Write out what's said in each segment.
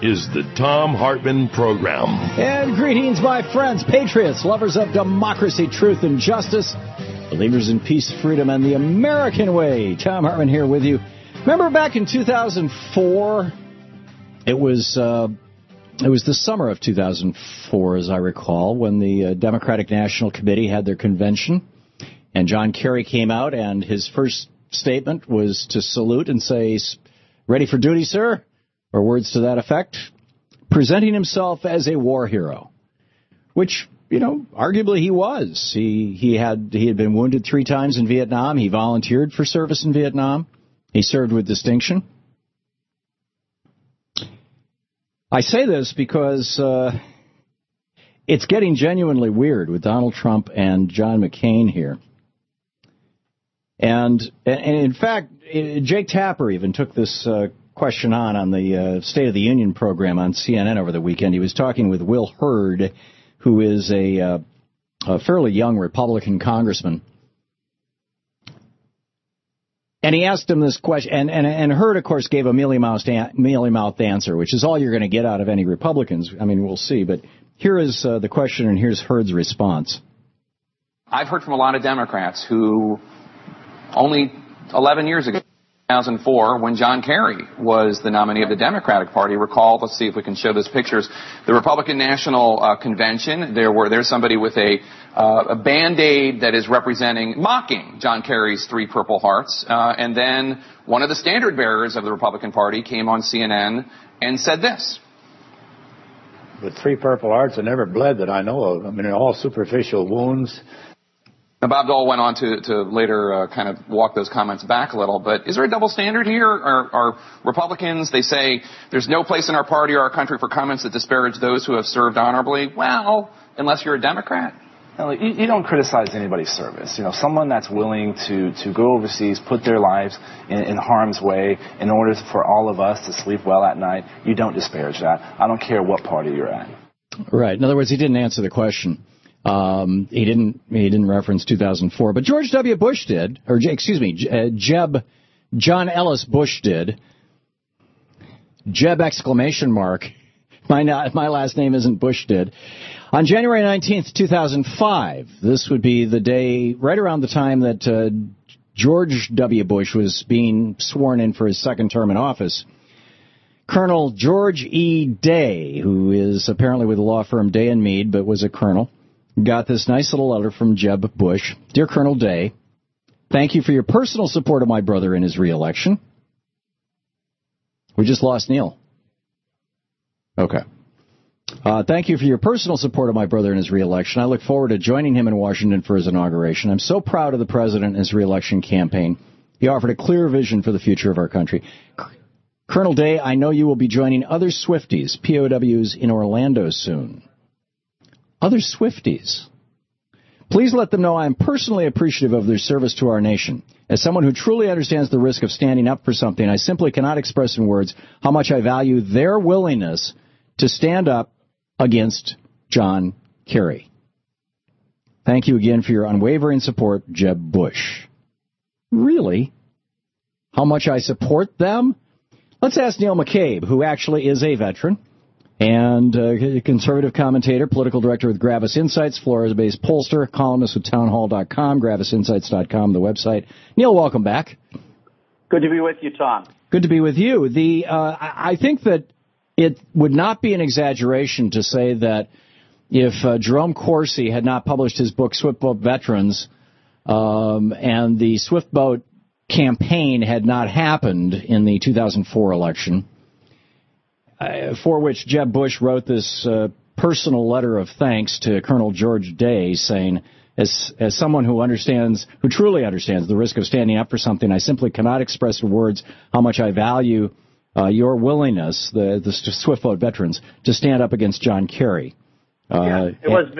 is the Thom Hartmann Program. And greetings, my friends, patriots, lovers of democracy, truth, and justice, believers in peace, freedom, and the American way. Thom Hartmann here with you. Remember back in 2004? It was the summer of 2004, as I recall, when the Democratic National Committee had their convention, and John Kerry came out, and his first statement was to salute and say, "Ready for duty, sir?" or words to that effect, presenting himself as a war hero, which, you know, arguably he was. He had been wounded 3 times in Vietnam. He volunteered for service in Vietnam. He served with distinction. I say this because it's getting genuinely weird with Donald Trump and John McCain here. And in fact, Jake Tapper even took this question on the State of the Union program on CNN over the weekend. He was talking with Will Hurd, who is a fairly young Republican congressman. And he asked him this question, and Hurd, of course, gave a mealy-mouthed answer, which is all you're going to get out of any Republicans. I mean, we'll see. But here is the question, and here's Hurd's response. I've heard from a lot of Democrats who only 11 years ago, 2004, when John Kerry was the nominee of the Democratic Party, recall, let's see if we can show those pictures, the Republican National Convention, there's somebody with a Band-Aid that is mocking John Kerry's 3 Purple Hearts, and then one of the standard bearers of the Republican Party came on CNN and said this. The 3 Purple Hearts have never bled that I know of. I mean, they're all superficial wounds. Now, Bob Dole went on to later kind of walk those comments back a little, but is there a double standard here? Are Republicans, they say, there's no place in our party or our country for comments that disparage those who have served honorably? Well, unless you're a Democrat. No, you don't criticize anybody's service. You know, someone that's willing to go overseas, put their lives in harm's way in order for all of us to sleep well at night, you don't disparage that. I don't care what party you're at. Right. In other words, he didn't answer the question. He didn't reference 2004, but George W. Bush did, or John Ellis Bush did. Jeb exclamation mark. My last name isn't Bush did. On January 19th, 2005, this would be the day right around the time that George W. Bush was being sworn in for his second term in office. Colonel George E. Day, who is apparently with the law firm Day and Mead, but was a colonel, got this nice little letter from Jeb Bush. Dear Colonel Day, thank you for your personal support of my brother in his re-election. We just lost Neil. Okay. Thank you for your personal support of my brother in his re-election. I look forward to joining him in Washington for his inauguration. I'm so proud of the president and his re-election campaign. He offered a clear vision for the future of our country. Colonel Day, I know you will be joining other Swifties, POWs, in Orlando soon. Other Swifties. Please let them know I am personally appreciative of their service to our nation. As someone who truly understands the risk of standing up for something, I simply cannot express in words how much I value their willingness to stand up against John Kerry. Thank you again for your unwavering support, Jeb Bush. Really? How much I support them? Let's ask Neil McCabe, who actually is a veteran and a conservative commentator, political director with Gravis Insights, Florida-based pollster, columnist with townhall.com, gravisinsights.com, the website. Neil, welcome back. Good to be with you, Tom. Good to be with you. I think that it would not be an exaggeration to say that if Jerome Corsi had not published his book, Swift Boat Veterans, and the Swift Boat campaign had not happened in the 2004 election, for which Jeb Bush wrote this personal letter of thanks to Colonel George Day, saying, as someone who truly understands the risk of standing up for something, I simply cannot express in words how much I value your willingness, the Swift Boat Veterans, to stand up against John Kerry. Tom,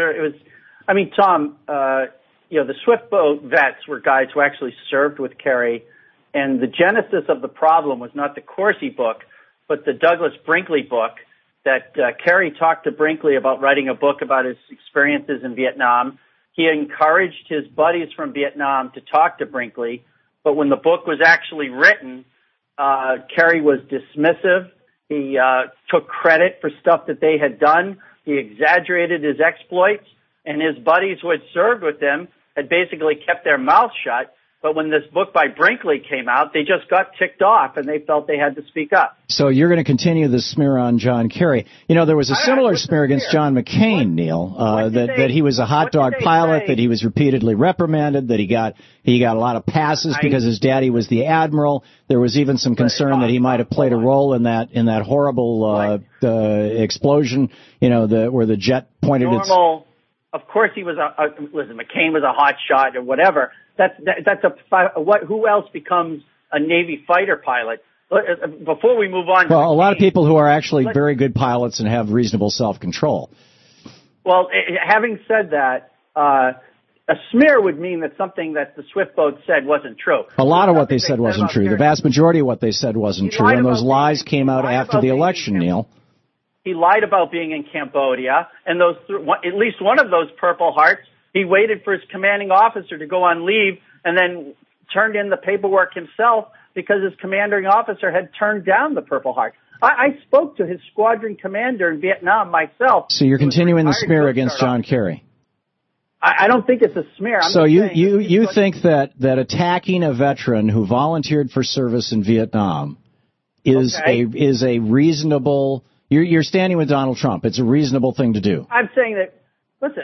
the Swift Boat vets were guys who actually served with Kerry, and the genesis of the problem was not the Corsi book, but the Douglas Brinkley book that Kerry talked to Brinkley about writing a book about his experiences in Vietnam. He encouraged his buddies from Vietnam to talk to Brinkley, but when the book was actually written, Kerry was dismissive He took credit for stuff that they had done. He exaggerated his exploits, and his buddies who had served with him had basically kept their mouths shut. But when this book by Brinkley came out, they just got ticked off, and they felt they had to speak up. So you're going to continue the smear on John Kerry. You know, there was a similar smear against John McCain, Neil, that he was a hot dog pilot, that he was repeatedly reprimanded, that he got a lot of passes because his daddy was the admiral. There was even some concern that he might have played a role in that horrible explosion, you know, where the jet pointed its... Of course, he was listen, McCain was a hot shot or whatever. Who else becomes a Navy fighter pilot? Before we move on. Well, a lot of people who are actually very good pilots and have reasonable self-control. Well, having said that, a smear would mean that something that the Swift boat said wasn't true. A lot of what they said wasn't true. The vast majority of what they said wasn't true, and those lies came out after the election, Neil. He lied about being in Cambodia, and at least one of those Purple Hearts, he waited for his commanding officer to go on leave and then turned in the paperwork himself because his commanding officer had turned down the Purple Heart. I spoke to his squadron commander in Vietnam myself. So you're continuing the smear against John Kerry? I don't think it's a smear. So you think that attacking a veteran who volunteered for service in Vietnam is a reasonable... You're standing with Donald Trump. It's a reasonable thing to do. I'm saying that, listen,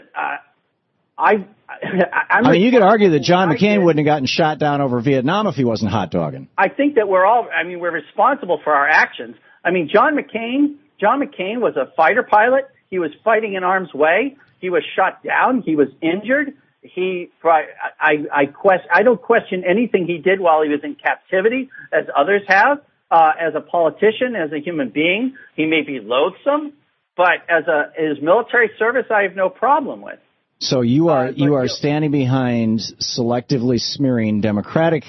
I mean, you could argue that John McCain wouldn't have gotten shot down over Vietnam if he wasn't hot dogging. I think that we're responsible for our actions. I mean, John McCain was a fighter pilot. He was fighting in harm's way. He was shot down. He was injured. I don't question anything he did while he was in captivity, as others have. As a politician, as a human being, he may be loathsome, but as his military service, I have no problem with. So you are standing behind selectively smearing Democratic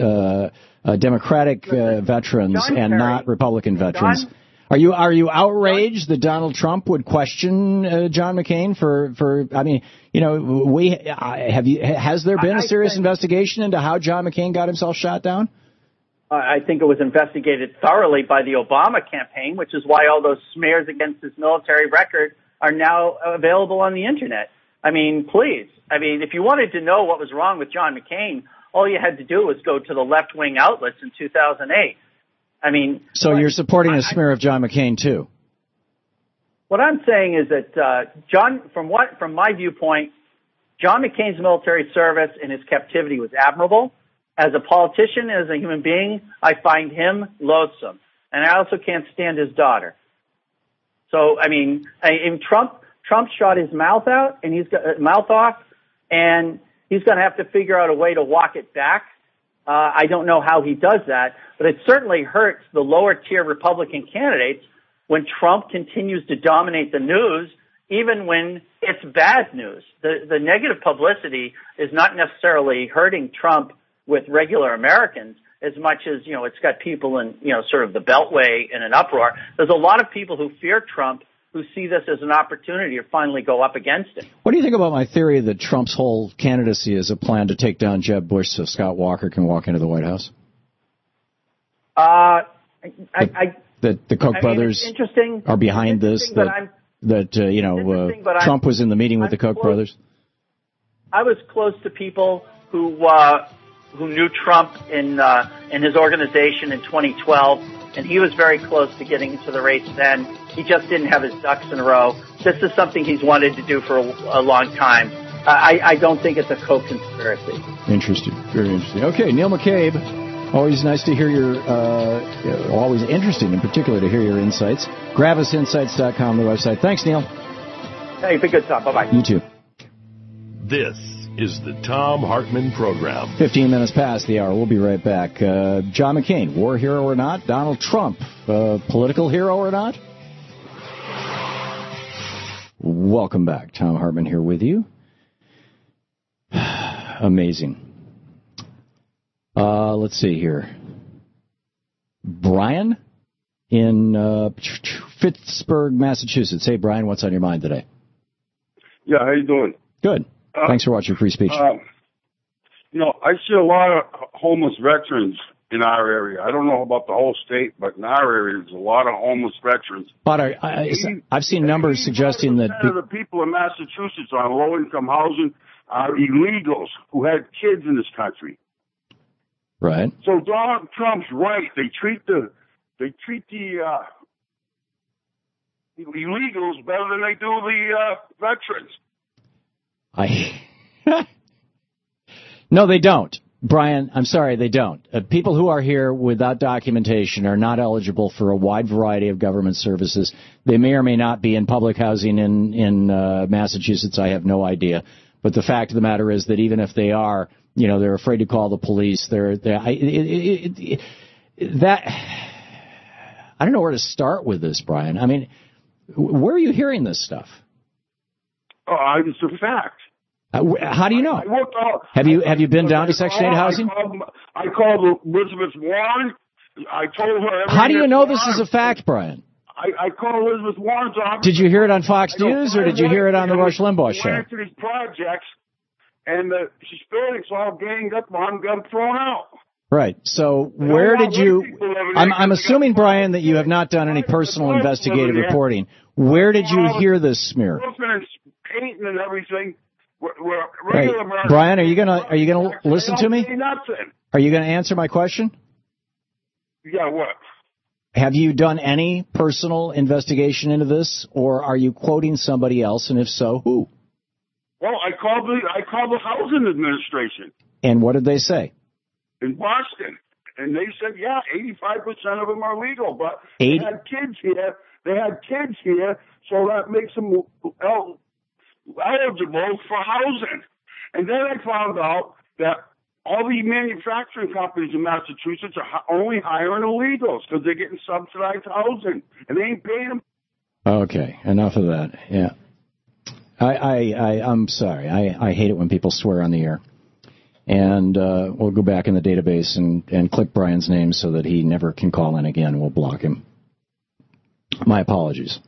veterans and not Republican veterans. Are you outraged that Donald Trump would question John McCain for? I mean, you know, has there been a serious investigation into how John McCain got himself shot down? I think it was investigated thoroughly by the Obama campaign, which is why all those smears against his military record are now available on the Internet. I mean, please. I mean, if you wanted to know what was wrong with John McCain, all you had to do was go to the left-wing outlets in 2008. I mean... So you're supporting a smear of John McCain, too? What I'm saying is that, from my viewpoint, John McCain's military service and his captivity was admirable. As a politician, as a human being, I find him loathsome. And I also can't stand his daughter. So, I mean, Trump shot his mouth off, and he's going to have to figure out a way to walk it back. I don't know how he does that, but it certainly hurts the lower tier Republican candidates when Trump continues to dominate the news, even when it's bad news. The negative publicity is not necessarily hurting Trump with regular Americans as much as, you know, it's got people in, you know, sort of the Beltway in an uproar. There's a lot of people who fear Trump who see this as an opportunity to finally go up against him. What do you think about my theory that Trump's whole candidacy is a plan to take down Jeb Bush so Scott Walker can walk into the White House? That the Koch brothers are behind this? Trump was in the meeting with the Koch brothers? I was close to people who knew Trump in his organization in 2012, and he was very close to getting into the race then. He just didn't have his ducks in a row. This is something he's wanted to do for a long time. I don't think it's a co-conspiracy. Interesting. Very interesting. Okay, Neil McCabe, always nice to hear always interesting in particular to hear your insights. GravisinSights.com, the website. Thanks, Neil. Hey, it's a good time. Bye-bye. You too. This is the Thom Hartmann Program. 15 minutes past the hour. We'll be right back. John McCain, war hero or not? Donald Trump, political hero or not? Welcome back. Thom Hartmann here with you. Amazing. Let's see here. Brian in Pittsburgh, Massachusetts. Hey, Brian, what's on your mind today? Yeah, how you doing? Good. Thanks for watching Free Speech. I see a lot of homeless veterans in our area. I don't know about the whole state, but in our area, there's a lot of homeless veterans. But I've seen numbers suggesting that the people in Massachusetts on low-income housing are illegals who had kids in this country. Right. So Donald Trump's right. They treat the illegals better than they do the veterans. No, they don't. Brian, I'm sorry, they don't. People who are here without documentation are not eligible for a wide variety of government services. They may or may not be in public housing in Massachusetts. I have no idea. But the fact of the matter is that even if they are, they're afraid to call the police. I don't know where to start with this, Brian. I mean, where are you hearing this stuff? Oh, it's a fact. How do you know? Have you been down to Section 8 housing? I called Elizabeth Warren. I told her. How do you know this is a fact, Brian? I called Elizabeth Warren's office. Did you hear it on Fox News or did you hear it on the Rush Limbaugh show? Went to these projects, and the Hispanics all ganged up on, got thrown out. Right. So where did you? I'm assuming, Brian, that you have not done any personal investigative reporting. Where did you hear this smear? Painting and everything. Right. Brian, are you gonna listen to me? Are you gonna answer my question? Yeah, what? Have you done any personal investigation into this, or are you quoting somebody else, and if so, who? Well, I called the housing administration. And what did they say? In Boston. And they said, 85% of them are legal, but they had kids here. So that makes them eligible for housing. And then I found out that all the manufacturing companies in Massachusetts are only hiring illegals because they're getting subsidized housing, and they ain't paying them. Okay, enough of that. Yeah, I'm sorry. I hate it when people swear on the air. And we'll go back in the database and click Brian's name so that he never can call in again. We'll block him. My apologies.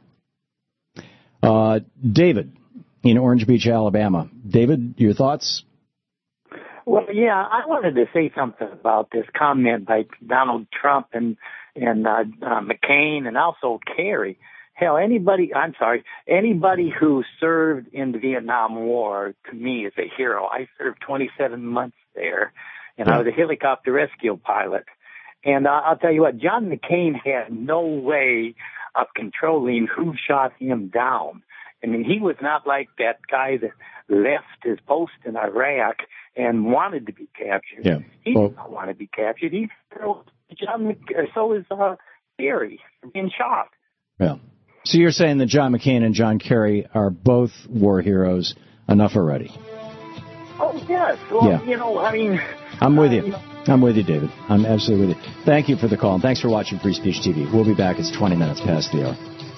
David in Orange Beach, Alabama. David, your thoughts? Well, yeah, I wanted to say something about this comment by Donald Trump and McCain and also Kerry. Hell, anybody who served in the Vietnam War, to me, is a hero. I served 27 months there, and I was a helicopter rescue pilot. And I'll tell you what, John McCain had no way of controlling who shot him down. I mean, he was not like that guy that left his post in Iraq and wanted to be captured. Yeah. He did not want to be captured. So is Kerry being shot. Yeah. So you're saying that John McCain and John Kerry are both war heroes enough already? Oh, yes. Well, yeah. I'm with you. I'm with you, David. I'm absolutely with you. Thank you for the call, and thanks for watching Free Speech TV. We'll be back. It's 20 minutes past the hour.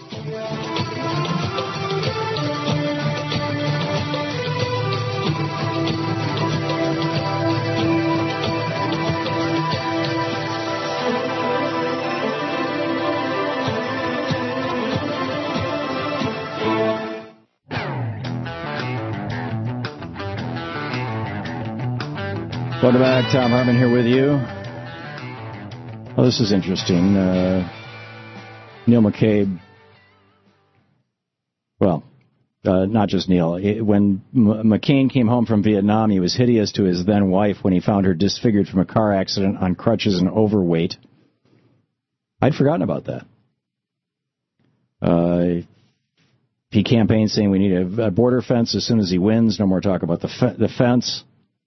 Welcome back. Tom Hartman here with you. Oh, this is interesting. Neil McCabe. Well, not just Neil. When McCain came home from Vietnam, he was hideous to his then wife when he found her disfigured from a car accident on crutches and overweight. I'd forgotten about that. He campaigned saying we need a border fence as soon as he wins. No more talk about the fence.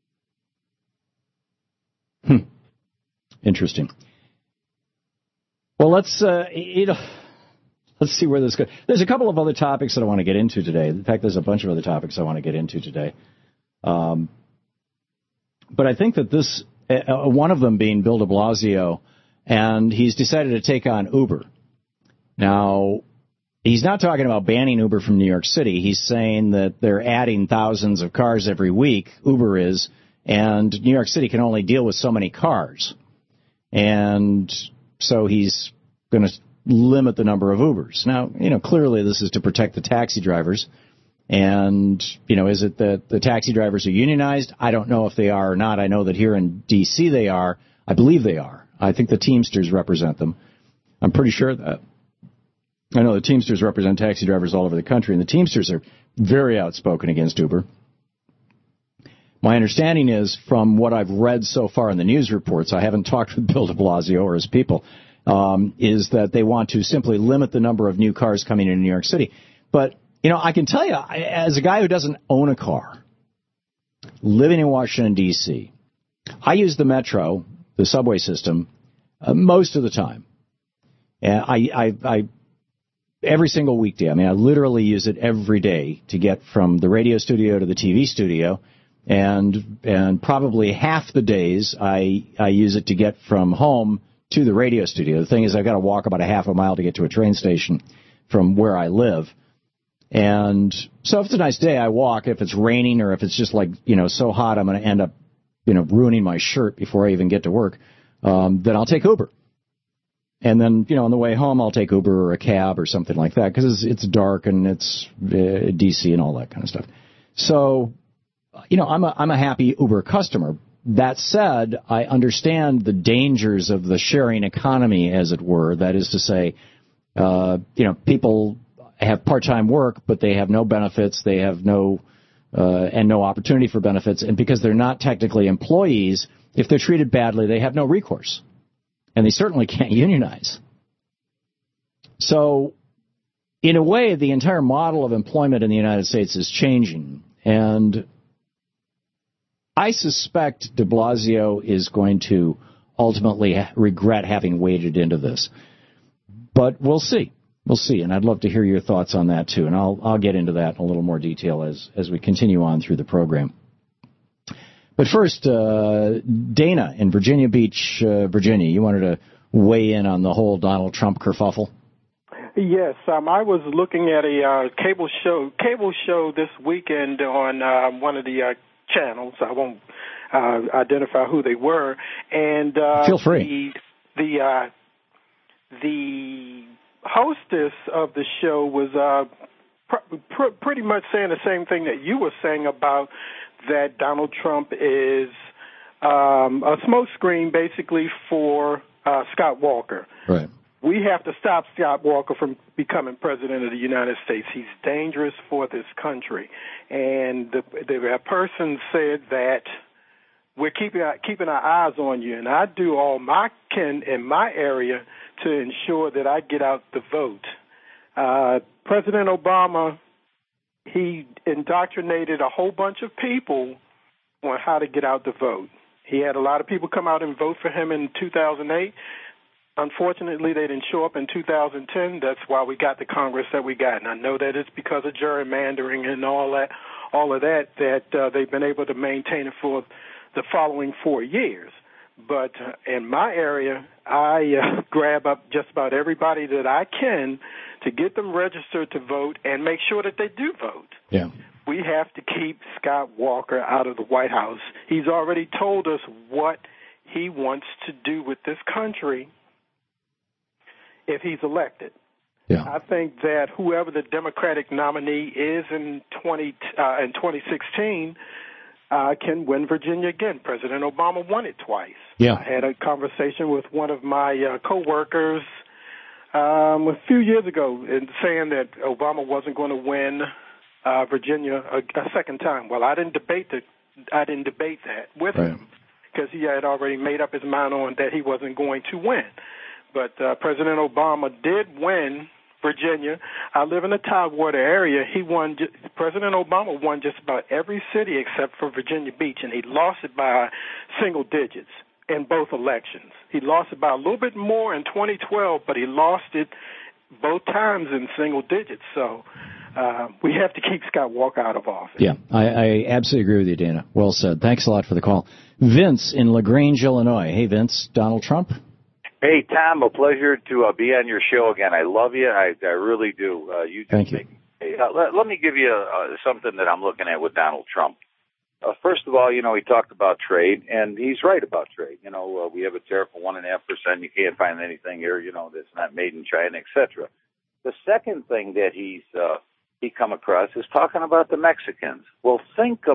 Interesting. Well, let's see where this goes. There's a couple of other topics that I want to get into today. In fact, there's a bunch of other topics I want to get into today. But I think that this, one of them being Bill de Blasio, and he's decided to take on Uber. Now, he's not talking about banning Uber from New York City. He's saying that they're adding thousands of cars every week, Uber is, and New York City can only deal with so many cars. And so he's going to limit the number of Ubers. Now, clearly this is to protect the taxi drivers. And, is it that the taxi drivers are unionized? I don't know if they are or not. I know that here in D.C. they are. I believe they are. I think the Teamsters represent them. I'm pretty sure of that. I know the Teamsters represent taxi drivers all over the country, and the Teamsters are very outspoken against Uber. My understanding is, from what I've read so far in the news reports, I haven't talked with Bill de Blasio or his people, is that they want to simply limit the number of new cars coming into New York City. But, I can tell you, as a guy who doesn't own a car, living in Washington, D.C., I use the metro, the subway system, most of the time. And I every single weekday. I literally use it every day to get from the radio studio to the TV studio, and probably half the days I use it to get from home to the radio studio. The thing is, I've got to walk about a half a mile to get to a train station from where I live. And so if it's a nice day, I walk. If it's raining or if it's just so hot I'm going to end up, ruining my shirt before I even get to work, then I'll take Uber. And then, on the way home, I'll take Uber or a cab or something like that because it's dark and it's D.C. and all that kind of stuff. So, I'm a happy Uber customer. That said, I understand the dangers of the sharing economy, as it were. That is to say, people have part-time work, but they have no benefits. They have no opportunity for benefits. And because they're not technically employees, if they're treated badly, they have no recourse. And they certainly can't unionize. So, in a way, the entire model of employment in the United States is changing. And I suspect de Blasio is going to ultimately regret having waded into this. But we'll see. We'll see. And I'd love to hear your thoughts on that, too. And I'll get into that in a little more detail as we continue on through the program. But first, Dana in Virginia Beach, Virginia, you wanted to weigh in on the whole Donald Trump kerfuffle? Yes, I was looking at a cable show this weekend on one of the channels. I won't identify who they were, and feel free. The hostess of the show was pretty much saying the same thing that you were saying about that Donald Trump is a smokescreen basically for Scott Walker. Right. We have to stop Scott Walker from becoming president of the United States. He's dangerous for this country. And the person said that we're keeping our eyes on you, and I do all I can in my area to ensure that I get out the vote. President Obama, he indoctrinated a whole bunch of people on how to get out the vote. He had a lot of people come out and vote for him in 2008. Unfortunately, they didn't show up in 2010. That's why we got the Congress that we got. And I know that it's because of gerrymandering and all of that they've been able to maintain it for the following 4 years. But in my area, I grab up just about everybody that I can to get them registered to vote and make sure that they do vote. Yeah. We have to keep Scott Walker out of the White House. He's already told us what he wants to do with this country if he's elected. Yeah. I think that whoever the Democratic nominee is in 2016 can win Virginia again. President Obama won it twice. Yeah. I had a conversation with one of my coworkers a few years ago in saying that Obama wasn't going to win Virginia a second time. Well, I didn't debate that with him because he had already made up his mind on that he wasn't going to win. But President Obama did win Virginia. I live in the Tidewater area. President Obama won just about every city except for Virginia Beach, and he lost it by single digits in both elections. He lost it by a little bit more in 2012, but he lost it both times in single digits. So we have to keep Scott Walker out of office. Yeah, I absolutely agree with you, Dana. Well said. Thanks a lot for the call. Vince in LaGrange, Illinois. Hey, Vince, Donald Trump? Hey, Tom, a pleasure to be on your show again. I love you. I really do. Thank you. Let me give you something that I'm looking at with Donald Trump. First of all, he talked about trade, and he's right about trade. We have a tariff of 1.5%. You can't find anything here, that's not made in China, etc. The second thing that he come across is talking about the Mexicans. Well,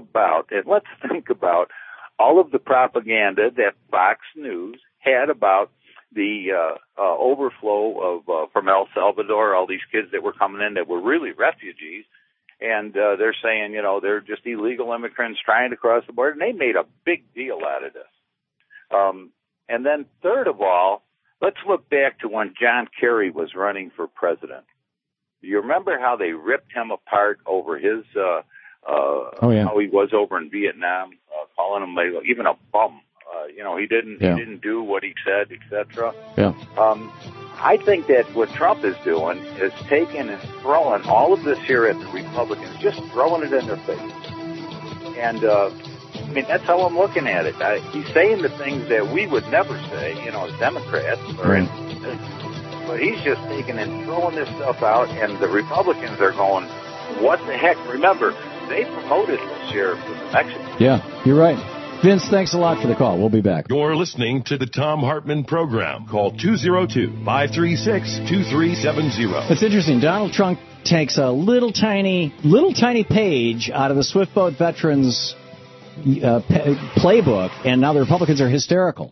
let's think about all of the propaganda that Fox News had about the overflow of from El Salvador, all these kids that were coming in that were really refugees. And they're saying, you know, they're just illegal immigrants trying to cross the border. And they made a big deal out of this. And then third of all, let's look back to when John Kerry was running for president. You remember how they ripped him apart over his how he was over in Vietnam, calling him even a bum. You know, he didn't do what he said, etc. Yeah. I think that what Trump is doing is taking and throwing all of this here at the Republicans, just throwing it in their face. And, I mean, that's how I'm looking at it. He's saying the things that we would never say, you know, as Democrats. But he's just taking and throwing this stuff out, and the Republicans are going, what the heck? Remember, they promoted this year for the Mexicans. Yeah, you're right. Vince, thanks a lot for the call. We'll be back. You're listening to the Thom Hartmann Program. Call 202-536-2370. It's interesting. Donald Trump takes a little tiny page out of the Swiftboat Veterans playbook, and now the Republicans are hysterical.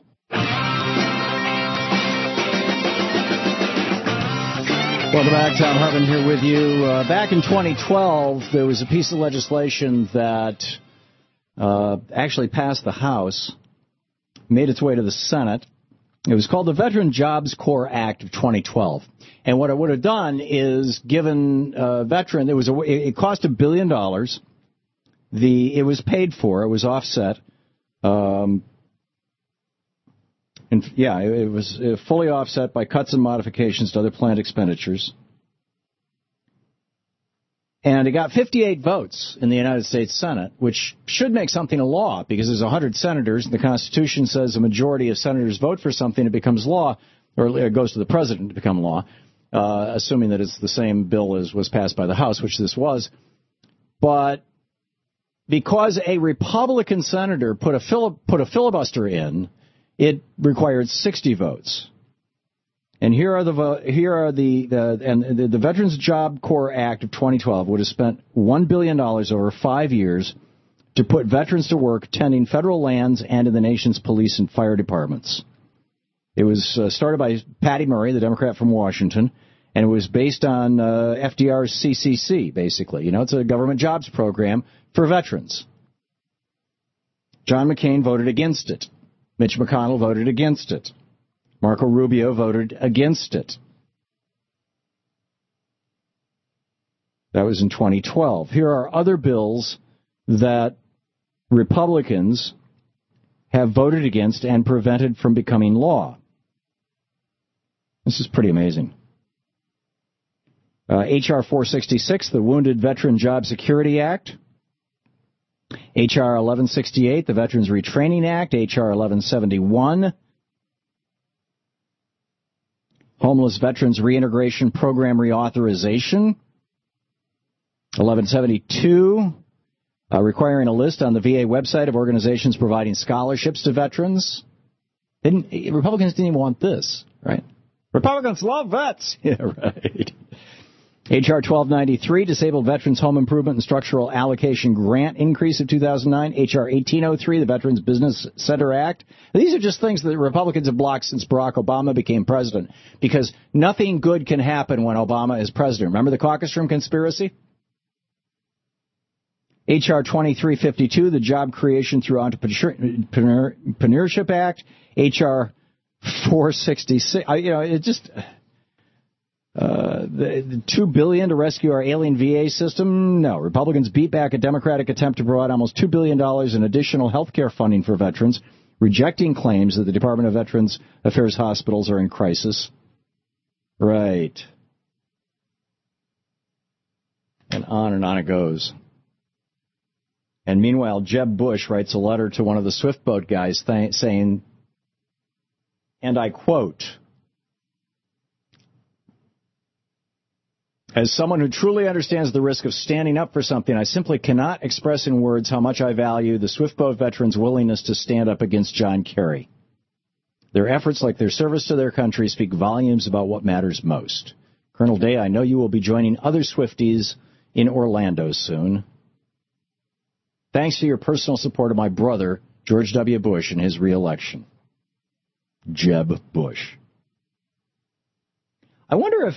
Welcome back. Thom Hartmann here with you. Back in 2012, there was a piece of legislation that actually passed the House, made its way to the Senate. It was called the Veteran Jobs Corps Act of 2012. And what it would have done is given veteran, it cost $1 billion. It was paid for. It was offset. It was fully offset by cuts and modifications to other planned expenditures. And it got 58 votes in the United States Senate, which should make something a law because there's 100 senators, and the Constitution says a majority of senators vote for something, it becomes law, or it goes to the president to become law, assuming that it's the same bill as was passed by the House, which this was. But because a Republican senator put a filibuster in, it required 60 votes. And the Veterans Job Corps Act of 2012 would have spent $1 billion over 5 years to put veterans to work tending federal lands and in the nation's police and fire departments. It was started by Patty Murray, the Democrat from Washington, and it was based on FDR's CCC, basically. You know, it's a government jobs program for veterans. John McCain voted against it. Mitch McConnell voted against it. Marco Rubio voted against it. That was in 2012. Here are other bills that Republicans have voted against and prevented from becoming law. This is pretty amazing. H.R. 466, the Wounded Veteran Job Security Act. H.R. 1168, the Veterans Retraining Act. H.R. 1171, Homeless Veterans Reintegration Program Reauthorization. 1172, requiring a list on the VA website of organizations providing scholarships to veterans. Republicans didn't even want this, right? Republicans love vets. Yeah, right. H.R. 1293, Disabled Veterans Home Improvement and Structural Allocation Grant Increase of 2009. H.R. 1803, the Veterans Business Center Act. These are just things that the Republicans have blocked since Barack Obama became president, because nothing good can happen when Obama is president. Remember the caucus room conspiracy? H.R. 2352, the Job Creation Through Entrepreneurship Act. H.R. 466, it just... the $2 billion to rescue our alien VA system? No. Republicans beat back a Democratic attempt to provide almost $2 billion in additional health care funding for veterans, rejecting claims that the Department of Veterans Affairs hospitals are in crisis. Right. And on it goes. And meanwhile, Jeb Bush writes a letter to one of the Swiftboat guys saying, and I quote, "As someone who truly understands the risk of standing up for something, I simply cannot express in words how much I value the Swiftboat veterans' willingness to stand up against John Kerry. Their efforts, like their service to their country, speak volumes about what matters most. Colonel Day, I know you will be joining other Swifties in Orlando soon. Thanks to your personal support of my brother, George W. Bush, in his re-election." Jeb Bush. I wonder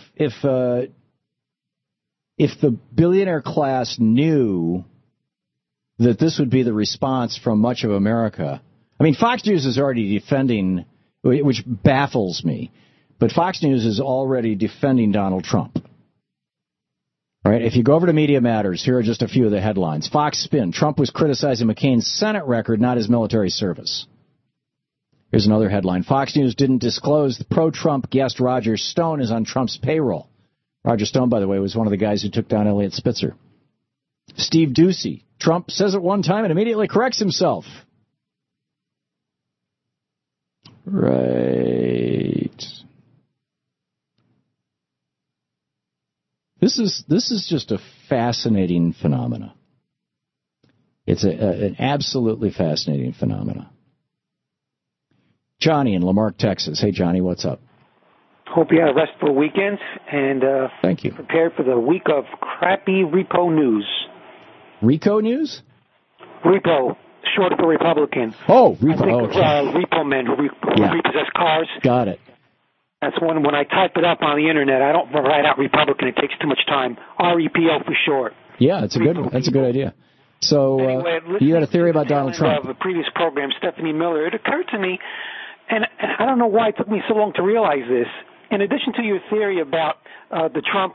if the billionaire class knew that this would be the response from much of America. I mean, Fox News is already defending, which baffles me, but Fox News is already defending Donald Trump. All right, if you go over to Media Matters, here are just a few of the headlines. Fox spin, Trump was criticizing McCain's Senate record, not his military service. Here's another headline. Fox News didn't disclose the pro-Trump guest Roger Stone is on Trump's payroll. Roger Stone, by the way, was one of the guys who took down Eliot Spitzer. Steve Doocy, Trump says it one time and immediately corrects himself. Right. This is just a fascinating phenomena. It's an absolutely fascinating phenomena. Johnny in Lamarck, Texas. Hey, Johnny, what's up? Hope you had a restful weekend and thank you. Prepared for the week of crappy repo news. Rico news? Repo, short for Republican. Oh, repo. I think of repo men who repossess cars. Got it. That's when I type it up on the internet, I don't write out Republican. It takes too much time. REPO for short. Yeah, that's a good idea. So anyway, you had a theory about Donald Trump. Of the previous program, Stephanie Miller. It occurred to me, and I don't know why it took me so long to realize this. In addition to your theory about the Trump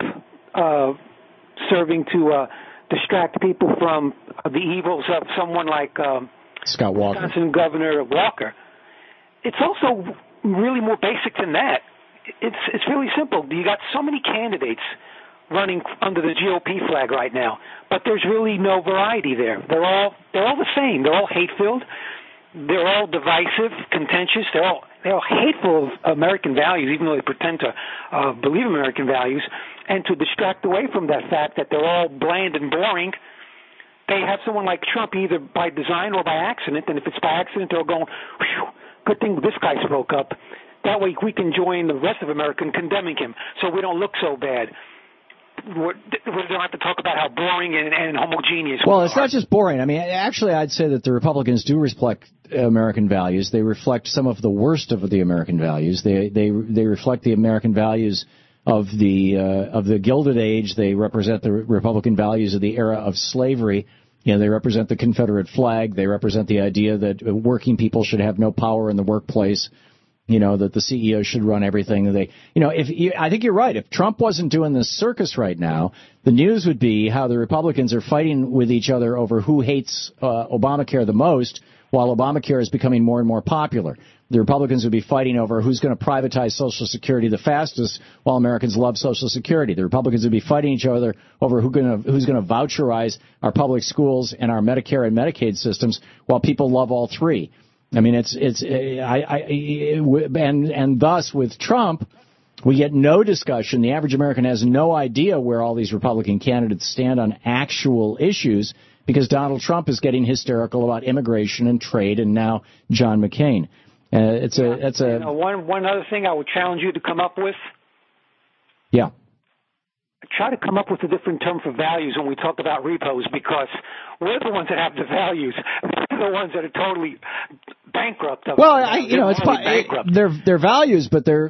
serving to distract people from the evils of someone like Scott Walker, Wisconsin Governor Walker, it's also really more basic than that. It's really simple. You got so many candidates running under the GOP flag right now, but there's really no variety there. They're all the same. They're all hate-filled. They're all divisive, contentious. They're all hateful of American values, even though they pretend to believe American values. And to distract away from that fact that they're all bland and boring, they have someone like Trump either by design or by accident. And if it's by accident, they'll go, "Whew, good thing this guy spoke up. That way we can join the rest of America in condemning him so we don't look so bad." We don't have to talk about how boring and homogeneous. Well, it's not just boring. I mean, actually, I'd say that the Republicans do reflect American values. They reflect some of the worst of the American values. They reflect the American values of the Gilded Age. They represent the Republican values of the era of slavery. You know, they represent the Confederate flag. They represent the idea that working people should have no power in the workplace. You know, that the CEO should run everything. I think you're right. If Trump wasn't doing this circus right now, the news would be how the Republicans are fighting with each other over who hates Obamacare the most, while Obamacare is becoming more and more popular. The Republicans would be fighting over who's going to privatize Social Security the fastest, while Americans love Social Security. The Republicans would be fighting each other over who's going to voucherize our public schools and our Medicare and Medicaid systems, while people love all three. I mean, and thus with Trump, we get no discussion. The average American has no idea where all these Republican candidates stand on actual issues because Donald Trump is getting hysterical about immigration and trade, and now John McCain. One other thing I would challenge you to come up with. Yeah. Try to come up with a different term for values when we talk about repos, because we're the ones that have the values. We're the ones that are totally bankrupt. Well, they're values, but they're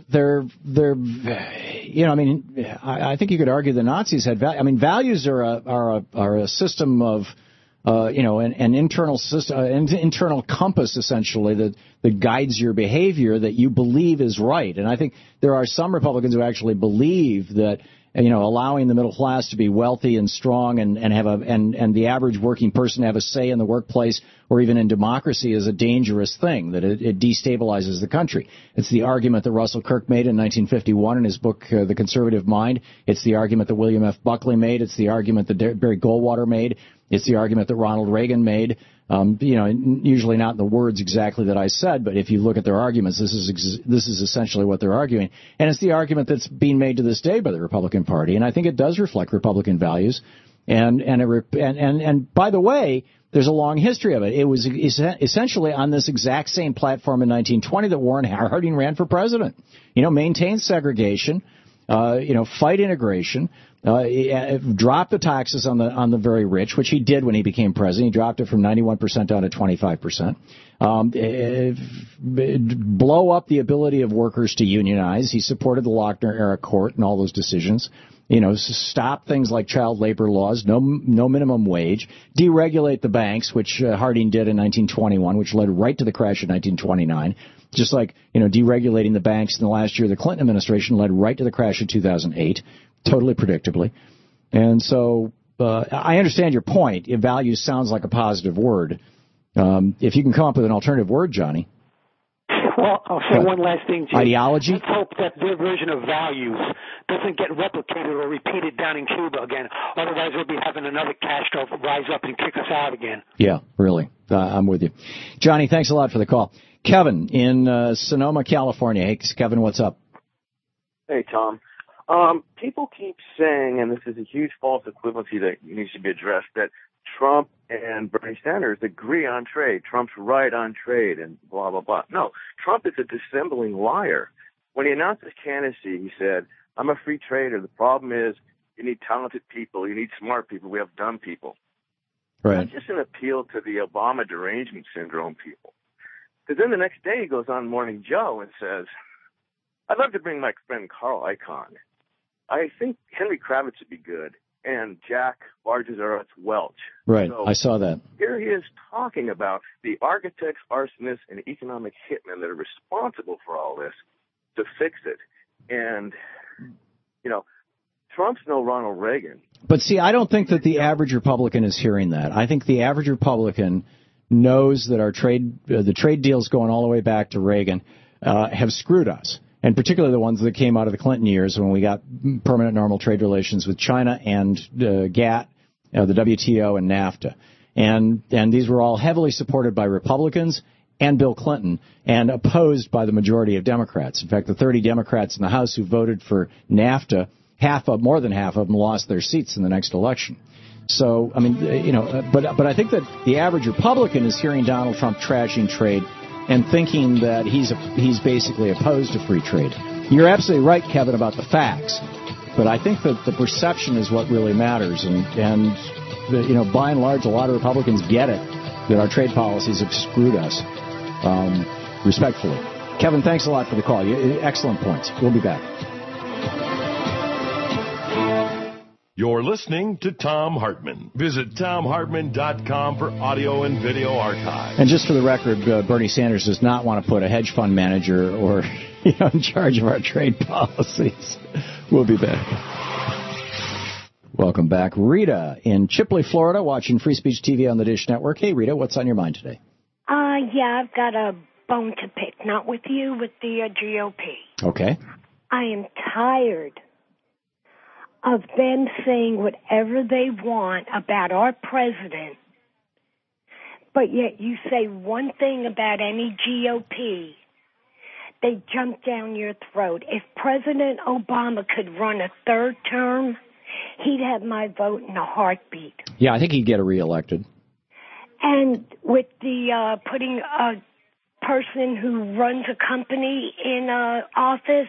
I think you could argue the Nazis had values. I mean, values are a system of an internal system, an internal compass essentially that guides your behavior that you believe is right. And I think there are some Republicans who actually believe that allowing the middle class to be wealthy and strong and have and the average working person have a say in the workplace or even in democracy is a dangerous thing, that it destabilizes the country. It's the argument that Russell Kirk made in 1951 in his book, The Conservative Mind. It's the argument that William F. Buckley made. It's the argument that Barry Goldwater made. It's the argument that Ronald Reagan made. Usually not in the words exactly that I said, but if you look at their arguments, this is essentially what they're arguing. And it's the argument that's being made to this day by the Republican Party, and I think it does reflect Republican values. And by the way, there's a long history of it. It was essentially on this exact same platform in 1920 that Warren Harding ran for president. Maintain segregation, fight integration. Dropped the taxes on the very rich, which he did when he became president. He dropped it from 91% down to 25%. Blow up the ability of workers to unionize. He supported the Lochner-era court and all those decisions. Stop things like child labor laws, no minimum wage, deregulate the banks, which Harding did in 1921, which led right to the crash in 1929. Just like, deregulating the banks in the last year of the Clinton administration led right to the crash in 2008, totally predictably. And so I understand your point. Values sounds like a positive word. If you can come up with an alternative word, Johnny. Well, I'll say one last thing, Jim. Ideology? Let's hope that their version of values doesn't get replicated or repeated down in Cuba again. Otherwise, we'll be having another Castro rise up and kick us out again. Yeah, really. I'm with you. Johnny, thanks a lot for the call. Kevin in Sonoma, California. Hey, Kevin, what's up? Hey, Tom. People keep saying, and this is a huge false equivalency that needs to be addressed, that Trump and Bernie Sanders agree on trade. Trump's right on trade and blah, blah, blah. No, Trump is a dissembling liar. When he announced his candidacy, he said, I'm a free trader. The problem is you need talented people. You need smart people. We have dumb people. Right. That's just an appeal to the Obama derangement syndrome people. Because then the next day he goes on Morning Joe and says, I'd love to bring my friend Carl Icahn. I think Henry Kravitz would be good. And Jack Barges Welch. Right, so I saw that. Here he is talking about the architects, arsonists, and economic hitmen that are responsible for all this to fix it. And, Trump's no Ronald Reagan. But see, I don't think that the average Republican is hearing that. I think the average Republican knows that the trade deals going all the way back to Reagan have screwed us. And particularly the ones that came out of the Clinton years when we got permanent normal trade relations with China and GATT, the WTO and NAFTA. And these were all heavily supported by Republicans and Bill Clinton and opposed by the majority of Democrats. In fact, the 30 Democrats in the House who voted for NAFTA, more than half of them lost their seats in the next election. So, I mean, but I think that the average Republican is hearing Donald Trump trashing trade and thinking that he's basically opposed to free trade. You're absolutely right, Kevin, about the facts, but I think that the perception is what really matters. And by and large, a lot of Republicans get it that our trade policies have screwed us. Respectfully, Kevin, thanks a lot for the call. Excellent points. We'll be back. You're listening to Thom Hartmann. Visit ThomHartmann.com for audio and video archive. And just for the record, Bernie Sanders does not want to put a hedge fund manager or in charge of our trade policies. We'll be back. Welcome back. Rita in Chipley, Florida, watching Free Speech TV on the Dish Network. Hey, Rita, what's on your mind today? Yeah, I've got a bone to pick. Not with you, with the GOP. Okay. I am tired of them saying whatever they want about our president, but yet you say one thing about any GOP, they jump down your throat. If President Obama could run a third term, he'd have my vote in a heartbeat. Yeah, I think he'd get reelected. And with the putting a person who runs a company in office,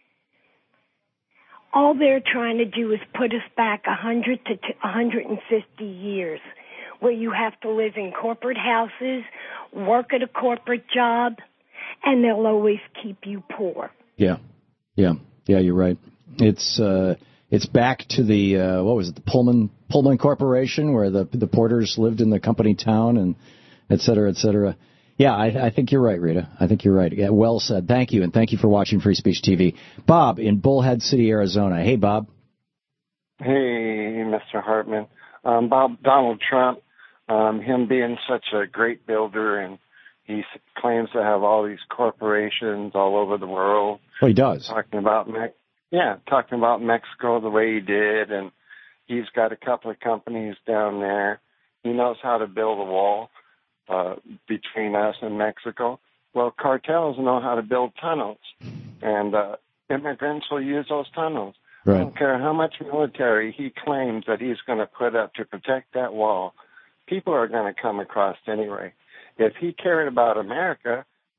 all they're trying to do is put us back 100 to 150 years, where you have to live in corporate houses, work at a corporate job, and they'll always keep you poor. Yeah, you're right. It's back to the the Pullman Corporation, where the Porters lived in the company town, and et cetera, et cetera. Yeah, I think you're right, Rita. I think you're right. Yeah, well said. Thank you, and thank you for watching Free Speech TV. Bob in Bullhead City, Arizona. Hey, Bob. Hey, Mr. Hartman. Donald Trump, him being such a great builder, and he claims to have all these corporations all over the world. Oh, he does. Talking about Mexico the way he did, and he's got a couple of companies down there. He knows how to build a wall between us and Mexico. Well, cartels know how to build tunnels, and immigrants will use those tunnels. Right. I don't care how much military he claims that he's going to put up to protect that wall. People are going to come across anyway. If he cared about America,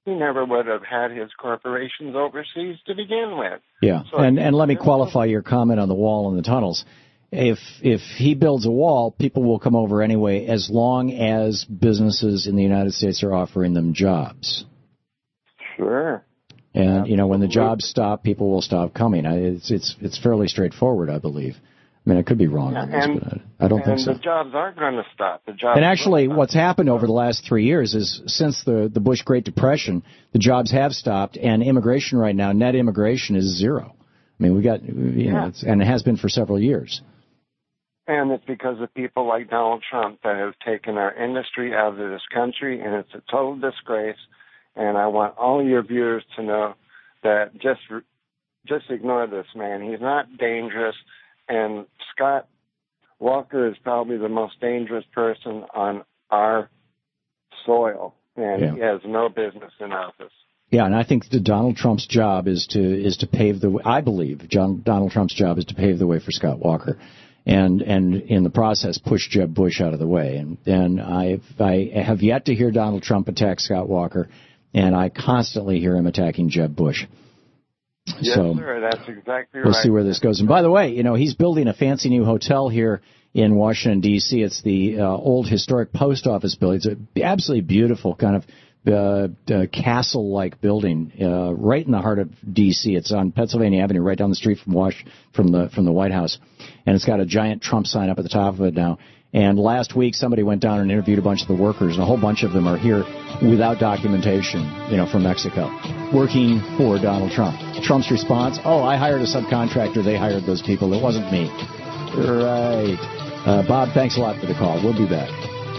he never would have had his corporations overseas to begin with. Yeah, So and let me qualify your comment on the wall and the tunnels. If he builds a wall, people will come over anyway, as long as businesses in the United States are offering them jobs. Sure. And when the jobs stop, people will stop coming. It's fairly straightforward, I believe. I mean, I could be wrong on this, but I don't think so. And the jobs aren't going to stop. And actually, what's happened over the last 3 years is since the Bush Great Depression, the jobs have stopped, and immigration right now, net immigration is zero. I mean, we got, and it has been for several years. And it's because of people like Donald Trump that have taken our industry out of this country, and it's a total disgrace. And I want all your viewers to know that just ignore this man. He's not dangerous. And Scott Walker is probably the most dangerous person on our soil, and he has no business in office. Yeah, and I think that Donald Trump's job is to pave the way. I believe Donald Trump's job is to pave the way for Scott Walker, and in the process push Jeb Bush out of the way. And I have yet to hear Donald Trump attack Scott Walker, and I constantly hear him attacking Jeb Bush. Yes, so sir, that's exactly right. We'll see where this goes. And by the way, he's building a fancy new hotel here in Washington, D.C. It's the old historic post office building. It's an absolutely beautiful kind of castle-like building right in the heart of D.C. It's on Pennsylvania Avenue, right down the street from the White House. And it's got a giant Trump sign up at the top of it now. And last week, somebody went down and interviewed a bunch of the workers, and a whole bunch of them are here without documentation, from Mexico, working for Donald Trump. Trump's response, I hired a subcontractor. They hired those people. It wasn't me. Right. Bob, thanks a lot for the call. We'll be back.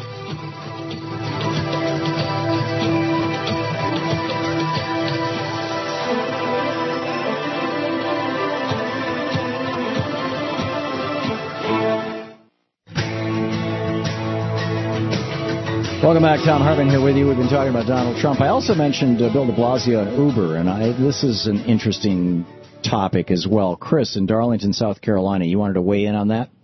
Welcome back. Tom Hartman here with you. We've been talking about Donald Trump. I also mentioned Bill de Blasio and Uber, and this is an interesting topic as well. Chris in Darlington, South Carolina, you wanted to weigh in on that?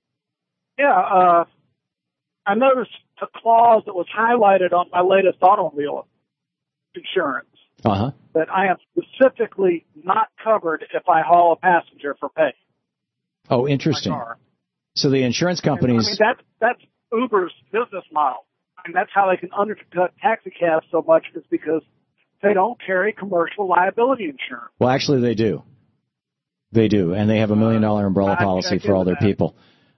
Yeah, I noticed a clause that was highlighted on my latest automobile insurance that I am specifically not covered if I haul a passenger for pay. Oh, interesting. So the insurance companies... And, that's Uber's business model. And that's how they can undercut taxi cabs so much, is because they don't carry commercial liability insurance. Well, actually, they do. They do, and they have $1 million umbrella policy for all their people.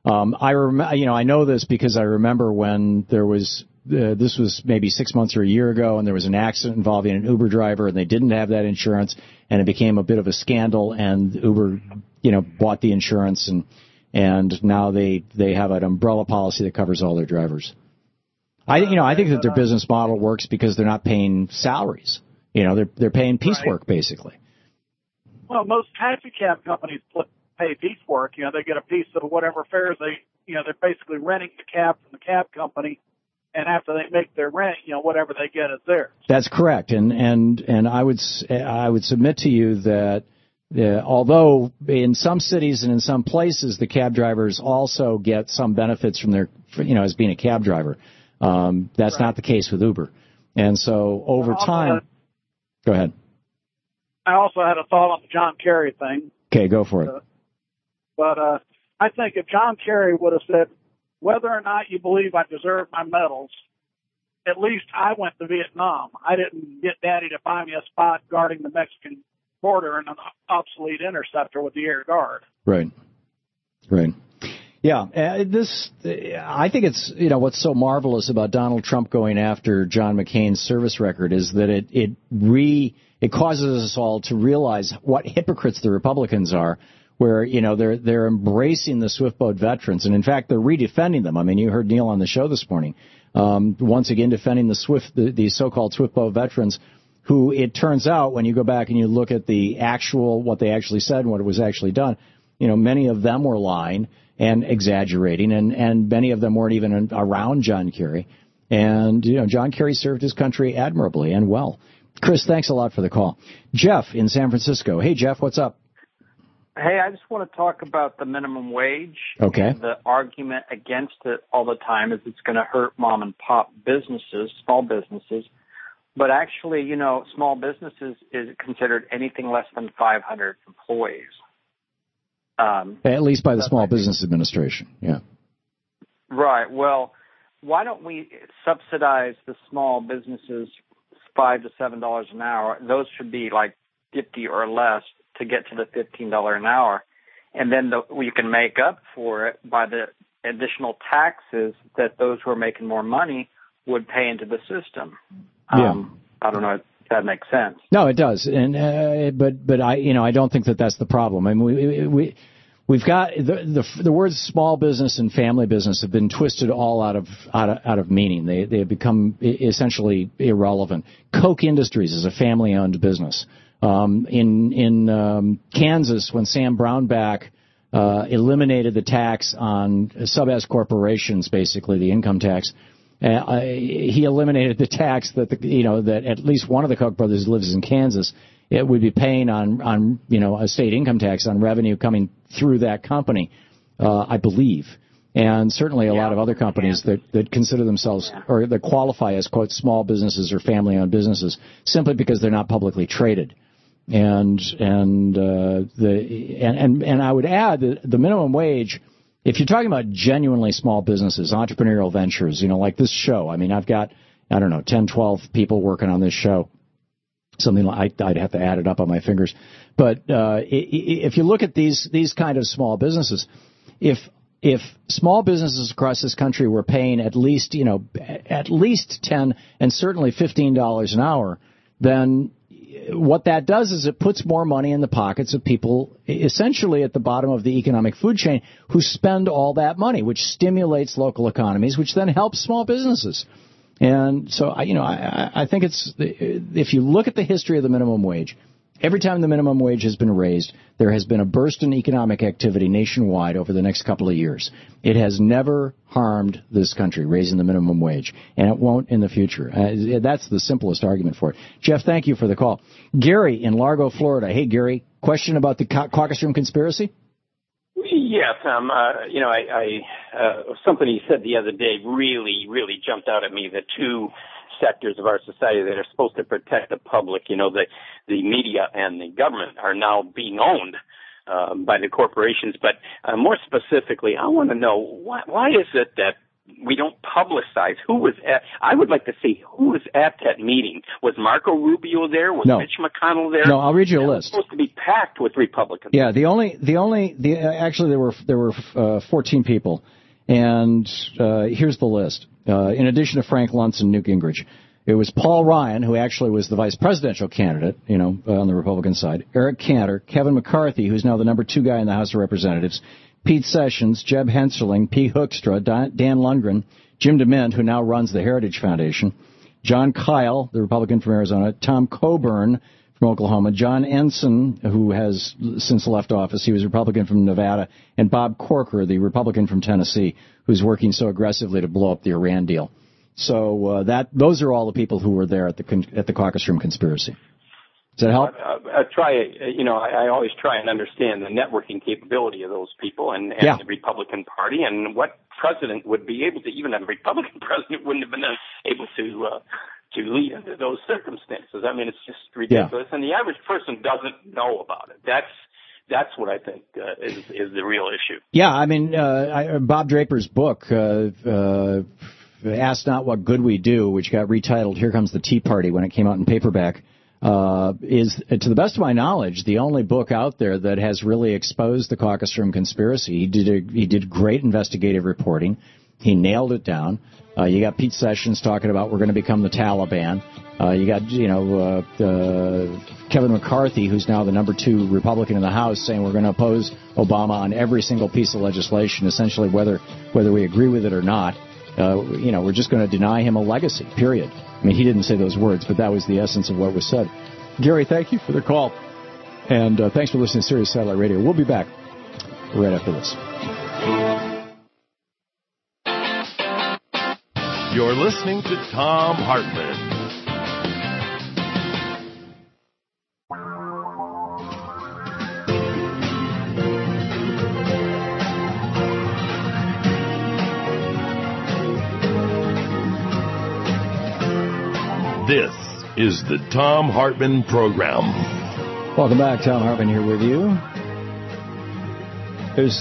I know this because I remember when there was this was maybe 6 months or a year ago, and there was an accident involving an Uber driver, and they didn't have that insurance, and it became a bit of a scandal. And Uber, bought the insurance, and now they have an umbrella policy that covers all their drivers. I think that their business model works because they're not paying salaries. They're paying piecework, basically. Well, most taxi cab companies pay piecework. They get a piece of whatever fares they're basically renting the cab from the cab company, and after they make their rent, whatever they get is theirs. That's correct, and I would submit to you that although in some cities and in some places the cab drivers also get some benefits from their as being a cab driver. That's not the case with Uber. And so over time, go ahead. I also had a thought on the John Kerry thing. Okay, go for it. But I think if John Kerry would have said, whether or not you believe I deserve my medals, at least I went to Vietnam. I didn't get Daddy to buy me a spot guarding the Mexican border in an obsolete interceptor with the Air Guard. Right. Yeah, I think it's, what's so marvelous about Donald Trump going after John McCain's service record is that it causes us all to realize what hypocrites the Republicans are, where, they're embracing the Swift boat veterans, and in fact, they're redefending them. I mean, you heard Neil on the show this morning, once again defending the so-called Swift boat veterans, who it turns out, when you go back and you look at what they actually said and what was actually done, many of them were lying and exaggerating, and many of them weren't even around John Kerry. And, John Kerry served his country admirably and well. Chris, thanks a lot for the call. Jeff in San Francisco. Hey, Jeff, what's up? Hey, I just want to talk about the minimum wage. Okay. And the argument against it all the time is it's going to hurt mom and pop businesses, small businesses. But actually, you know, small businesses is considered anything less than 500 employees. At least by the Small Business Administration, yeah. Right. Well, why don't we subsidize the small businesses $5 to $7 an hour? Those should be like 50 or less to get to the $15 an hour, and then we can make up for it by the additional taxes that those who are making more money would pay into the system. Yeah. I don't know if that makes sense. No, it does, and but I don't think that that's the problem. I mean, we've got the words small business and family business have been twisted all out of meaning. They have become essentially irrelevant. Koch Industries is a family-owned business. In Kansas, when Sam Brownback eliminated the tax on sub-S corporations, basically the income tax, he eliminated the tax that that at least one of the Koch brothers lives in Kansas. It would be paying on a state income tax on revenue coming through that company, I believe. And certainly a lot of other companies that consider themselves or that qualify as, quote, small businesses or family-owned businesses simply because they're not publicly traded. And I would add that the minimum wage, if you're talking about genuinely small businesses, entrepreneurial ventures, like this show, I mean, I've got, 10, 12 people working on this show. Something like I'd have to add it up on my fingers. But if you look at these kind of small businesses, if small businesses across this country were paying at least $10 and certainly $15 an hour, then what that does is it puts more money in the pockets of people essentially at the bottom of the economic food chain who spend all that money, which stimulates local economies, which then helps small businesses. And so, I think if you look at the history of the minimum wage, every time the minimum wage has been raised, there has been a burst in economic activity nationwide over the next couple of years. It has never harmed this country, raising the minimum wage, and it won't in the future. That's the simplest argument for it. Jeff, thank you for the call. Gary in Largo, Florida. Hey, Gary, question about the caucus room conspiracy? Yeah, Tom. Something you said the other day really jumped out at me. The two sectors of our society that are supposed to protect the public, the media and the government, are now being owned by the corporations. But more specifically, I want to know why is it that we don't publicize who was at? I would like to see who was at that meeting. Was Marco Rubio there? Was Mitch McConnell there? No, I'll read you a list. It was supposed to be packed with Republicans. Yeah, actually there were 14 people, and here's the list. In addition to Frank Luntz and Newt Gingrich, it was Paul Ryan, who actually was the vice presidential candidate, on the Republican side. Eric Cantor, Kevin McCarthy, who's now the number 2 guy in the House of Representatives. Pete Sessions, Jeb Henserling, P. Hoekstra, Dan Lundgren, Jim DeMint, who now runs the Heritage Foundation, John Kyle, the Republican from Arizona, Tom Coburn from Oklahoma, John Ensign, who has since left office, he was Republican from Nevada, and Bob Corker, the Republican from Tennessee, who's working so aggressively to blow up the Iran deal. So those are all the people who were there at the caucus room conspiracy. Does that help? I always try and understand the networking capability of those people and the Republican Party, and what president would be able to, even a Republican president wouldn't have been able to lead under those circumstances. I mean, it's just ridiculous, and the average person doesn't know about it. That's what I think is the real issue. Yeah, I mean, Bob Draper's book, Ask Not What Good We Do, which got retitled Here Comes the Tea Party when it came out in paperback, is, to the best of my knowledge, the only book out there that has really exposed the caucus room conspiracy. He did great investigative reporting. He nailed it down. You got Pete Sessions talking about we're going to become the Taliban. You got Kevin McCarthy, who's now the number 2 Republican in the House, saying we're going to oppose Obama on every single piece of legislation, essentially whether we agree with it or not. We're just going to deny him a legacy, period. I mean, he didn't say those words, but that was the essence of what was said. Gary, thank you for the call. And thanks for listening to Sirius Satellite Radio. We'll be back right after this. You're listening to Thom Hartmann. This is the Thom Hartmann Program. Welcome back. Thom Hartmann here with you. There's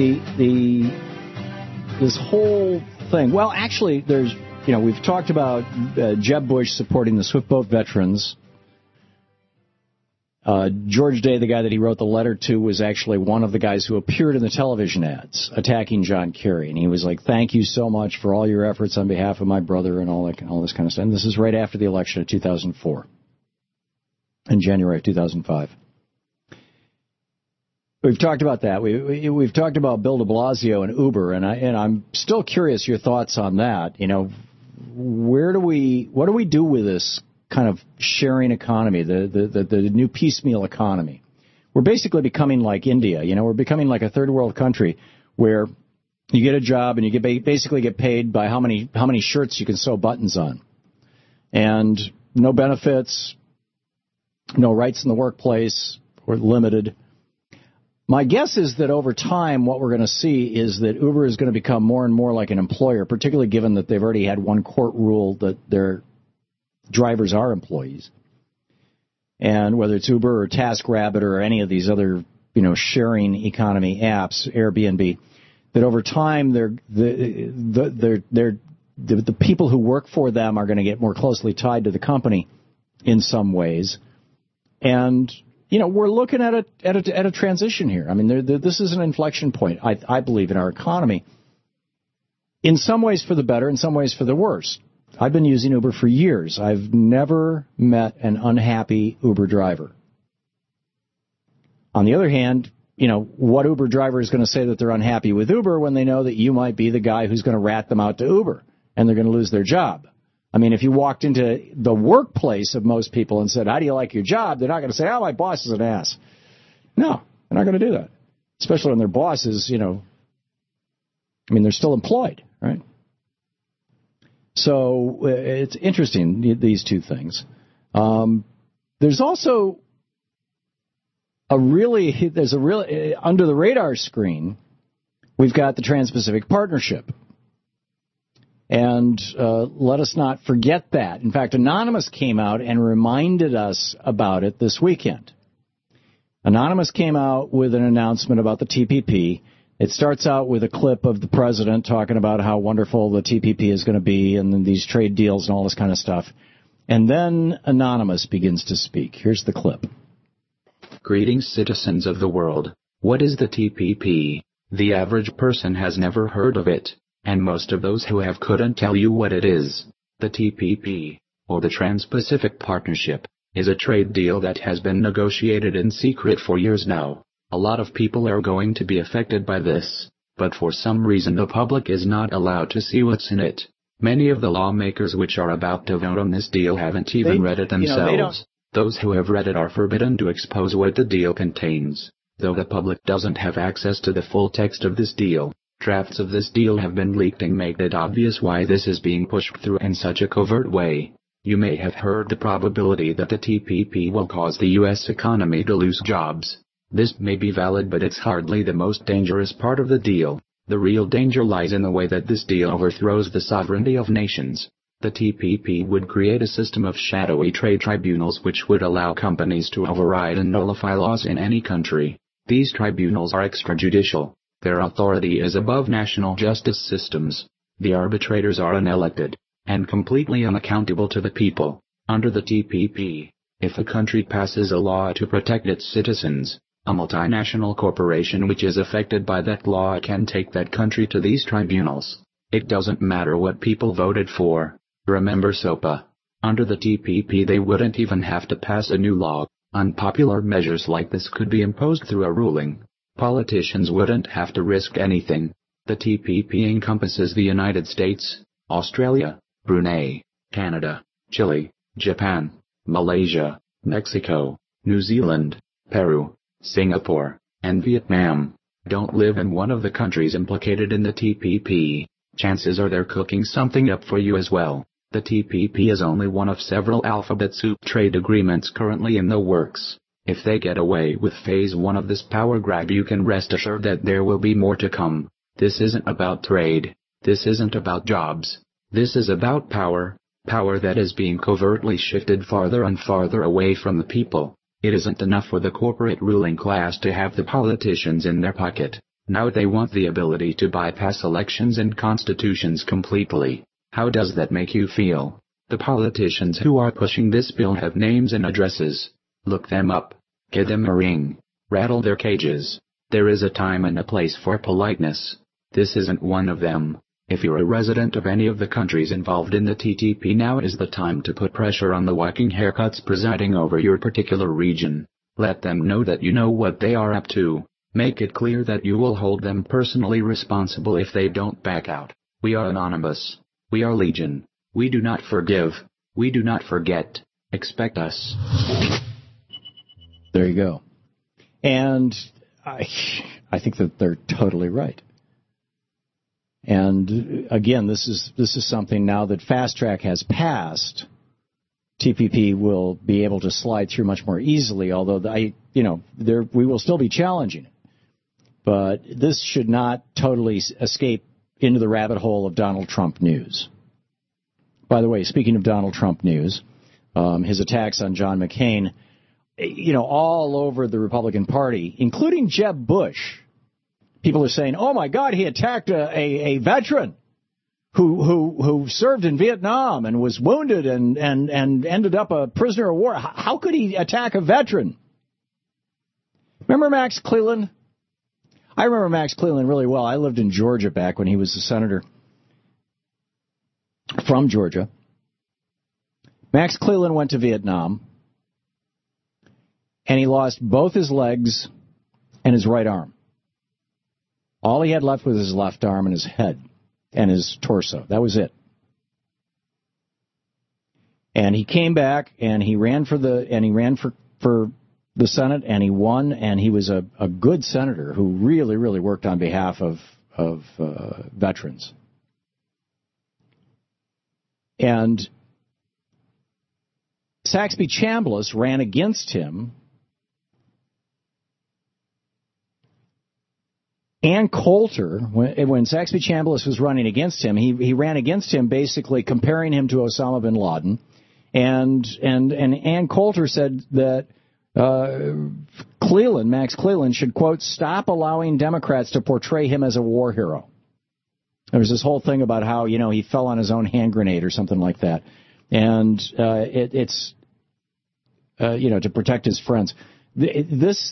this whole thing. Well, actually, we've talked about Jeb Bush supporting the Swiftboat veterans. George Day, the guy that he wrote the letter to, was actually one of the guys who appeared in the television ads attacking John Kerry. And he was like, thank you so much for all your efforts on behalf of my brother and all this kind of stuff. And this is right after the election of 2004, in January of 2005. We've talked about that. We've talked about Bill de Blasio and Uber, and I'm still curious your thoughts on that. What do we do with this kind of sharing economy, the new piecemeal economy? We're basically becoming like India. We're becoming like a third world country where you get a job and you basically get paid by how many shirts you can sew buttons on, and no benefits, no rights in the workplace, or limited. My guess is that over time, what we're going to see is that Uber is going to become more and more like an employer, particularly given that they've already had one court rule that their drivers are employees. And whether it's Uber or TaskRabbit or any of these other, sharing economy apps, Airbnb, that over time the people who work for them are going to get more closely tied to the company in some ways. And we're looking at a transition here. I mean, this is an inflection point, I believe, in our economy. In some ways for the better, in some ways for the worse. I've been using Uber for years. I've never met an unhappy Uber driver. On the other hand, what Uber driver is going to say that they're unhappy with Uber when they know that you might be the guy who's going to rat them out to Uber and they're going to lose their job? I mean, if you walked into the workplace of most people and said, how do you like your job? They're not going to say, oh, my boss is an ass. No, they're not going to do that. Especially when their boss is, they're still employed, right? So it's interesting, these two things. There's also under the radar screen, we've got the Trans-Pacific Partnership. And let us not forget that. In fact, Anonymous came out and reminded us about it this weekend. Anonymous came out with an announcement about the TPP. It starts out with a clip of the president talking about how wonderful the TPP is going to be and then these trade deals and all this kind of stuff. And then Anonymous begins to speak. Here's the clip. Greetings, citizens of the world. What is the TPP? The average person has never heard of it. And most of those who have couldn't tell you what it is. The TPP, or the Trans-Pacific Partnership, is a trade deal that has been negotiated in secret for years now. A lot of people are going to be affected by this, but for some reason the public is not allowed to see what's in it. Many of the lawmakers which are about to vote on this deal haven't even read it themselves. Those who have read it are forbidden to expose what the deal contains, though the public doesn't have access to the full text of this deal. Drafts of this deal have been leaked and make it obvious why this is being pushed through in such a covert way. You may have heard the probability that the TPP will cause the U.S. economy to lose jobs. This may be valid, but it's hardly the most dangerous part of the deal. The real danger lies in the way that this deal overthrows the sovereignty of nations. The TPP would create a system of shadowy trade tribunals which would allow companies to override and nullify laws in any country. These tribunals are extrajudicial. Their authority is above national justice systems. The arbitrators are unelected and completely unaccountable to the people. Under the TPP, if a country passes a law to protect its citizens, a multinational corporation which is affected by that law can take that country to these tribunals. It doesn't matter what people voted for. Remember SOPA. Under the TPP they wouldn't even have to pass a new law. Unpopular measures like this could be imposed through a ruling. Politicians wouldn't have to risk anything. The TPP encompasses the United States, Australia, Brunei, Canada, Chile, Japan, Malaysia, Mexico, New Zealand, Peru, Singapore, and Vietnam. Don't live in one of the countries implicated in the TPP. Chances are they're cooking something up for you as well. The TPP is only one of several alphabet soup trade agreements currently in the works. If they get away with phase 1 of this power grab, you can rest assured that there will be more to come. This isn't about trade. This isn't about jobs. This is about power. Power that is being covertly shifted farther and farther away from the people. It isn't enough for the corporate ruling class to have the politicians in their pocket. Now they want the ability to bypass elections and constitutions completely. How does that make you feel? The politicians who are pushing this bill have names and addresses. Look them up. Give them a ring. Rattle their cages. There is a time and a place for politeness. This isn't one of them. If you're a resident of any of the countries involved in the TTP, now is the time to put pressure on the whacking haircuts presiding over your particular region. Let them know that you know what they are up to. Make it clear that you will hold them personally responsible if they don't back out. We are anonymous. We are legion. We do not forgive. We do not forget. Expect us. There you go. And I think that they're totally right. And again, this is something now that Fast Track has passed. TPP will be able to slide through much more easily, although we will still be challenging it. But this should not totally escape into the rabbit hole of Donald Trump news. By the way, speaking of Donald Trump news, his attacks on John McCain, all over the Republican Party, including Jeb Bush. People are saying, "Oh my God, he attacked a veteran who served in Vietnam and was wounded and ended up a prisoner of war. How could he attack a veteran?" Remember Max Cleland? I remember Max Cleland really well. I lived in Georgia back when he was a senator from Georgia. Max Cleland went to Vietnam, and he lost both his legs and his right arm. All he had left was his left arm and his head and his torso. That was it. And he came back and he ran for the Senate, and he won, and he was a good senator who really, really worked on behalf of veterans. And Saxby Chambliss ran against him. Ann Coulter, when Saxby Chambliss was running against him, he ran against him basically comparing him to Osama bin Laden. And Ann Coulter said that Max Cleland should, quote, stop allowing Democrats to portray him as a war hero. There was this whole thing about how, he fell on his own hand grenade or something like that. And it's to protect his friends. This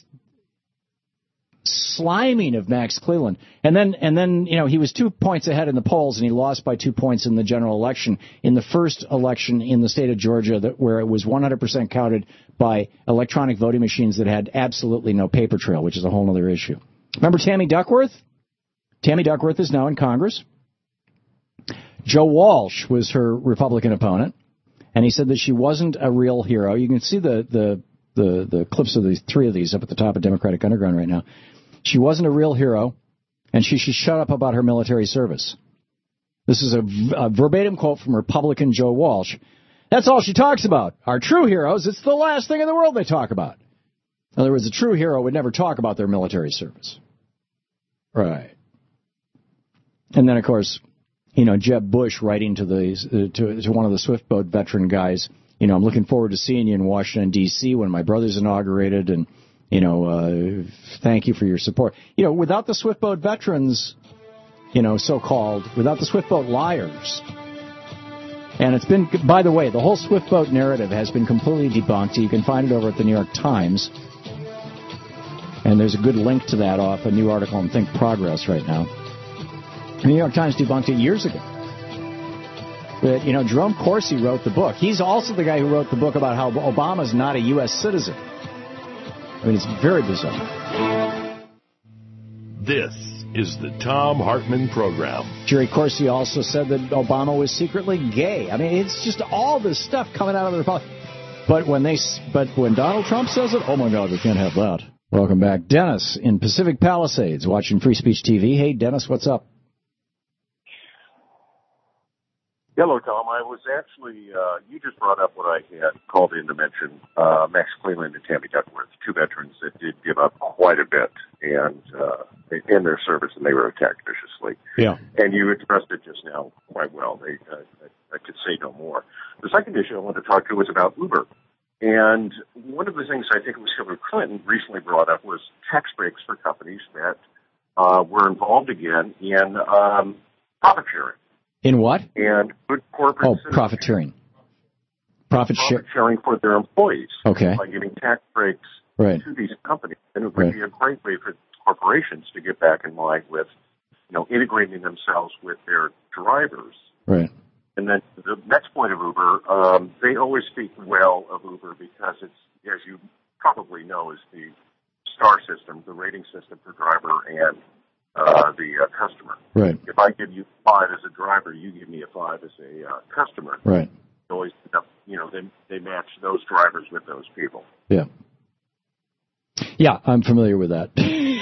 sliming of Max Cleland. And then he was 2 points ahead in the polls, and he lost by 2 points in the general election, in the first election in the state of Georgia, where it was 100% counted by electronic voting machines that had absolutely no paper trail, which is a whole other issue. Remember Tammy Duckworth? Tammy Duckworth is now in Congress. Joe Walsh was her Republican opponent, and he said that she wasn't a real hero. You can see the clips of these three of these up at the top of Democratic Underground right now. She wasn't a real hero, and she should shut up about her military service. This is a verbatim quote from Republican Joe Walsh. That's all she talks about. Our true heroes, it's the last thing in the world they talk about. In other words, a true hero would never talk about their military service. Right. And then, of course, Jeb Bush writing to one of the Swiftboat veteran guys, I'm looking forward to seeing you in Washington, D.C. when my brother's inaugurated, and, thank you for your support. Without the Swiftboat veterans, so-called, without the Swiftboat liars, and it's been, by the way, the whole Swiftboat narrative has been completely debunked. You can find it over at the New York Times, and there's a good link to that off a new article in Think Progress right now. The New York Times debunked it years ago. But, Jerome Corsi wrote the book. He's also the guy who wrote the book about how Obama's not a U.S. citizen. I mean, it's very bizarre. This is the Thom Hartmann Program. Jerry Corsi also said that Obama was secretly gay. I mean, it's just all this stuff coming out of the Republic. But when Donald Trump says it, oh my God, we can't have that. Welcome back. Dennis in Pacific Palisades watching Free Speech TV. Hey, Dennis, what's up? Hello, Tom. I was actually, you just brought up what I had called in to mention, Max Cleland and Tammy Duckworth, two veterans that did give up quite a bit and in their service, and they were attacked viciously. Yeah. And you addressed it just now quite well. I could say no more. The second issue I wanted to talk to was about Uber. And one of the things I think it was Hillary Clinton recently brought up was tax breaks for companies that were involved again in profit sharing. In what? And good corporate profiteering. Profit sharing for their employees. Okay. By giving tax breaks right. to these companies. And it would be a great way for corporations to get back in line with, integrating themselves with their drivers. Right. And then the next point of Uber, they always speak well of Uber because it's, as you probably know, is the star system, the rating system for driver and the customer. Right. If I give you 5 as a driver, you give me a 5 as a customer. Right. Always, they match those drivers with those people. Yeah. Yeah, I'm familiar with that.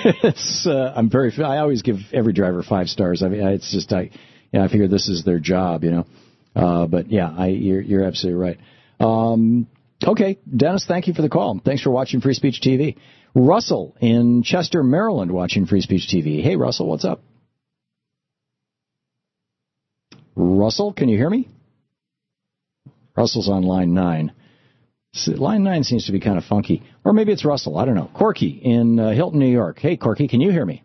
I always give every driver 5 stars. I mean, it's just I figure this is their job, But yeah, you're absolutely right. Okay, Dennis, thank you for the call. Thanks for watching Free Speech TV. Russell in Chester, Maryland, watching Free Speech TV. Hey, Russell, what's up? Russell, can you hear me? Russell's on line 9. Line 9 seems to be kind of funky. Or maybe it's Russell. I don't know. Corky in Hilton, New York. Hey, Corky, can you hear me?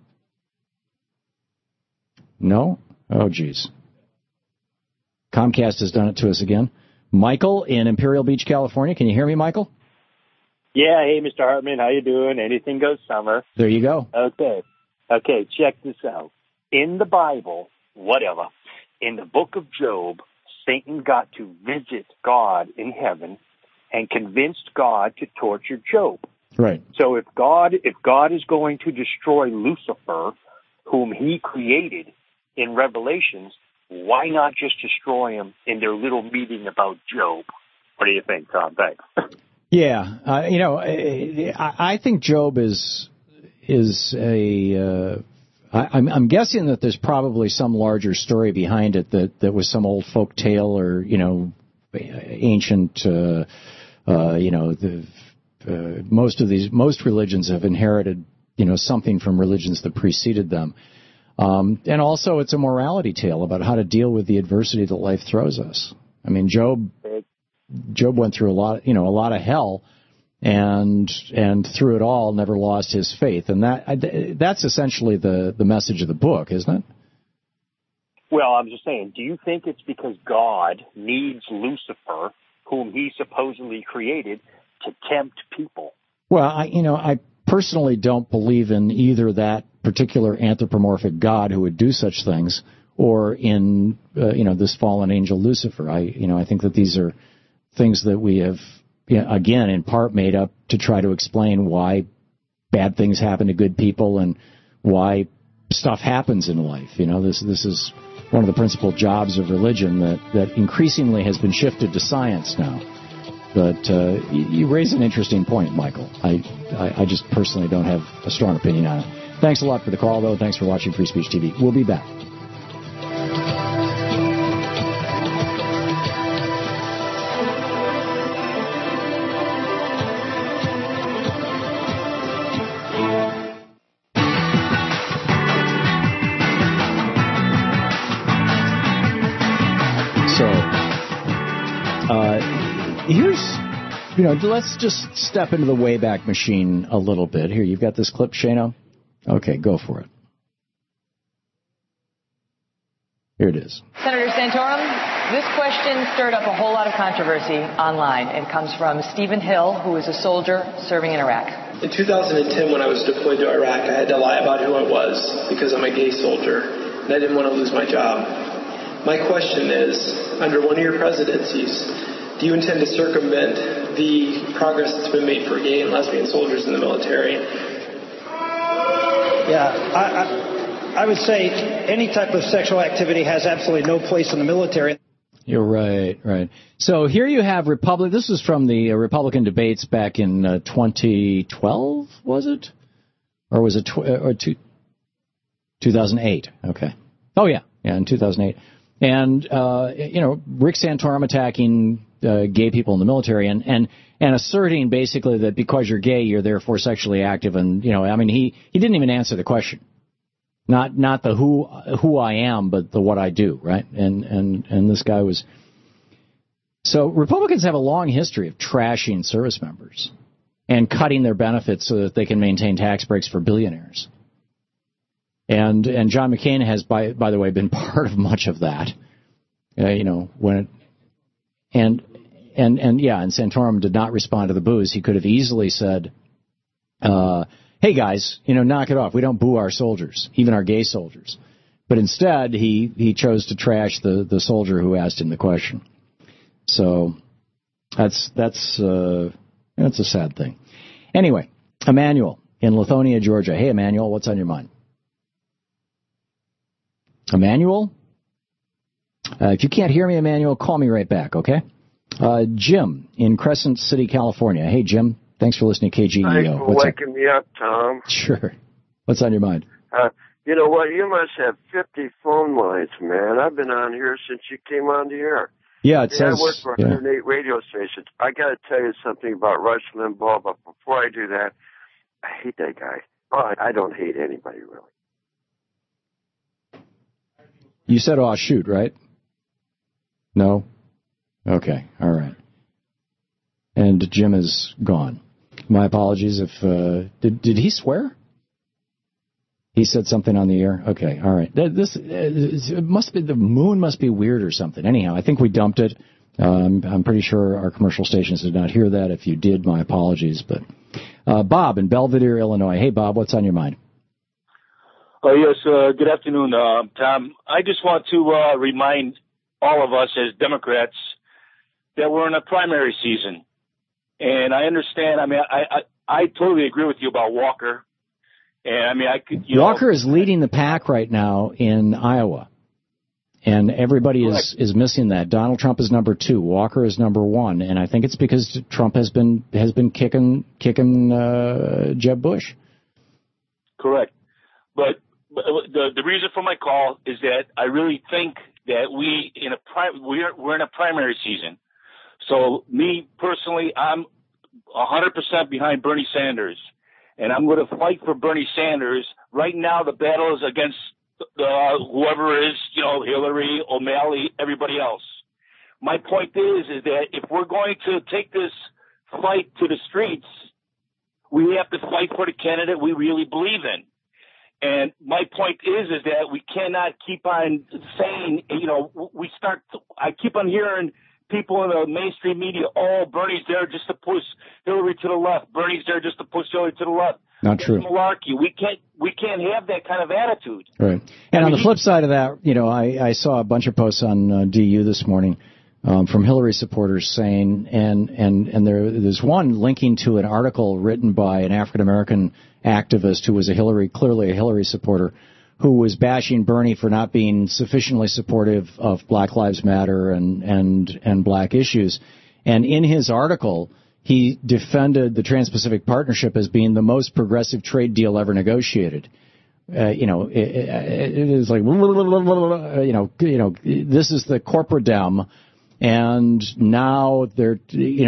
No? Oh, geez. Comcast has done it to us again. Michael in Imperial Beach, California. Can you hear me, Michael? Yeah, hey, Mr. Hartman, how you doing? Anything goes summer. There you go. Okay, check this out. In the Bible, in the book of Job, Satan got to visit God in heaven and convinced God to torture Job. Right. So if God is going to destroy Lucifer, whom he created in Revelations, why not just destroy him in their little meeting about Job? What do you think, Tom? Thanks. Yeah, I think Job is a. I'm guessing that there's probably some larger story behind it that was some old folk tale or ancient. Most religions have inherited something from religions that preceded them, and also it's a morality tale about how to deal with the adversity that life throws us. I mean, Job went through a lot of hell, and through it all never lost his faith, and that's essentially the message of the book, isn't it? Well, I'm just saying, do you think it's because God needs Lucifer, whom he supposedly created, to tempt people? Well, I personally don't believe in either that particular anthropomorphic God who would do such things, or in this fallen angel Lucifer. I think that these are things that we have, again, in part made up to try to explain why bad things happen to good people and why stuff happens in life. This is one of the principal jobs of religion that increasingly has been shifted to science now. But you raise an interesting point, Michael. I just personally don't have a strong opinion on it. Thanks a lot for the call, though. Thanks for watching Free Speech TV. We'll be back. Let's just step into the Wayback Machine a little bit. Here, you've got this clip, Shano? Okay, go for it. Here it is. Senator Santorum, this question stirred up a whole lot of controversy online. It comes from Stephen Hill, who is a soldier serving in Iraq. In 2010, when I was deployed to Iraq, I had to lie about who I was because I'm a gay soldier, and I didn't want to lose my job. My question is, under one of your presidencies, do you intend to circumvent the progress that's been made for gay and lesbian soldiers in the military? Yeah, I would say any type of sexual activity has absolutely no place in the military. You're right. So here you have this is from the Republican debates back in 2012, was it? Or was it 2008? Okay. Oh, yeah, in 2008. And, Rick Santorum attacking gay people in the military and asserting basically that because you're gay, you're therefore sexually active. And, he didn't even answer the question. Not the who I am, but the what I do, right? And this guy was. So Republicans have a long history of trashing service members and cutting their benefits so that they can maintain tax breaks for billionaires. And John McCain has, by the way, been part of much of that. And Santorum did not respond to the boos. He could have easily said, hey guys, knock it off. We don't boo our soldiers, even our gay soldiers. But instead, he chose to trash the soldier who asked him the question. So that's a sad thing. Anyway, Emmanuel in Lithonia, Georgia. Hey, Emmanuel, what's on your mind? Emmanuel? If you can't hear me, Emmanuel, call me right back, okay? Jim in Crescent City, California. Hey, Jim. Thanks for listening to KGEO. Thanks for waking me up, Tom. Sure. What's on your mind? You know what? You must have 50 phone lines, man. I've been on here since you came on the air. Yeah, it says. I work for 108 radio stations. I got to tell you something about Rush Limbaugh, but before I do that, I hate that guy. Oh, I don't hate anybody, really. You said, oh, shoot, right? No? Okay, all right. And Jim is gone. My apologies if... Did he swear? He said something on the air? Okay, all right. It must be, the moon must be weird or something. Anyhow, I think we dumped it. I'm pretty sure our commercial stations did not hear that. If you did, my apologies. But Bob in Belvedere, Illinois. Hey, Bob, what's on your mind? Oh, yes, good afternoon, Tom. I just want to remind all of us as Democrats that we're in a primary season. And I understand, I totally agree with you about Walker. And Walker is leading the pack right now in Iowa. And everybody is missing that. Donald Trump is number 2. Walker is number 1. And I think it's because Trump has been kicking Jeb Bush. Correct. But the reason for my call is that I really think that we're in a primary season. So me personally, I'm 100% behind Bernie Sanders, and I'm going to fight for Bernie Sanders. Right now, the battle is against whoever is, Hillary, O'Malley, everybody else. My point is that if we're going to take this fight to the streets, we have to fight for the candidate we really believe in. And my point is that we cannot keep on saying, I keep on hearing people in the mainstream media, Bernie's there just to push Hillary to the left. Bernie's there just to push Hillary to the left. Not true. It's malarkey. We can't have that kind of attitude. Right. And on the flip side of that, I saw a bunch of posts on DU this morning from Hillary supporters saying, and there's one linking to an article written by an African American activist who was clearly a Hillary supporter, who was bashing Bernie for not being sufficiently supportive of Black Lives Matter and black issues. And in his article, he defended the Trans-Pacific Partnership as being the most progressive trade deal ever negotiated. It is like, this is the corporate dem, and now they're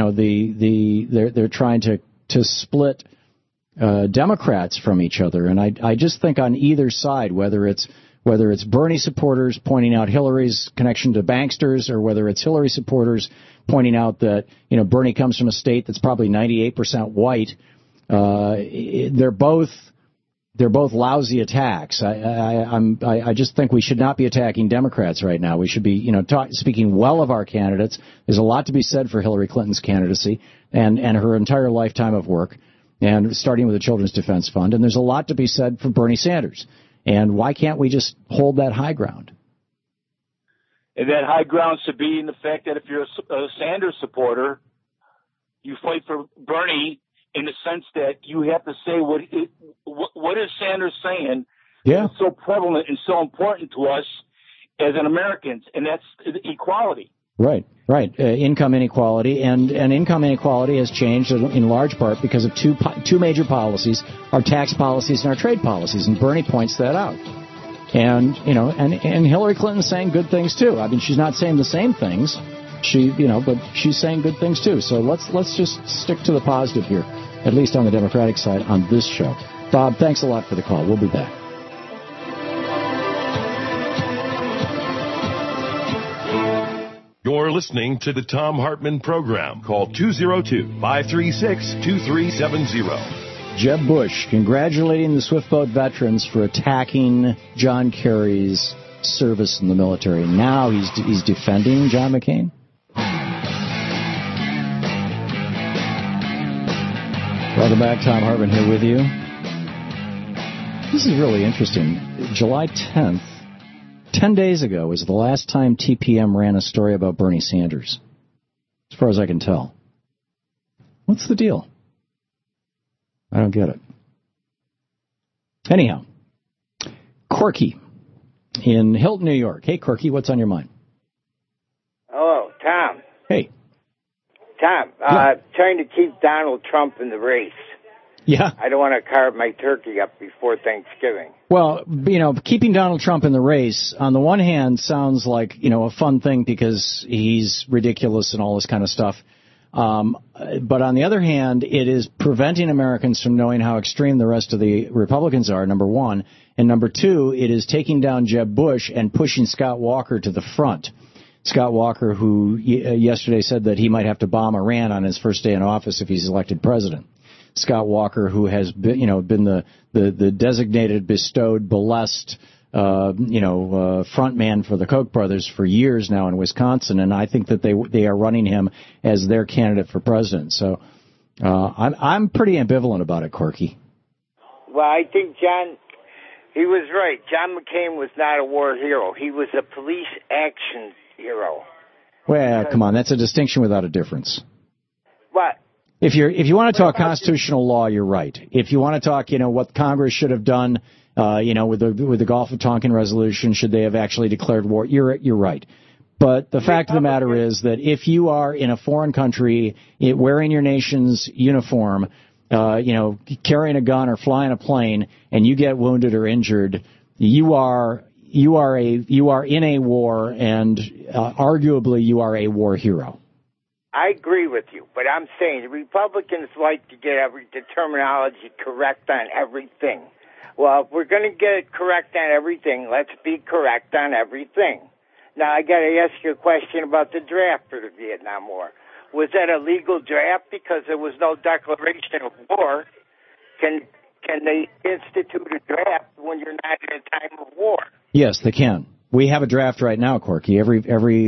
trying to split Democrats from each other. And I just think on either side, whether it's Bernie supporters pointing out Hillary's connection to banksters, or whether it's Hillary supporters pointing out that Bernie comes from a state that's probably 98% white, they're both lousy attacks. I just think we should not be attacking Democrats right now. We should be speaking well of our candidates. There's a lot to be said for Hillary Clinton's candidacy and her entire lifetime of work, and starting with the Children's Defense Fund. And there's a lot to be said for Bernie Sanders. And why can't we just hold that high ground? And that high ground should be in the fact that if you're a Sanders supporter, you fight for Bernie in the sense that you have to say what is Sanders saying? Yeah. It's so prevalent and so important to us as an Americans, and that's equality. Right. Income inequality, and income inequality has changed in large part because of two major policies: our tax policies and our trade policies. And Bernie points that out. And, and Hillary Clinton's saying good things, too. I mean, she's not saying the same things, but she's saying good things, too. So let's just stick to the positive here, at least on the Democratic side on this show. Bob, thanks a lot for the call. We'll be back. You're listening to the Thom Hartmann Program. Call 202-536-2370. Jeb Bush congratulating the Swiftboat veterans for attacking John Kerry's service in the military. Now he's defending John McCain? Welcome back. Thom Hartmann here with you. This is really interesting. July 10th, 10 days ago, was the last time TPM ran a story about Bernie Sanders, as far as I can tell. What's the deal? I don't get it. Anyhow, Corky in Hilton, New York. Hey, Corky, what's on your mind? Hello, Tom. Hey. Tom, trying to keep Donald Trump in the race. Yeah. I don't want to carve my turkey up before Thanksgiving. Well, keeping Donald Trump in the race, on the one hand, sounds like, a fun thing because he's ridiculous and all this kind of stuff. But on the other hand, it is preventing Americans from knowing how extreme the rest of the Republicans are, number one. And number two, it is taking down Jeb Bush and pushing Scott Walker to the front. Scott Walker, who yesterday said that he might have to bomb Iran on his first day in office if he's elected president. Scott Walker, who has been, been the designated, bestowed, blessed front man for the Koch brothers for years now in Wisconsin, and I think that they are running him as their candidate for president. So I'm pretty ambivalent about it, Corky. Well, I think he was right. John McCain was not a war hero. He was a police action hero. Well, come on, that's a distinction without a difference. What? If you want to talk constitutional law, you're right. If you want to talk, what Congress should have done, with the Gulf of Tonkin resolution, should they have actually declared war? You're right. But the fact of the matter is that if you are in a foreign country wearing your nation's uniform, carrying a gun or flying a plane, and you get wounded or injured, you are in a war, and arguably you are a war hero. I agree with you, but I'm saying the Republicans like to get the terminology correct on everything. Well, if we're going to get it correct on everything, let's be correct on everything. Now, I got to ask you a question about the draft for the Vietnam War. Was that a legal draft because there was no declaration of war? Can they institute a draft when you're not in a time of war? Yes, they can. We have a draft right now, Corky. Every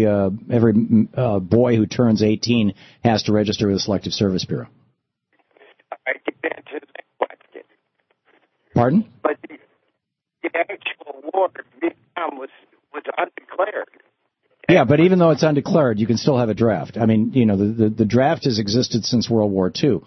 boy who turns 18 has to register with the Selective Service Bureau. I can answer that question. Pardon? But the actual war in Vietnam was undeclared. Yeah, but even though it's undeclared, you can still have a draft. I mean, the draft has existed since World War II.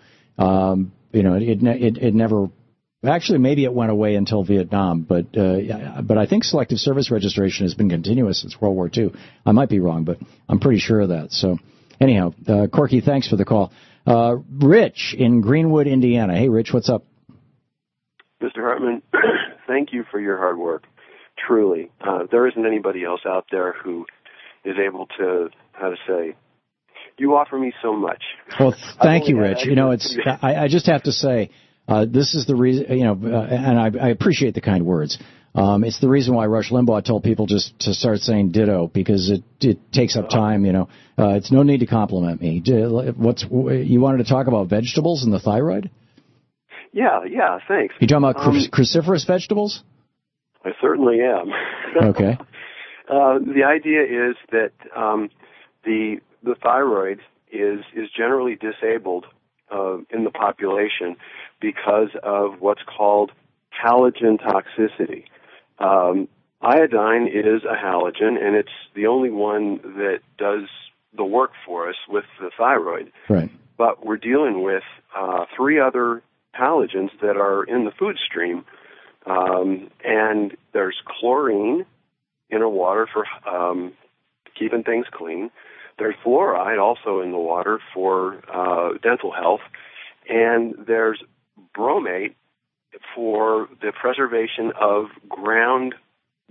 It never. Actually, maybe it went away until Vietnam, but I think selective service registration has been continuous since World War II. I might be wrong, but I'm pretty sure of that. So, anyhow, Corky, thanks for the call. Rich in Greenwood, Indiana. Hey, Rich, what's up? Mr. Hartmann, thank you for your hard work. Truly, there isn't anybody else out there who is able to, you offer me so much. Well, thank you, Rich. I just have to say, this is the reason, and I appreciate the kind words. It's the reason why Rush Limbaugh told people just to start saying ditto, because it takes up time, It's no need to compliment me. You wanted to talk about vegetables and the thyroid? Yeah, thanks. You talking about cruciferous vegetables? I certainly am. Okay. The idea is that the thyroid is generally disabled in the population because of what's called halogen toxicity. Iodine is a halogen, and it's the only one that does the work for us with the thyroid. Right. But we're dealing with 3 other halogens that are in the food stream, and there's chlorine in our water for keeping things clean. There's fluoride also in the water for dental health, and there's bromate for the preservation of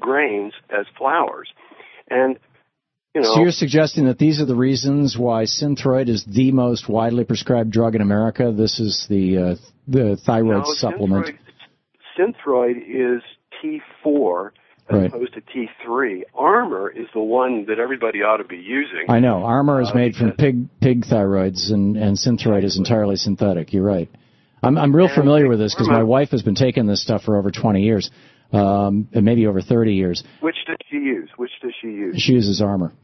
grains as flours. And, so you're suggesting that these are the reasons why Synthroid is the most widely prescribed drug in America? This is the thyroid supplement. Synthroid is T4 as opposed to T3. Armor is the one that everybody ought to be using. I know. Armor is made from pig thyroids, and Synthroid is entirely synthetic. You're right. I'm real familiar with this because my wife has been taking this stuff for over 20 years, and maybe over 30 years. Which does she use? She uses Armor.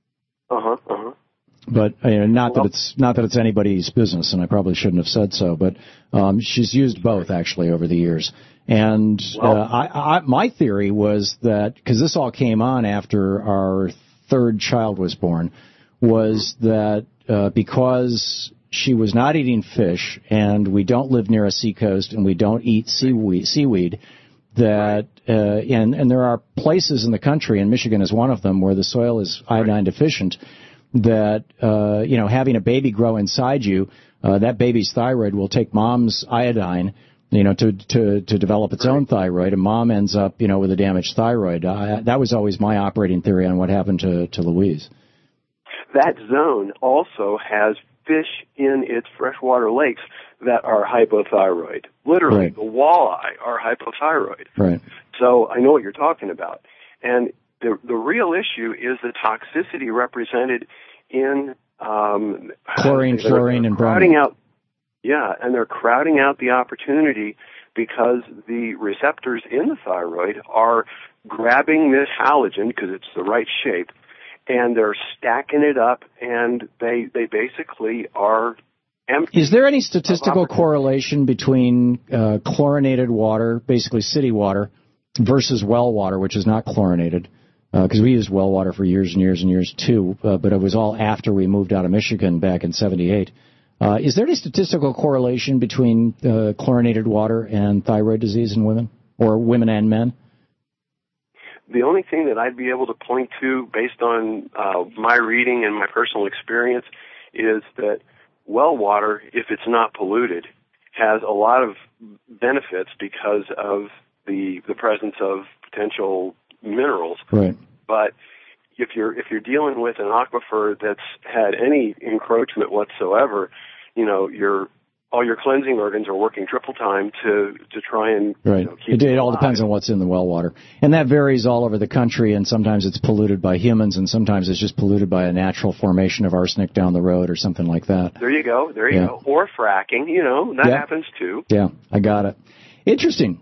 But not that it's anybody's business, and I probably shouldn't have said so. But she's used both actually over the years. And my theory was that because this all came on after our third child was born, was that because she was not eating fish, and we don't live near a seacoast, and we don't eat seaweed. That and there are places in the country, and Michigan is one of them, where the soil is iodine deficient. That having a baby grow inside you, that baby's thyroid will take mom's iodine, to develop its own thyroid, and mom ends up, with a damaged thyroid. That was always my operating theory on what happened to Louise. That zone also has fish in its freshwater lakes that are hypothyroid. Literally, the walleye are hypothyroid. Right. So I know what you're talking about. And the real issue is the toxicity represented in chlorine, fluorine, and bromine. And they're crowding out the opportunity because the receptors in the thyroid are grabbing this halogen because it's the right shape, and they're stacking it up, and they basically are empty. Is there any statistical correlation between chlorinated water, basically city water, versus well water, which is not chlorinated? Because we used well water for years and years and years, too, but it was all after we moved out of Michigan back in '78. Is there any statistical correlation between chlorinated water and thyroid disease in women, or women and men? The only thing that I'd be able to point to, based on my reading and my personal experience, is that well water, if it's not polluted, has a lot of benefits because of the presence of potential minerals. Right. But if you're dealing with an aquifer that's had any encroachment whatsoever, all your cleansing organs are working triple time to try and keep it all depends on what's in the well water, and that varies all over the country. And sometimes it's polluted by humans, and sometimes it's just polluted by a natural formation of arsenic down the road or something like that. There you go. Or fracking. That happens too. Yeah, I got it. Interesting.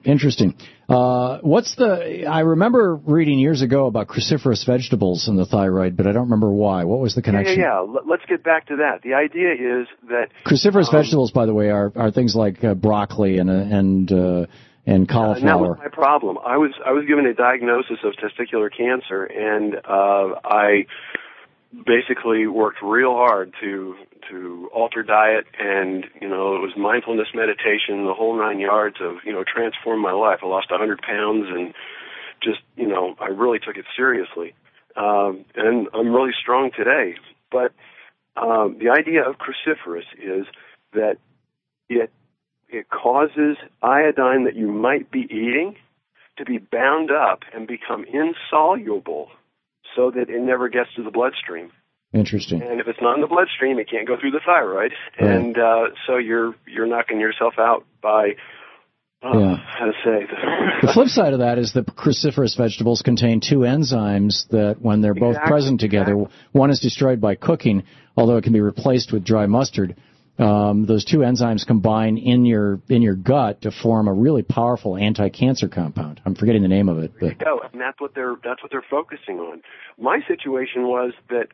I remember reading years ago about cruciferous vegetables in the thyroid, but I don't remember why. What was the connection? Yeah. Let's get back to that. The idea is that cruciferous vegetables, by the way, are things like broccoli and cauliflower. And that was my problem. I was given a diagnosis of testicular cancer, and I basically worked real hard to alter diet, and it was mindfulness meditation, the whole 9 yards of transform my life. I lost 100 pounds, and just I really took it seriously, and I'm really strong today. But the idea of cruciferous is that it causes iodine that you might be eating to be bound up and become insoluble, so that it never gets to the bloodstream. Interesting. And if it's not in the bloodstream, it can't go through the thyroid, and so you're knocking yourself out by how to say. The flip side of that is that cruciferous vegetables contain two enzymes that, when they're both present together, one is destroyed by cooking, although it can be replaced with dry mustard. Those two enzymes combine in your gut to form a really powerful anti-cancer compound. I'm forgetting the name of it. There you go, and that's what they're focusing on. My situation was that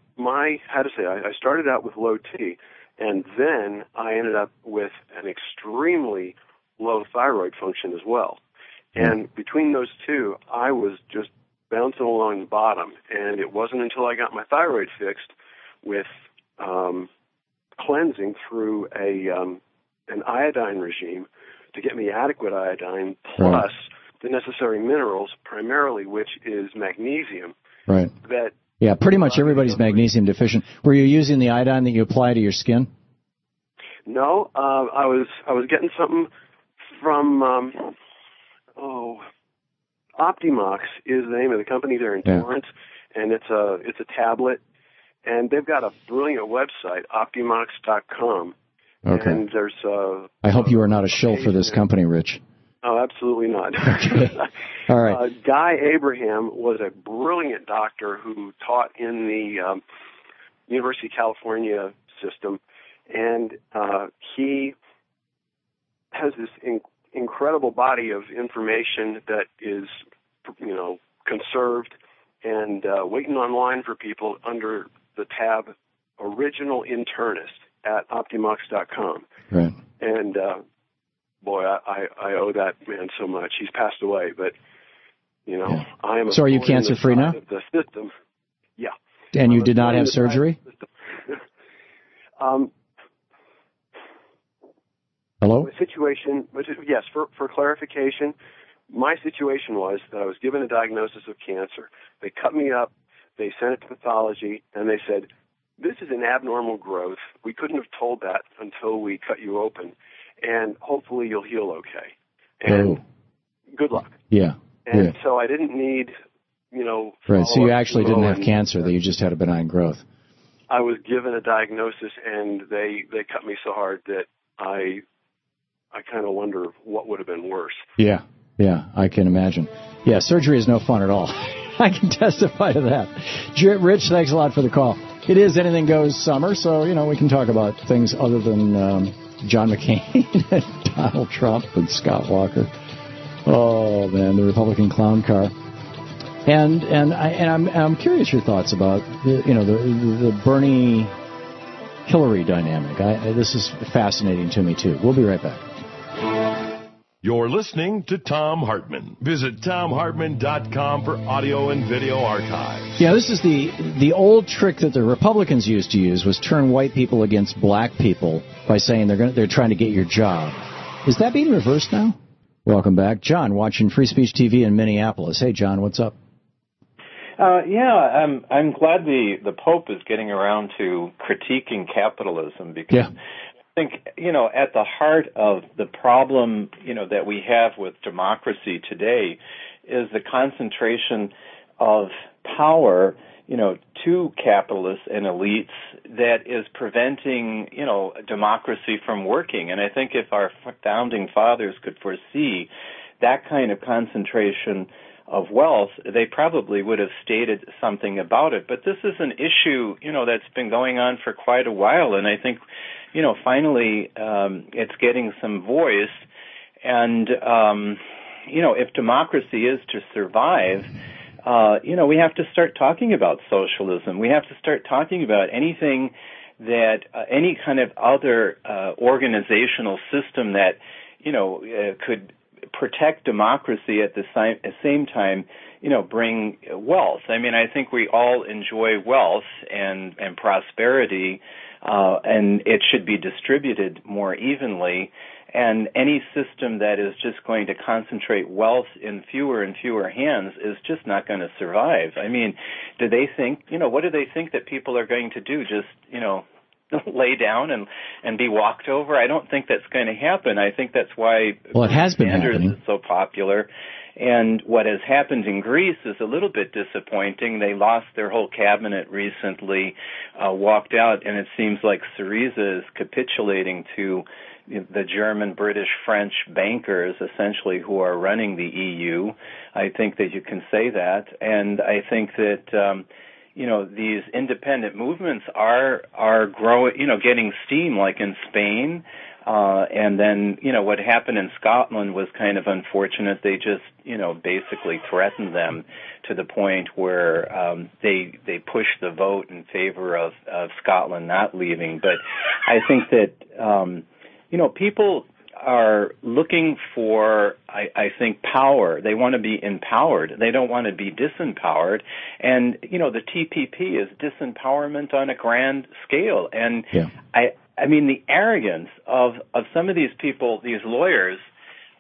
I started out with low T, and then I ended up with an extremely low thyroid function as well. And between those two, I was just bouncing along the bottom, and it wasn't until I got my thyroid fixed with cleansing through an iodine regime to get me adequate iodine plus the necessary minerals, primarily which is magnesium. Right. Pretty much everybody's magnesium deficient. Were you using the iodine that you apply to your skin? No, I was getting something from Optimox is the name of the company. They're in Torrance, and it's a tablet, and they've got a brilliant website, Optimox.com. Okay. And there's I hope you are not a shill for this company, Rich. Oh, absolutely not. Okay. All right. Guy Abraham was a brilliant doctor who taught in the University of California system, and he has this incredible body of information that is, conserved and waiting online for people under the tab Original Internist at Optimox.com. Right. And boy, I owe that man so much. He's passed away, but I am. So are you cancer-free now? The system, yeah. And you did not have surgery? Hello? The situation, yes, for clarification, my situation was that I was given a diagnosis of cancer. They cut me up, they sent it to pathology, and they said, this is an abnormal growth. We couldn't have told that until we cut you open, and hopefully you'll heal okay. And good luck. Yeah. And so I didn't need, Right, so you actually didn't have cancer, that you just had a benign growth. I was given a diagnosis, and they cut me so hard that I kind of wonder what would have been worse. Yeah, I can imagine. Yeah, surgery is no fun at all. I can testify to that. Rich, thanks a lot for the call. It is Anything Goes summer, so, we can talk about things other than John McCain and Donald Trump and Scott Walker. Oh, man, the Republican clown car. And I'm curious your thoughts about the Bernie Hillary dynamic. This is fascinating to me too. We'll be right back. You're listening to Thom Hartmann. Visit ThomHartmann.com for audio and video archives. Yeah, this is the old trick that the Republicans used to use, was turn white people against black people by saying they're trying to get your job. Is that being reversed now? Welcome back. John, watching Free Speech TV in Minneapolis. Hey, John, what's up? I'm glad the Pope is getting around to critiquing capitalism, because I think, at the heart of the problem, that we have with democracy today is the concentration of power, to capitalists and elites that is preventing, democracy from working. And I think if our founding fathers could foresee that kind of concentration of wealth, they probably would have stated something about it. But this is an issue, that's been going on for quite a while, and I think, finally, it's getting some voice. And, if democracy is to survive, we have to start talking about socialism. We have to start talking about anything that, any kind of other organizational system that, could protect democracy at the same time, bring wealth. I mean, I think we all enjoy wealth and prosperity, and it should be distributed more evenly. And any system that is just going to concentrate wealth in fewer and fewer hands is just not going to survive. I mean, do they think, what do they think that people are going to do? Just, lay down and be walked over? I don't think that's going to happen. I think that's why it has been Sanders happening. Is so popular. And what has happened in Greece is a little bit disappointing. They lost their whole cabinet recently, walked out, and it seems like Syriza is capitulating to the German, British, French bankers, essentially, who are running the EU. I think that you can say that. And I think that, these independent movements are growing, getting steam, like in Spain. And then, what happened in Scotland was kind of unfortunate. They just, basically threatened them to the point where they pushed the vote in favor of Scotland not leaving. But I think that, people are looking for, I think, power. They want to be empowered. They don't want to be disempowered. And, the TPP is disempowerment on a grand scale. And I mean, the arrogance of some of these people, these lawyers,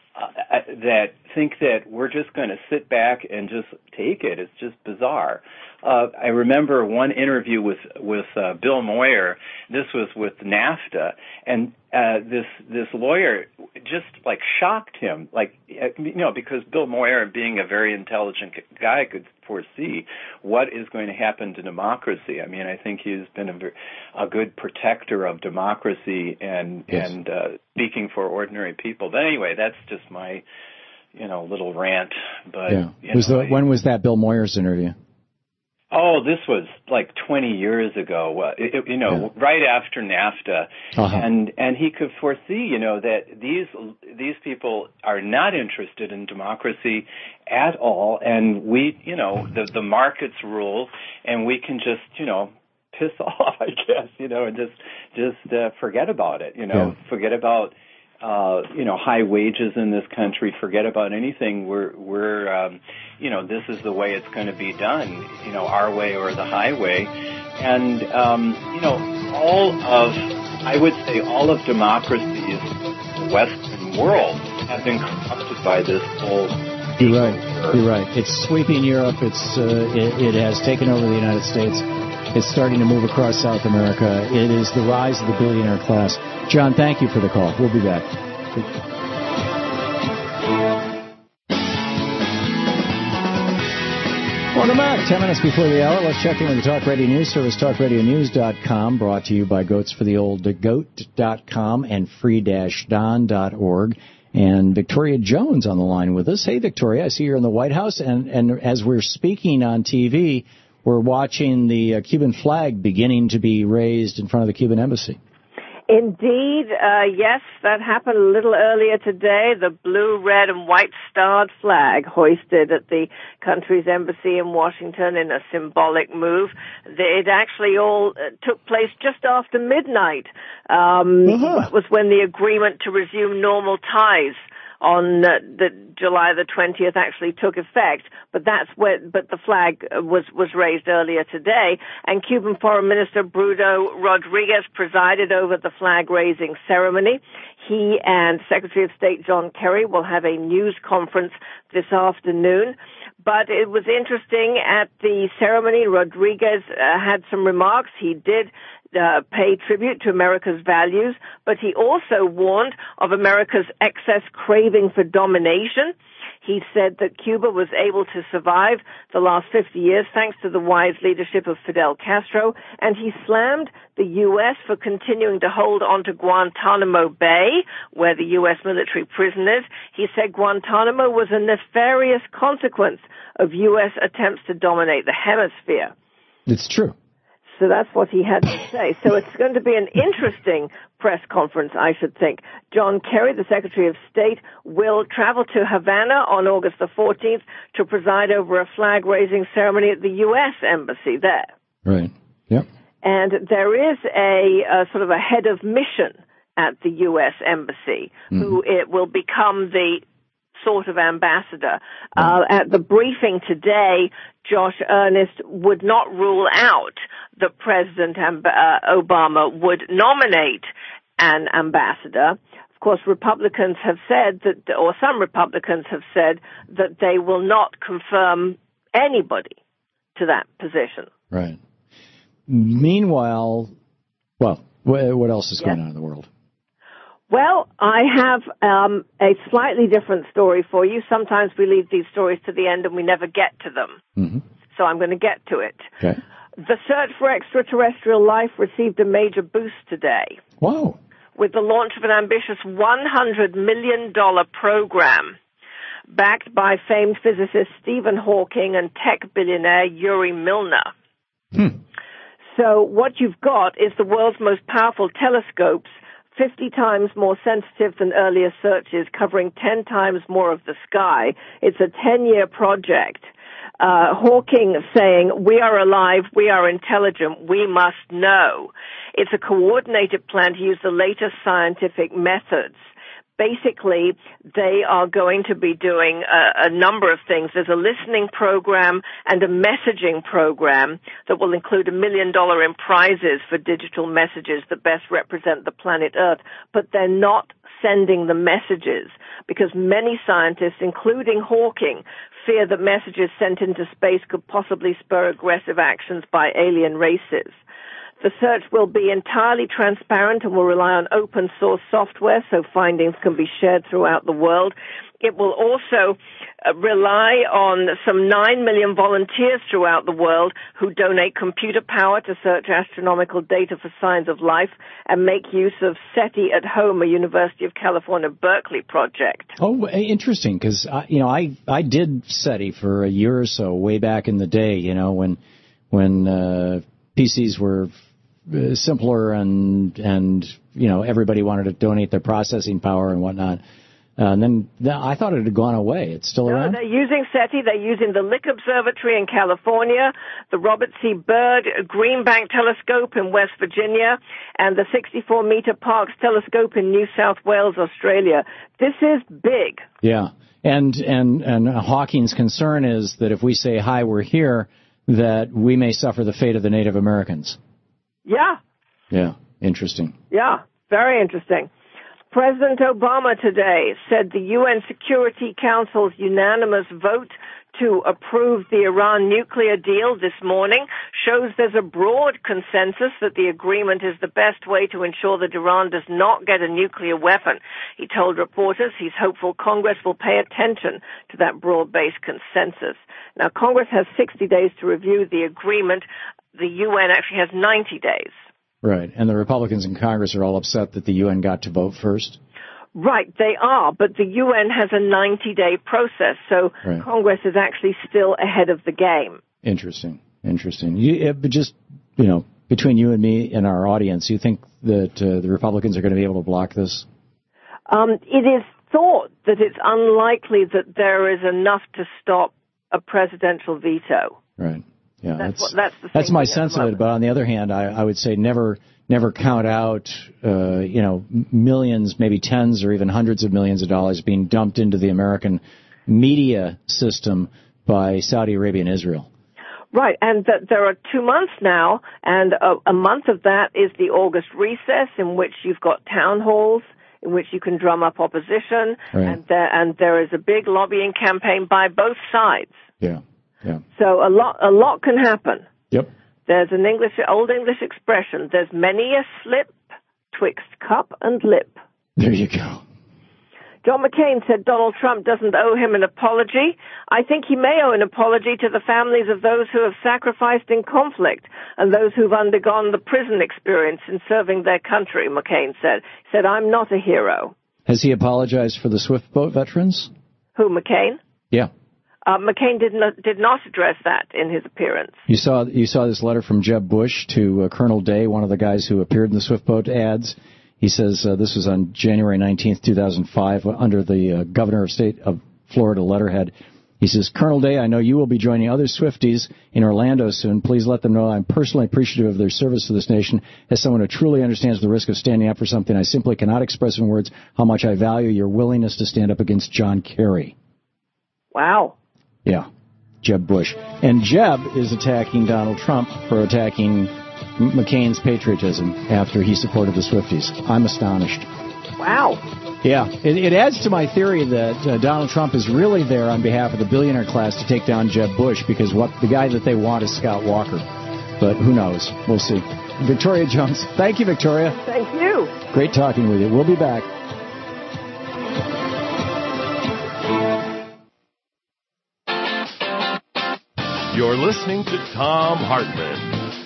that think that we're just going to sit back and just take it. It's just bizarre. I remember one interview with Bill Moyer. This was with NAFTA, and this lawyer just like shocked him, because Bill Moyer, being a very intelligent guy, could foresee what is going to happen to democracy. I mean, I think he's been a good protector of democracy and speaking for ordinary people. But anyway, that's just my little rant. But when was that Bill Moyer's interview? Oh, this was like 20 years ago, right after NAFTA. And he could foresee, that these people are not interested in democracy at all. And we, the markets rule, and we can just, piss off, I guess, and just forget about it, forget about, high wages in this country, forget about anything. We're this is the way it's going to be done, our way or the highway. And, all of democracies in the Western world have been corrupted by this whole. You're right. It's sweeping Europe. It has taken over the United States. It's starting to move across South America. It is the rise of the billionaire class. John, thank you for the call. We'll be back. Welcome back. 10 minutes before the hour. Let's check in with the Talk Radio News Service, talkradionews.com, brought to you by goatsfortheoldgoat.com and free-don.org. And Victoria Jones on the line with us. Hey, Victoria, I see you're in the White House, and as we're speaking on TV, we're watching the Cuban flag beginning to be raised in front of the Cuban embassy. Indeed, yes, that happened a little earlier today. The blue, red, and white starred flag hoisted at the country's embassy in Washington in a symbolic move. It actually all took place just after midnight. That was when the agreement to resume normal ties on July the 20th actually took effect, but the flag was raised earlier today, and Cuban Foreign Minister Bruno Rodriguez presided over the flag raising ceremony. He and Secretary of State John Kerry will have a news conference this afternoon. But it was interesting at the ceremony. Rodriguez had some remarks. He did pay tribute to America's values, but he also warned of America's excess craving for domination. He said that Cuba was able to survive the last 50 years thanks to the wise leadership of Fidel Castro, and he slammed the U.S. for continuing to hold on to Guantanamo Bay, where the U.S. military prison is. He said Guantanamo was a nefarious consequence of U.S. attempts to dominate the hemisphere. It's true. So that's what he had to say. So it's going to be an interesting press conference, I should think. John Kerry, the Secretary of State, will travel to Havana on August the 14th to preside over a flag-raising ceremony at the U.S. Embassy there. Right. Yep. And there is a sort of a head of mission at the U.S. Embassy who it will become the sort of ambassador. At the briefing today, Josh Earnest would not rule out that President Obama would nominate an ambassador. Of course, Republicans have said that, or some Republicans have said that they will not confirm anybody to that position. Right. Meanwhile, well, what else is going on in the world? Well, I have a slightly different story for you. Sometimes we leave these stories to the end and we never get to them. Mm-hmm. So I'm going to get to it. Okay. The search for extraterrestrial life received a major boost today. Wow. With the launch of an ambitious $100 million program backed by famed physicist Stephen Hawking and tech billionaire Yuri Milner. So what you've got is the world's most powerful telescopes, 50 times more sensitive than earlier searches, covering 10 times more of the sky. It's a 10-year project. Hawking saying, "We are alive, we are intelligent, we must know." It's a coordinated plan to use the latest scientific methods. basically, they are going to be doing a number of things. There's a listening program and a messaging program that will include $1 million in prizes for digital messages that best represent the planet Earth. But they're not sending the messages because many scientists, including Hawking, fear that messages sent into space could possibly spur aggressive actions by alien races. The search will be entirely transparent and will rely on open source software so findings can be shared throughout the world. It will also rely on some 9 million volunteers throughout the world who donate computer power to search astronomical data for signs of life and make use of SETI at Home, a University of California, Berkeley project. Oh, interesting, because, I did SETI for a year or so way back in the day, when PCs were simpler and everybody wanted to donate their processing power and whatnot. And then I thought it had gone away. It's still around? No, they're using SETI. They're using the Lick Observatory in California, the Robert C. Byrd Green Bank Telescope in West Virginia, and the 64-meter Parkes Telescope in New South Wales, Australia. This is big. Yeah. And Hawking's concern is that if we say, hi, we're here, that we may suffer the fate of the Native Americans. Yeah. Yeah. Interesting. Yeah. Very interesting. President Obama today said the UN Security Council's unanimous vote to approve the Iran nuclear deal this morning shows there's a broad consensus that the agreement is the best way to ensure that Iran does not get a nuclear weapon. He told reporters he's hopeful Congress will pay attention to that broad-based consensus. Now, Congress has 60 days to review the agreement. The UN actually has 90 days. Right, and the Republicans in Congress are all upset that the UN got to vote first? Right, they are, but the UN has a 90-day process, so right. Congress is actually still ahead of the game. Interesting. But just, between you and me and our audience, you think that the Republicans are going to be able to block this? It is thought that it's unlikely that there is enough to stop a presidential veto. Right. Yeah, that's my sense of it. But on the other hand, I would say never count out, millions, maybe tens or even hundreds of millions of dollars being dumped into the American media system by Saudi Arabia and Israel. Right, and there are 2 months now, and a month of that is the August recess, in which you've got town halls, in which you can drum up opposition, right. and there is a big lobbying campaign by both sides. Yeah. Yeah. So a lot can happen. Yep. There's an old English expression, there's many a slip twixt cup and lip. There you go. John McCain said Donald Trump doesn't owe him an apology. I think he may owe an apology to the families of those who have sacrificed in conflict and those who've undergone the prison experience in serving their country, McCain said. He said, I'm not a hero. Has he apologized for the Swift boat veterans? Who, McCain? Yeah. McCain did not address that in his appearance. You saw this letter from Jeb Bush to Colonel Day, one of the guys who appeared in the Swift boat ads. He says this was on January 19th, 2005, under the Governor of State of Florida letterhead. He says, Colonel Day, I know you will be joining other Swifties in Orlando soon. Please let them know I'm personally appreciative of their service to this nation. As someone who truly understands the risk of standing up for something, I simply cannot express in words how much I value your willingness to stand up against John Kerry. Wow. Yeah, Jeb Bush. And Jeb is attacking Donald Trump for attacking McCain's patriotism after he supported the Swifties. I'm astonished. Wow. Yeah, it adds to my theory that Donald Trump is really there on behalf of the billionaire class to take down Jeb Bush because the guy that they want is Scott Walker. But who knows? We'll see. Victoria Jones. Thank you, Victoria. Thank you. Great talking with you. We'll be back. You're listening to Thom Hartmann.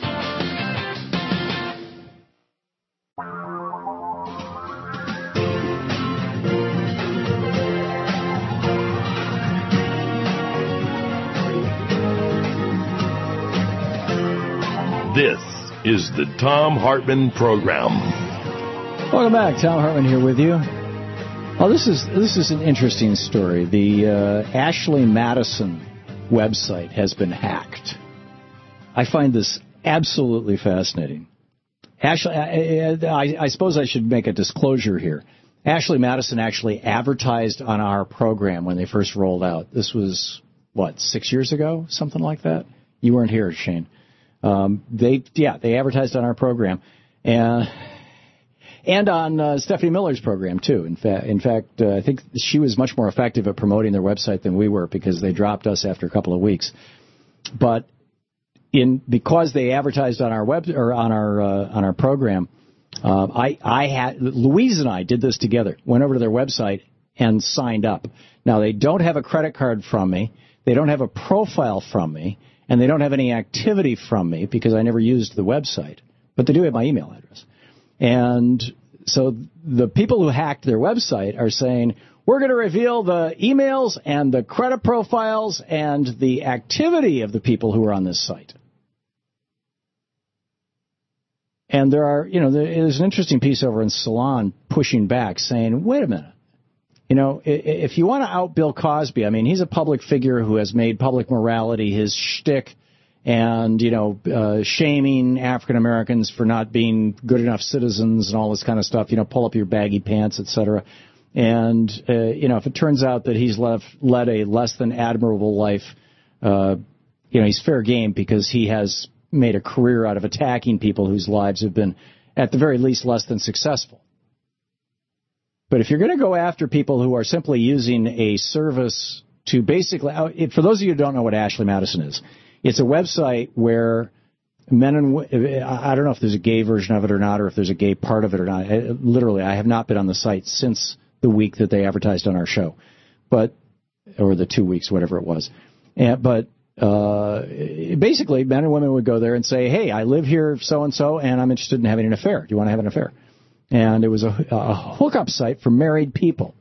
This is the Thom Hartmann Program. Welcome back. Thom Hartmann here with you. Oh, this is an interesting story. The Ashley Madison website has been hacked. I find this absolutely fascinating. Ashley, I suppose I should make a disclosure here. Ashley Madison actually advertised on our program when they first rolled out. This was, 6 years ago? Something like that? You weren't here, Shane. They advertised on our program. And on Stephanie Miller's program, too. In fact, I think she was much more effective at promoting their website than we were because they dropped us after a couple of weeks. But because they advertised on our on our program, Louise and I did this together. Went over to their website and signed up. Now they don't have a credit card from me. They don't have a profile from me, and they don't have any activity from me because I never used the website. But they do have my email address. And so the people who hacked their website are saying, we're going to reveal the emails and the credit profiles and the activity of the people who are on this site. And there's an interesting piece over in Salon pushing back, saying, wait a minute. If you want to out Bill Cosby, I mean, he's a public figure who has made public morality his shtick and, shaming African Americans for not being good enough citizens and all this kind of stuff, pull up your baggy pants, et cetera. And, if it turns out that he's led a less than admirable life, he's fair game because he has made a career out of attacking people whose lives have been, at the very least, less than successful. But if you're going to go after people who are simply using a service to basically, for those of you who don't know what Ashley Madison is, it's a website where men and I don't know if there's a gay version of it or not, or if there's a gay part of it or not. I have not been on the site since the week that they advertised on our show, or the 2 weeks, whatever it was. Basically, men and women would go there and say, hey, I live here so-and-so, and I'm interested in having an affair. Do you want to have an affair? And it was a hookup site for married people.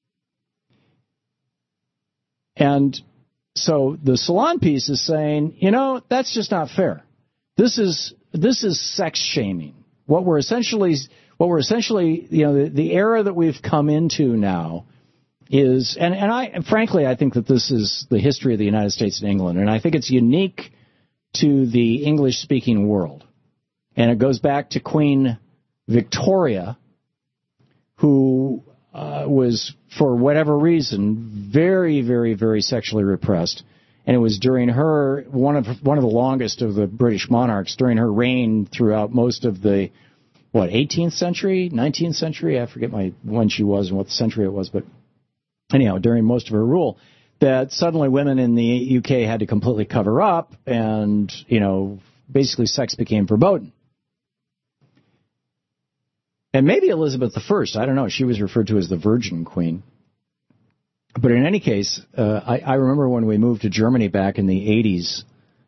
And so the Salon piece is saying, that's just not fair. This is sex shaming. What we're essentially, the era that we've come into now is, and frankly, I think that this is the history of the United States and England, and I think it's unique to the English-speaking world. And it goes back to Queen Victoria, who was, for whatever reason, very, very, very sexually repressed. And it was during her, one of the longest of the British monarchs, during her reign throughout most of the, 18th century, 19th century? I forget when she was and what century it was, but anyhow, during most of her rule, that suddenly women in the UK had to completely cover up and, basically sex became verboten. And maybe Elizabeth I, I don't know, she was referred to as the Virgin Queen. But in any case, I remember when we moved to Germany back in the 80s,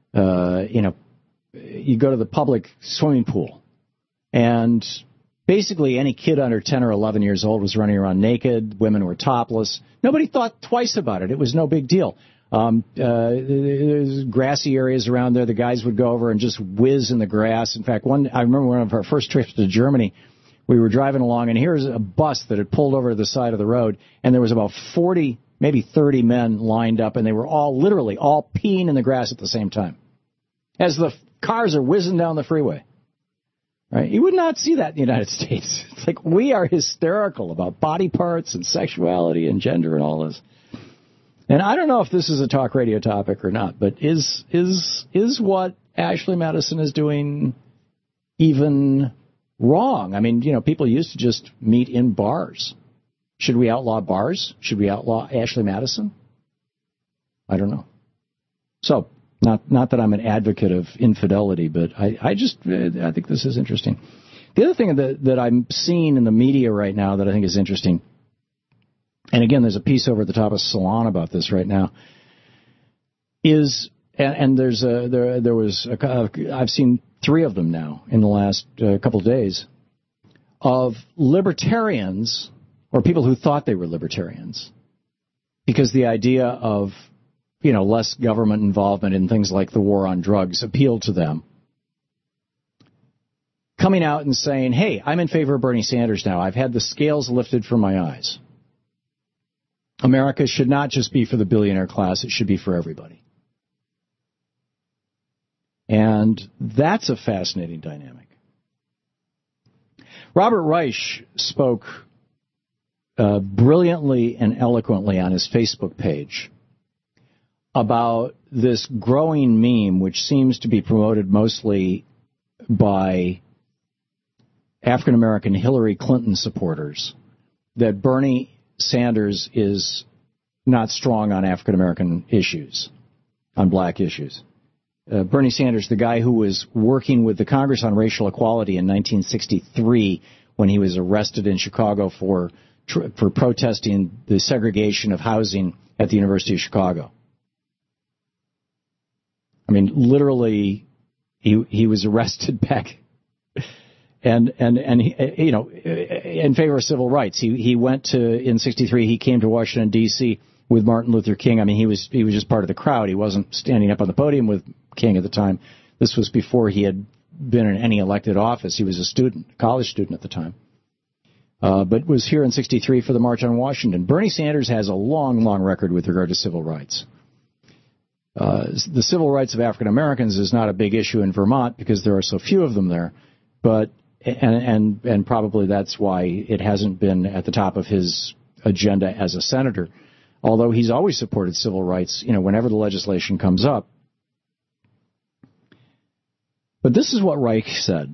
you go to the public swimming pool, and basically any kid under 10 or 11 years old was running around naked, women were topless. Nobody thought twice about it. It was no big deal. There's grassy areas around there. The guys would go over and just whiz in the grass. In fact, I remember one of our first trips to Germany, we were driving along, and here's a bus that had pulled over to the side of the road, and there was about 40, maybe 30 men lined up, and they were literally all peeing in the grass at the same time as the cars are whizzing down the freeway. Right? You would not see that in the United States. It's like we are hysterical about body parts and sexuality and gender and all this. And I don't know if this is a talk radio topic or not, but is what Ashley Madison is doing even wrong? I mean, people used to just meet in bars. Should we outlaw bars? Should we outlaw Ashley Madison? I don't know. So, not that I'm an advocate of infidelity, but I think this is interesting. The other thing that I'm seeing in the media right now that I think is interesting, and again, there's a piece over at the top of Salon about this right now, is, and I've seen 3 of them now in the last couple of days, of libertarians, or people who thought they were libertarians, because the idea of, less government involvement in things like the war on drugs appealed to them, coming out and saying, hey, I'm in favor of Bernie Sanders now. I've had the scales lifted from my eyes. America should not just be for the billionaire class. It should be for everybody. And that's a fascinating dynamic. Robert Reich spoke brilliantly and eloquently on his Facebook page about this growing meme, which seems to be promoted mostly by African-American Hillary Clinton supporters, that Bernie Sanders is not strong on African-American issues, on black issues. Bernie Sanders, the guy who was working with the Congress on Racial Equality in 1963 when he was arrested in Chicago for protesting the segregation of housing at the University of Chicago. I mean, literally, he was arrested back, and he, you know, in favor of civil rights. He went to, in '63, he came to Washington D.C. with Martin Luther King. I mean, he was just part of the crowd. He wasn't standing up on the podium with King at the time. This was before he had been in any elected office. He was a student, college student at the time. But was here in '63 for the March on Washington. Bernie Sanders has a long, long record with regard to civil rights. The civil rights of African Americans is not a big issue in Vermont because there are so few of them there, but and probably that's why it hasn't been at the top of his agenda as a senator. Although he's always supported civil rights, you know, whenever the legislation comes up. But this is what Reich said,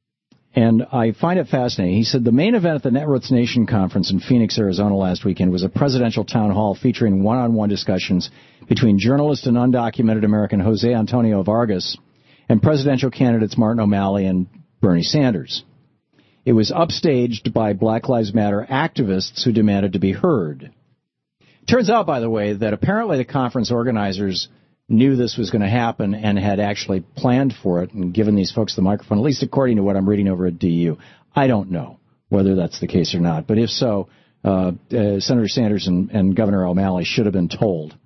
and I find it fascinating. He said the main event at the Netroots Nation conference in Phoenix, Arizona last weekend was a presidential town hall featuring one-on-one discussions between journalist and undocumented American Jose Antonio Vargas and presidential candidates Martin O'Malley and Bernie Sanders. It was upstaged by Black Lives Matter activists who demanded to be heard. Turns out, by the way, that apparently the conference organizers knew this was going to happen and had actually planned for it and given these folks the microphone, at least according to what I'm reading over at DU. I don't know whether that's the case or not, but if so, Senator Sanders and Governor O'Malley should have been told.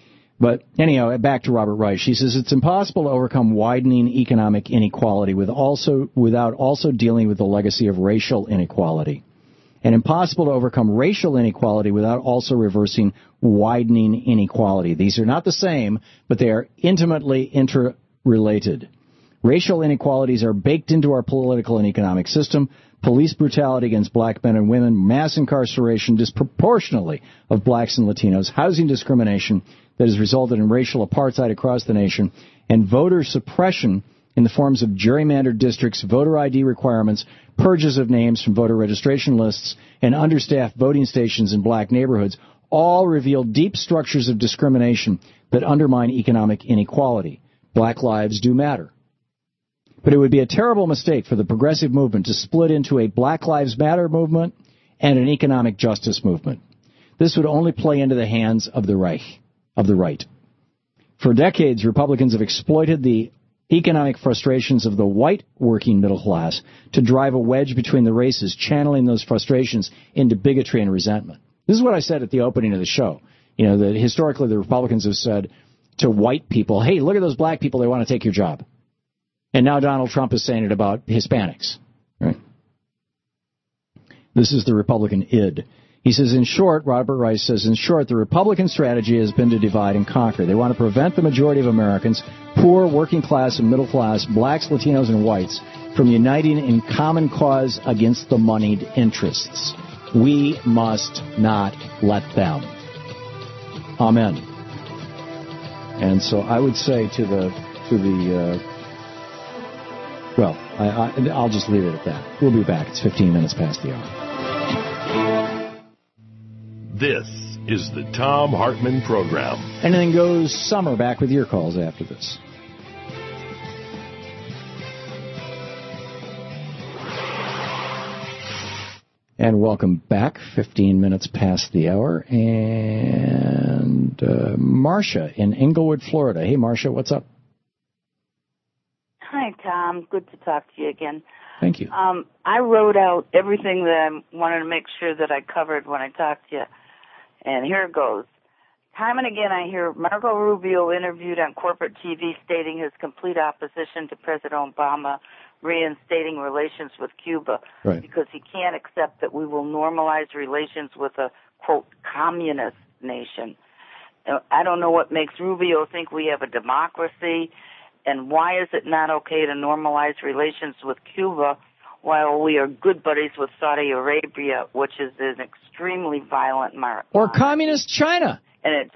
But anyhow, back to Robert Reich. He says it's impossible to overcome widening economic inequality without also dealing with the legacy of racial inequality. And impossible to overcome racial inequality without also reversing widening inequality. These are not the same, but they are intimately interrelated. Racial inequalities are baked into our political and economic system. Police brutality against black men and women, mass incarceration disproportionately of blacks and Latinos, housing discrimination that has resulted in racial apartheid across the nation, and voter suppression in the forms of gerrymandered districts, voter ID requirements, purges of names from voter registration lists, and understaffed voting stations in black neighborhoods all reveal deep structures of discrimination that undermine economic inequality. Black lives do matter. But it would be a terrible mistake for the progressive movement to split into a Black Lives Matter movement and an economic justice movement. This would only play into the hands of the right. For decades, Republicans have exploited the economic frustrations of the white working middle class to drive a wedge between the races, channeling those frustrations into bigotry and resentment. This is what I said at the opening of the show. You know, that historically the Republicans have said to white people, hey, look at those black people, they want to take your job. And now Donald Trump is saying it about Hispanics. Right? This is the Republican id. He says, in short, Robert Reich says, in short, the Republican strategy has been to divide and conquer. They want to prevent the majority of Americans, poor, working class, and middle class, blacks, Latinos, and whites, from uniting in common cause against the moneyed interests. We must not let them. Amen. And so I would say I'll just leave it at that. We'll be back. It's 15 minutes past the hour. This is the Thom Hartmann Program. Anything Goes Summer. Back with your calls after this. And welcome back. 15 minutes past the hour. And Marcia in Englewood, Florida. Hey, Marcia, what's up? Hi, Tom. Good to talk to you again. Thank you. I wrote out everything that I wanted to make sure that I covered when I talked to you. And here it goes. Time and again I hear Marco Rubio interviewed on corporate TV stating his complete opposition to President Obama reinstating relations with Cuba because he can't accept that we will normalize relations with a, quote, communist nation. I don't know what makes Rubio think we have a democracy, and why is it not okay to normalize relations with Cuba while we are good buddies with Saudi Arabia, which is an extremely violent or communist China. And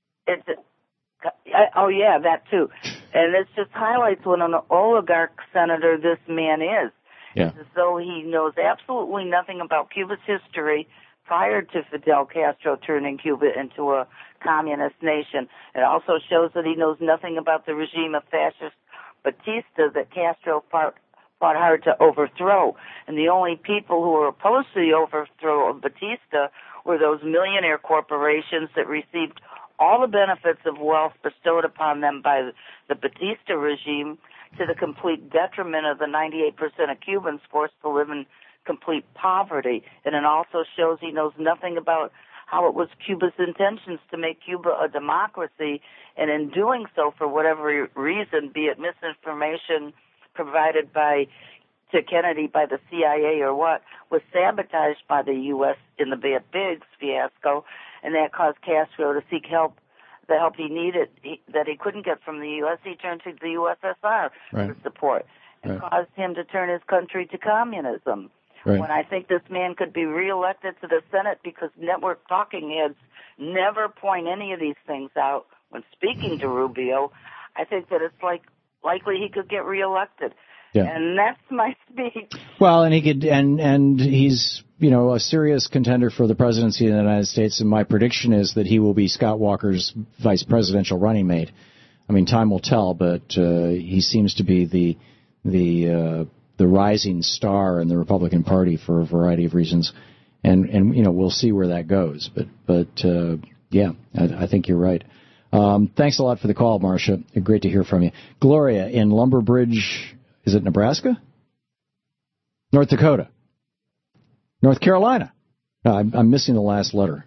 oh yeah, that too. And it just highlights what an oligarch senator this man is. Yeah. It's as though he knows absolutely nothing about Cuba's history prior to Fidel Castro turning Cuba into a communist nation. It also shows that he knows nothing about the regime of fascist Batista that Castro fought hard to overthrow. And the only people who were opposed to the overthrow of Batista were those millionaire corporations that received all the benefits of wealth bestowed upon them by the Batista regime, to the complete detriment of the 98% of Cubans forced to live in complete poverty. And it also shows he knows nothing about how it was Cuba's intentions to make Cuba a democracy, and in doing so, for whatever reason, be it misinformation provided to Kennedy by the CIA or what, was sabotaged by the U.S. in the Bad Pigs fiasco, and that caused Castro to seek help, the help he needed that he couldn't get from the U.S. He turned to the USSR for support, and caused him to turn his country to communism. When I think this man could be reelected to the Senate because network talking heads never point any of these things out when speaking to Rubio, I think that it's likely he could get reelected. Yeah. And that's my speech. Well, and he could, and he's, a serious contender for the presidency of the United States, and my prediction is that he will be Scott Walker's vice presidential running mate. I mean, time will tell, but he seems to be the rising star in the Republican Party for a variety of reasons, and we'll see where that goes. But yeah, I think you're right. Thanks a lot for the call, Marcia. Great to hear from you. Gloria in Lumber Bridge, is it Nebraska? North Dakota. North Carolina. I'm missing the last letter.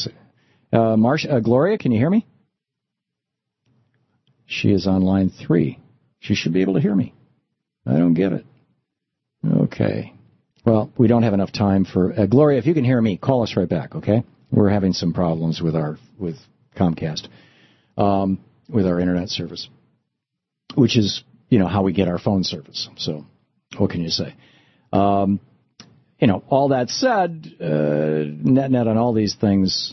Gloria, can you hear me? She is on line 3. She should be able to hear me. I don't get it. Okay. Well, we don't have enough time for Gloria. If you can hear me, call us right back. Okay. We're having some problems with Comcast, with our internet service, which is how we get our phone service. So, what can you say? All that said, net on all these things,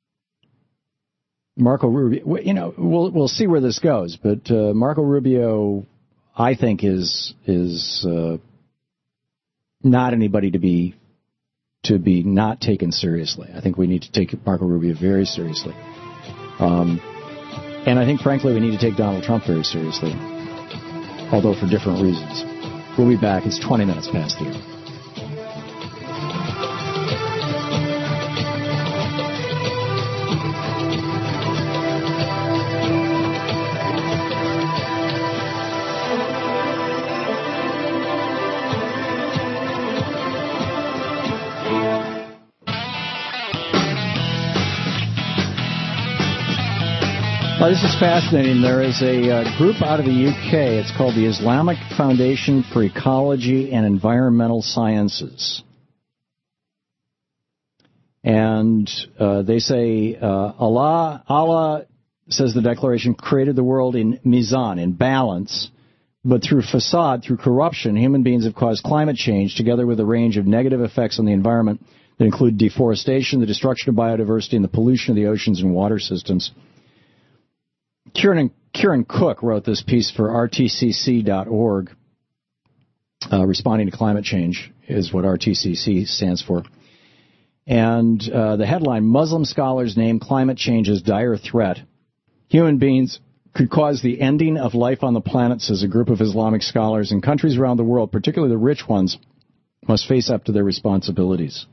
Marco Rubio. We'll see where this goes, but Marco Rubio, I think, is not anybody to be not taken seriously. I think we need to take Marco Rubio very seriously. And I think, frankly, we need to take Donald Trump very seriously, although for different reasons. We'll be back. It's 20 minutes past the hour. This is fascinating. There is a group out of the UK. It's called the Islamic Foundation for Ecology and Environmental Sciences. And they say Allah, says the declaration, created the world in mizan, in balance, but through facade, through corruption, human beings have caused climate change together with a range of negative effects on the environment that include deforestation, the destruction of biodiversity, and the pollution of the oceans and water systems. Kieran Cook wrote this piece for rtcc.org. Responding to climate change is what RTCC stands for. And the headline, Muslim scholars name climate change as dire threat. Human beings could cause the ending of life on the planet, says a group of Islamic scholars, and countries around the world, particularly the rich ones, must face up to their responsibilities.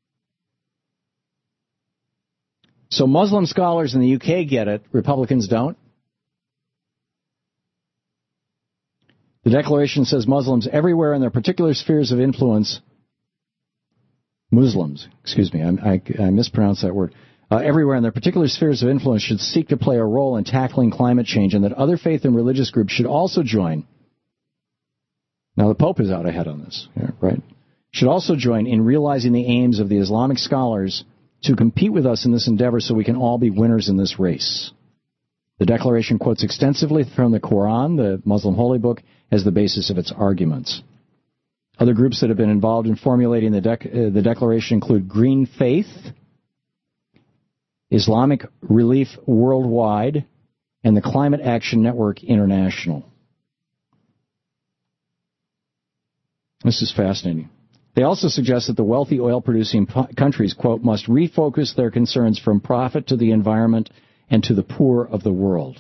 So Muslim scholars in the UK get it, Republicans don't. The declaration says Muslims everywhere in their particular spheres of influence, Muslims, excuse me, I mispronounced that word, everywhere in their particular spheres of influence should seek to play a role in tackling climate change, and that other faith and religious groups should also join. Now the Pope is out ahead on this, right? Should also join in realizing the aims of the Islamic scholars to compete with us in this endeavor so we can all be winners in this race. The declaration quotes extensively from the Quran, the Muslim holy book, as the basis of its arguments. Other groups that have been involved in formulating the declaration include Green Faith, Islamic Relief Worldwide, and the Climate Action Network International. This is fascinating. They also suggest that the wealthy oil-producing countries, quote, must refocus their concerns from profit to the environment and to the poor of the world.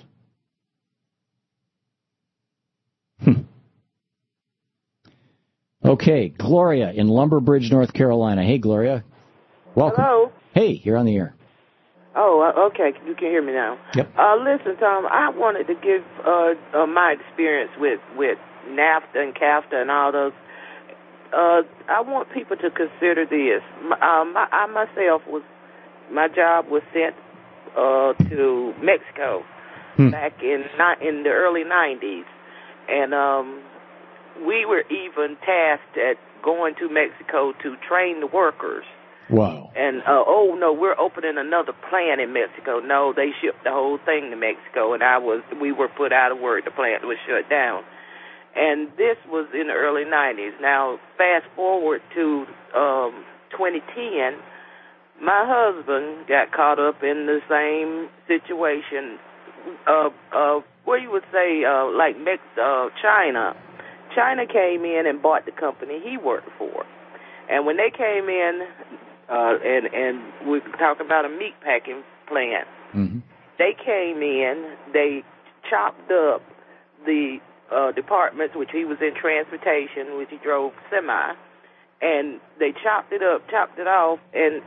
Okay, Gloria in Lumber Bridge, North Carolina. Hey, Gloria. Welcome. Hello. Hey, you're on the air. Oh, okay. You can hear me now. Yep. Listen, Tom, I wanted to give my experience with NAFTA and CAFTA and all those. I want people to consider this. I myself my job was sent to Mexico back in the early 90s, and we were even tasked at going to Mexico to train the workers. Wow. And, we're opening another plant in Mexico. No, they shipped the whole thing to Mexico, and we were put out of work. The plant was shut down. And this was in the early 90s. Now, fast forward to 2010, my husband got caught up in the same situation, where you would say, China. China came in and bought the company he worked for. And when they came in, and we're talking about a meat packing plant, they came in, they chopped up the departments, which he was in transportation, which he drove semi, and they chopped it up, chopped it off, and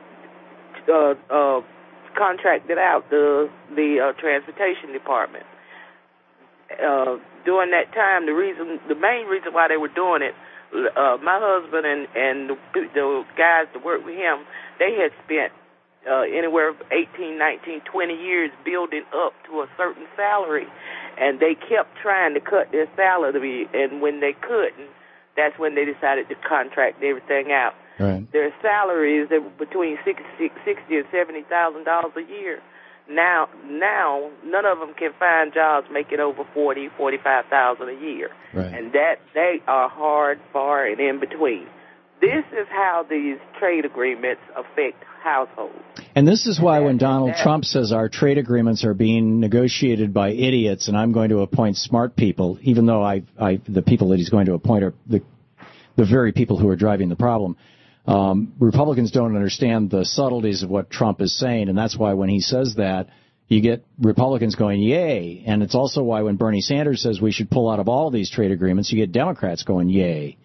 contracted out the transportation department. During that time, the main reason why they were doing it, my husband and the guys that worked with him, they had spent anywhere 18, 19, 20 years building up to a certain salary, and they kept trying to cut their salary, and when they couldn't, that's when they decided to contract everything out. Right. Their salaries are between $60,000 and $70,000 a year. Now, none of them can find jobs making over $40,000, $45,000 a year, right. And that they are hard, far, and in between. This is how these trade agreements affect households. And this is why when Donald Trump says our trade agreements are being negotiated by idiots and I'm going to appoint smart people, even though the people that he's going to appoint are the very people who are driving the problem. Republicans don't understand the subtleties of what Trump is saying, and that's why when he says that, you get Republicans going, yay. And it's also why when Bernie Sanders says we should pull out of all these trade agreements, you get Democrats going, yay.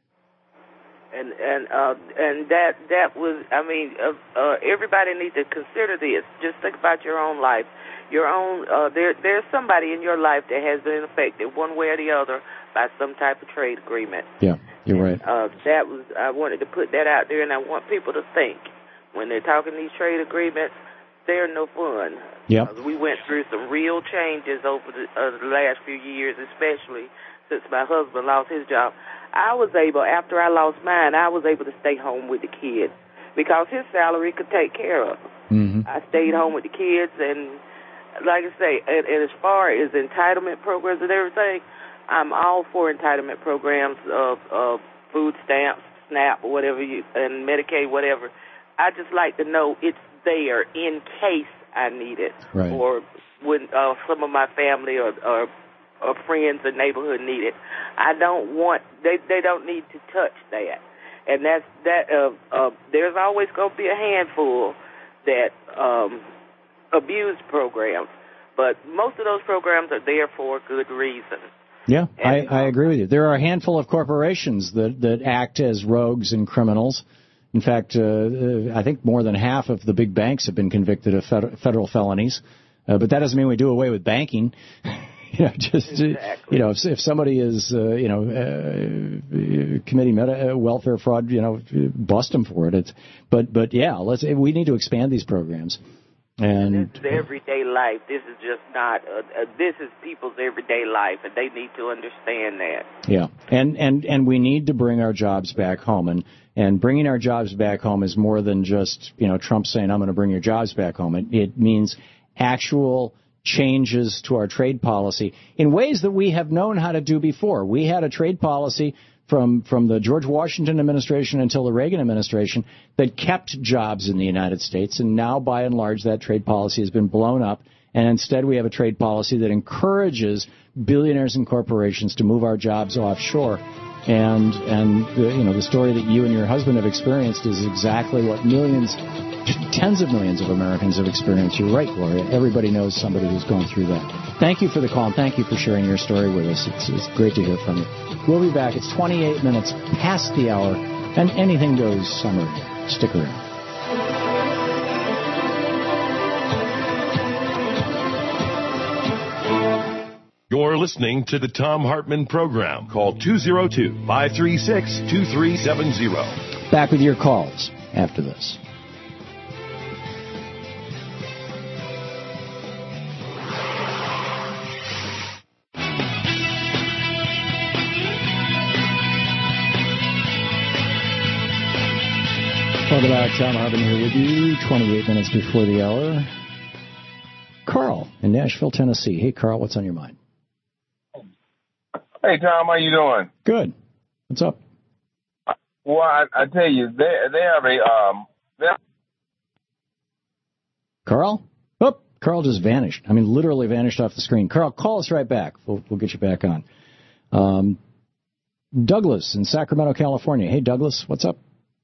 And that was, everybody needs to consider this. Just think about your own life. Your own, there's somebody in your life that has been affected one way or the other by some type of trade agreement. Yeah, you're right. I wanted to put that out there, and I want people to think when they're talking these trade agreements, they're no fun. Yep. We went through some real changes over the last few years, especially since my husband lost his job. After I lost mine, I was able to stay home with the kids because his salary could take care of them. I stayed home with the kids, and like I say, and as far as entitlement programs and everything, I'm all for entitlement programs of food stamps, SNAP, or whatever, and Medicaid, whatever. I just like to know it's there in case I need it, right. Or when some of my family or friends or neighborhood need it. I don't want they don't need to touch that, and there's always going to be a handful that abuse programs, but most of those programs are there for a good reason. Yeah, I agree with you. There are a handful of corporations that act as rogues and criminals. In fact, I think more than half of the big banks have been convicted of federal felonies. But that doesn't mean we do away with banking. Exactly. If somebody is, committing welfare fraud, bust them for it. But yeah, we need to expand these programs. And this is everyday life. This is just not. This is people's everyday life, and they need to understand that. Yeah, and we need to bring our jobs back home, and bringing our jobs back home is more than just Trump saying I'm going to bring your jobs back home. It means actual changes to our trade policy in ways that we have known how to do before. We had a trade policy from the George Washington administration until the Reagan administration that kept jobs in the United States, and now, by and large, that trade policy has been blown up, and instead we have a trade policy that encourages billionaires and corporations to move our jobs offshore. And the story that you and your husband have experienced is exactly what millions, tens of millions of Americans have experienced. You're right, Gloria. Everybody knows somebody who's gone through that. Thank you for the call, and thank you for sharing your story with us. It's great to hear from you. We'll be back. It's 28 minutes past the hour, and anything goes summer. Stick around. You're listening to the Thom Hartmann Program. Call 202-536-2370. Back with your calls after this. Welcome back. Thom Hartmann here with you, 28 minutes before the hour. Carl in Nashville, Tennessee. Hey, Carl, what's on your mind? Hey, Tom, how you doing? Good. What's up? Well, I tell you, they have a Carl? Oh, Carl just vanished. I mean, literally vanished off the screen. Carl, call us right back. We'll get you back on. Douglas in Sacramento, California. Hey, Douglas, what's up?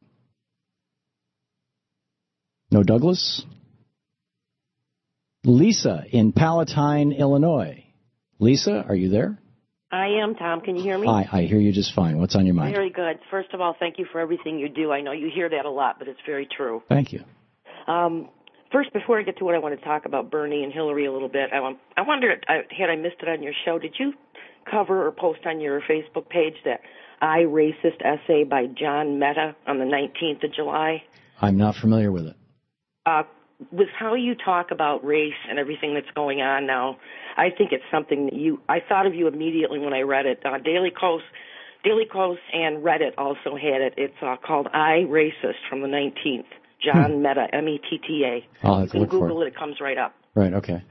No Douglas? Lisa in Palatine, Illinois. Lisa, are you there? I am, Tom. Can you hear me? Hi, I hear you just fine. What's on your mind? Very good. First of all, thank you for everything you do. I know you hear that a lot, but it's very true. Thank you. First, before I get to what I want to talk about Bernie and Hillary a little bit, I wonder, had I missed it on your show, did you cover or post on your Facebook page that I Racist essay by John Mehta on the 19th of July? I'm not familiar with it. With how you talk about race and everything that's going on now, I think it's something that I thought of you immediately when I read it. Daily Kos and Reddit also had it. It's called I Racist from the 19th. John Mehta, M-E-T-T-A. I'll have to look for it. Google it. It comes right up. Right, okay.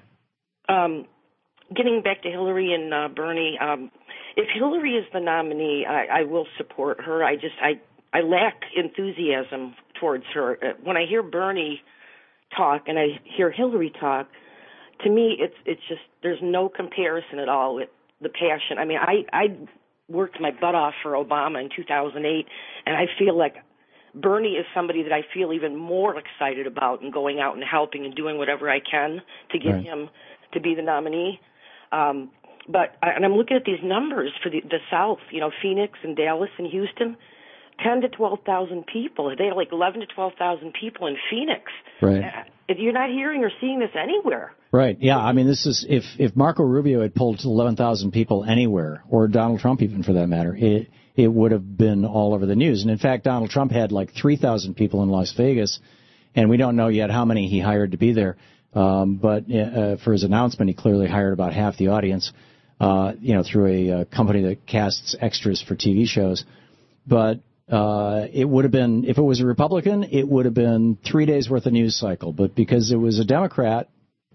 Getting back to Hillary and Bernie, if Hillary is the nominee, I will support her. I lack enthusiasm towards her. When I hear Bernie talk and I hear Hillary talk, to me it's just there's no comparison at all with the passion. I mean, I worked my butt off for Obama in 2008, and I feel like Bernie is somebody that I feel even more excited about and going out and helping and doing whatever I can to get him to be the nominee. But I'm looking at these numbers for the South, Phoenix and Dallas and Houston. 10 to 12,000 people. They have like 11 to 12,000 people in Phoenix. Right. You're not hearing or seeing this anywhere. Right. Yeah. I mean, this is if Marco Rubio had pulled 11,000 people anywhere, or Donald Trump even for that matter, it would have been all over the news. And in fact, Donald Trump had like 3,000 people in Las Vegas, and we don't know yet how many he hired to be there. But for his announcement, he clearly hired about half the audience, through a company that casts extras for TV shows. But it would have been, if it was a Republican, it would have been 3 days worth of news cycle. But because it was a Democrat,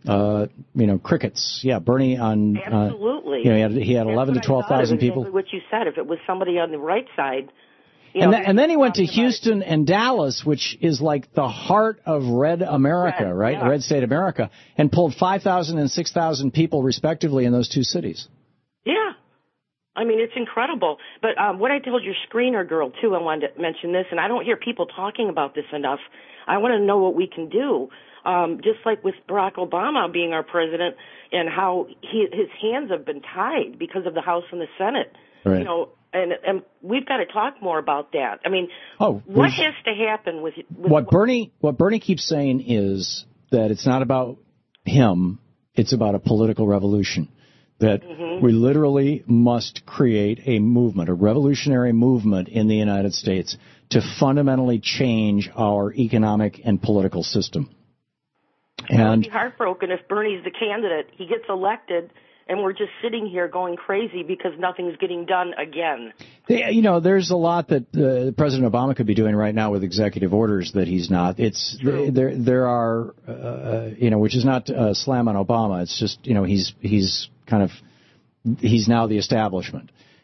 crickets. Yeah, Bernie on. Absolutely. He had 11 to 12,000 people. Exactly what you said. If it was somebody on the right side. And then he went to Houston and Dallas, which is like the heart of red America, right? Yeah. Red state America, and pulled 5,000 and 6,000 people respectively in those two cities. Yeah. I mean, it's incredible. But what I told your screener girl, too, I wanted to mention this, and I don't hear people talking about this enough. I want to know what we can do. Just like with Barack Obama being our president and how his hands have been tied because of the House and the Senate. Right. And we've got to talk more about that. I mean, what has to happen with what Bernie keeps saying is that it's not about him, it's about a political revolution. That we literally must create a movement, a revolutionary movement in the United States to fundamentally change our economic and political system. And I'd be heartbroken if Bernie's the candidate. He gets elected, and we're just sitting here going crazy because nothing's getting done again. There's a lot that President Obama could be doing right now with executive orders that he's not. It's there are, which is not a slam on Obama. It's just, he's now the establishment.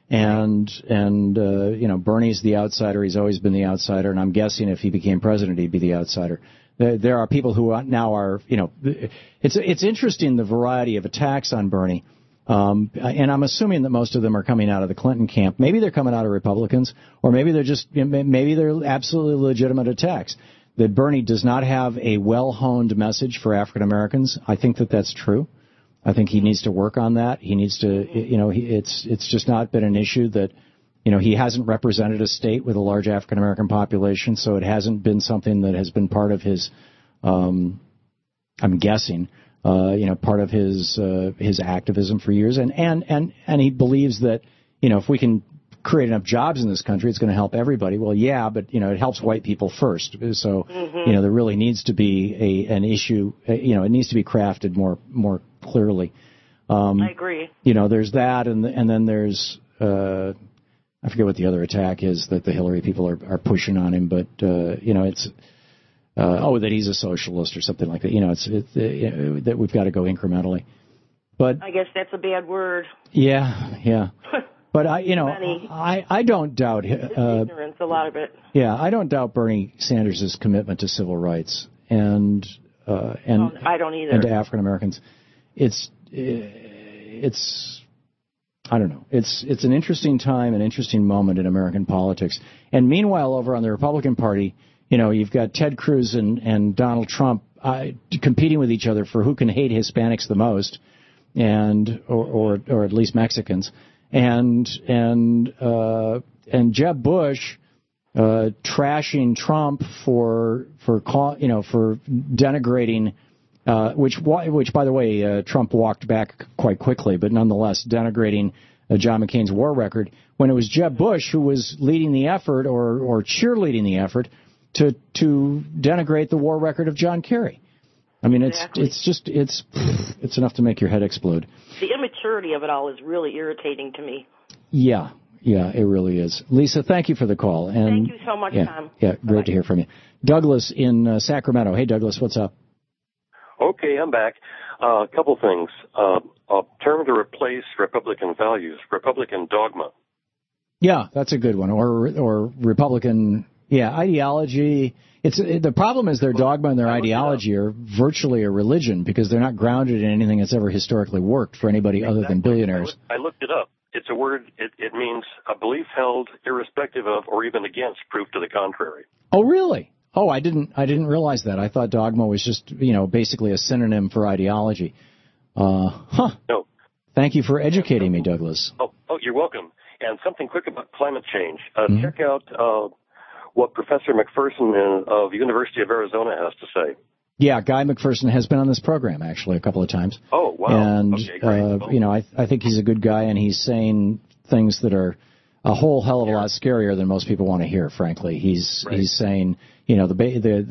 And Bernie's the outsider. He's always been the outsider, and I'm guessing if he became president, he'd be the outsider. There are people who now are, it's interesting the variety of attacks on Bernie. And I'm assuming that most of them are coming out of the Clinton camp. Maybe they're coming out of Republicans, or maybe they're absolutely legitimate attacks. That Bernie does not have a well-honed message for African Americans. I think that that's true. I think he needs to work on that. He needs to, it's just not been an issue that, he hasn't represented a state with a large African American population, so it hasn't been something that has been part of his, I'm guessing, part of his activism for years. And he believes that, if we can create enough jobs in this country, it's going to help everybody. Well, yeah, but, it helps white people first. So, there really needs to be an issue, it needs to be crafted more clearly. I agree. There's that, and then there's, I forget what the other attack is that the Hillary people are pushing on him, but, it's, that he's a socialist or something like that. That we've got to go incrementally. But I guess that's a bad word. Yeah. But I don't doubt ignorance, a lot of it. Yeah, I don't doubt Bernie Sanders' commitment to civil rights and I don't either. And to African Americans. It's I don't know. It's an interesting time, an interesting moment in American politics. And meanwhile, over on the Republican Party, you've got Ted Cruz and Donald Trump competing with each other for who can hate Hispanics the most, or at least Mexicans. And Jeb Bush trashing Trump for denigrating, which by the way Trump walked back quite quickly, but nonetheless denigrating John McCain's war record, when it was Jeb Bush who was leading the effort or cheerleading the effort to denigrate the war record of John Kerry. I mean, exactly. It's enough to make your head explode. The immaturity of it all is really irritating to me. Yeah, it really is. Lisa, thank you for the call. And thank you so much, Tom. Yeah, great Bye-bye. To hear from you. Douglas in Sacramento. Hey, Douglas, what's up? Okay, I'm back. A couple things. A term to replace Republican values, Republican dogma. Yeah, that's a good one. Or Republican, ideology. The problem is their dogma and their ideology are virtually a religion because they're not grounded in anything that's ever historically worked for anybody other than billionaires. I looked it up. It's a word. It means a belief held irrespective of or even against proof to the contrary. Oh, really? Oh, I didn't realize that. I thought dogma was just, basically a synonym for ideology. No. Thank you for educating me, Douglas. Oh, you're welcome. And something quick about climate change. Check out what Professor McPherson of the University of Arizona has to say. Yeah, Guy McPherson has been on this program, actually, a couple of times. Oh, wow. And, okay, great. I think he's a good guy, and he's saying things that are a whole hell of a lot scarier than most people want to hear, frankly. He's saying, the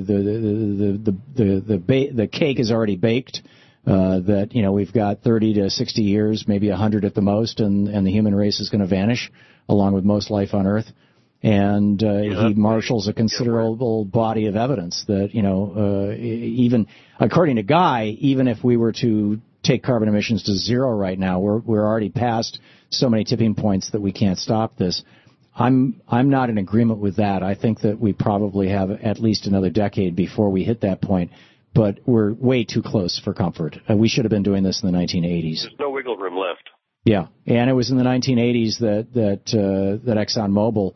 cake is already baked, that, we've got 30 to 60 years, maybe 100 at the most, and the human race is going to vanish, along with most life on Earth. And he marshals a considerable body of evidence that, even according to Guy, even if we were to take carbon emissions to zero right now, we're already past so many tipping points that we can't stop this. I'm not in agreement with that. I think that we probably have at least another decade before we hit that point, but we're way too close for comfort. We should have been doing this in the 1980s. There's no wiggle room left. Yeah, and it was in the 1980s that ExxonMobil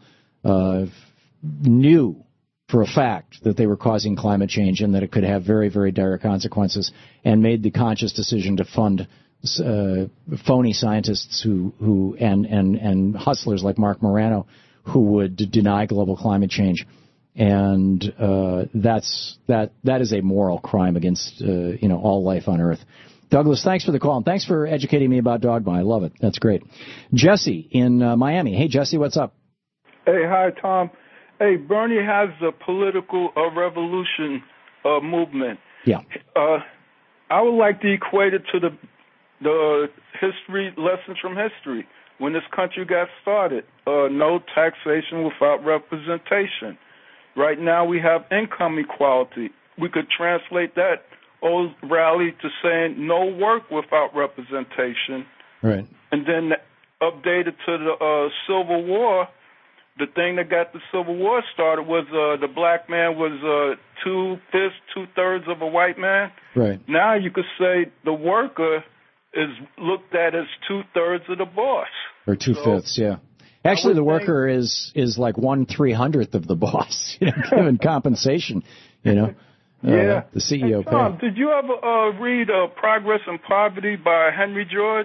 knew for a fact that they were causing climate change and that it could have very, very dire consequences, and made the conscious decision to fund phony scientists who and hustlers like Mark Morano who would deny global climate change. And that is a moral crime against all life on Earth. Douglas, thanks for the call, and thanks for educating me about dogma. I love it. That's great. Jesse in Miami. Hey, Jesse, what's up? Hey, hi, Tom. Hey, Bernie has a political revolution movement. Yeah. I would like to equate it to the history lessons from history when this country got started. No taxation without representation. Right now we have income equality. We could translate that old rally to saying no work without representation. Right. And then updated to the Civil War, the thing that got the Civil War started was the black man was 2/5, 2/3 of a white man. Right. Now you could say the worker is looked at as 2/3 of the boss. Or 2/5, yeah. Actually, the worker is like 1/300th of the boss, given compensation, Yeah. The CEO Tom, pay. did you ever read Progress and Poverty by Henry George?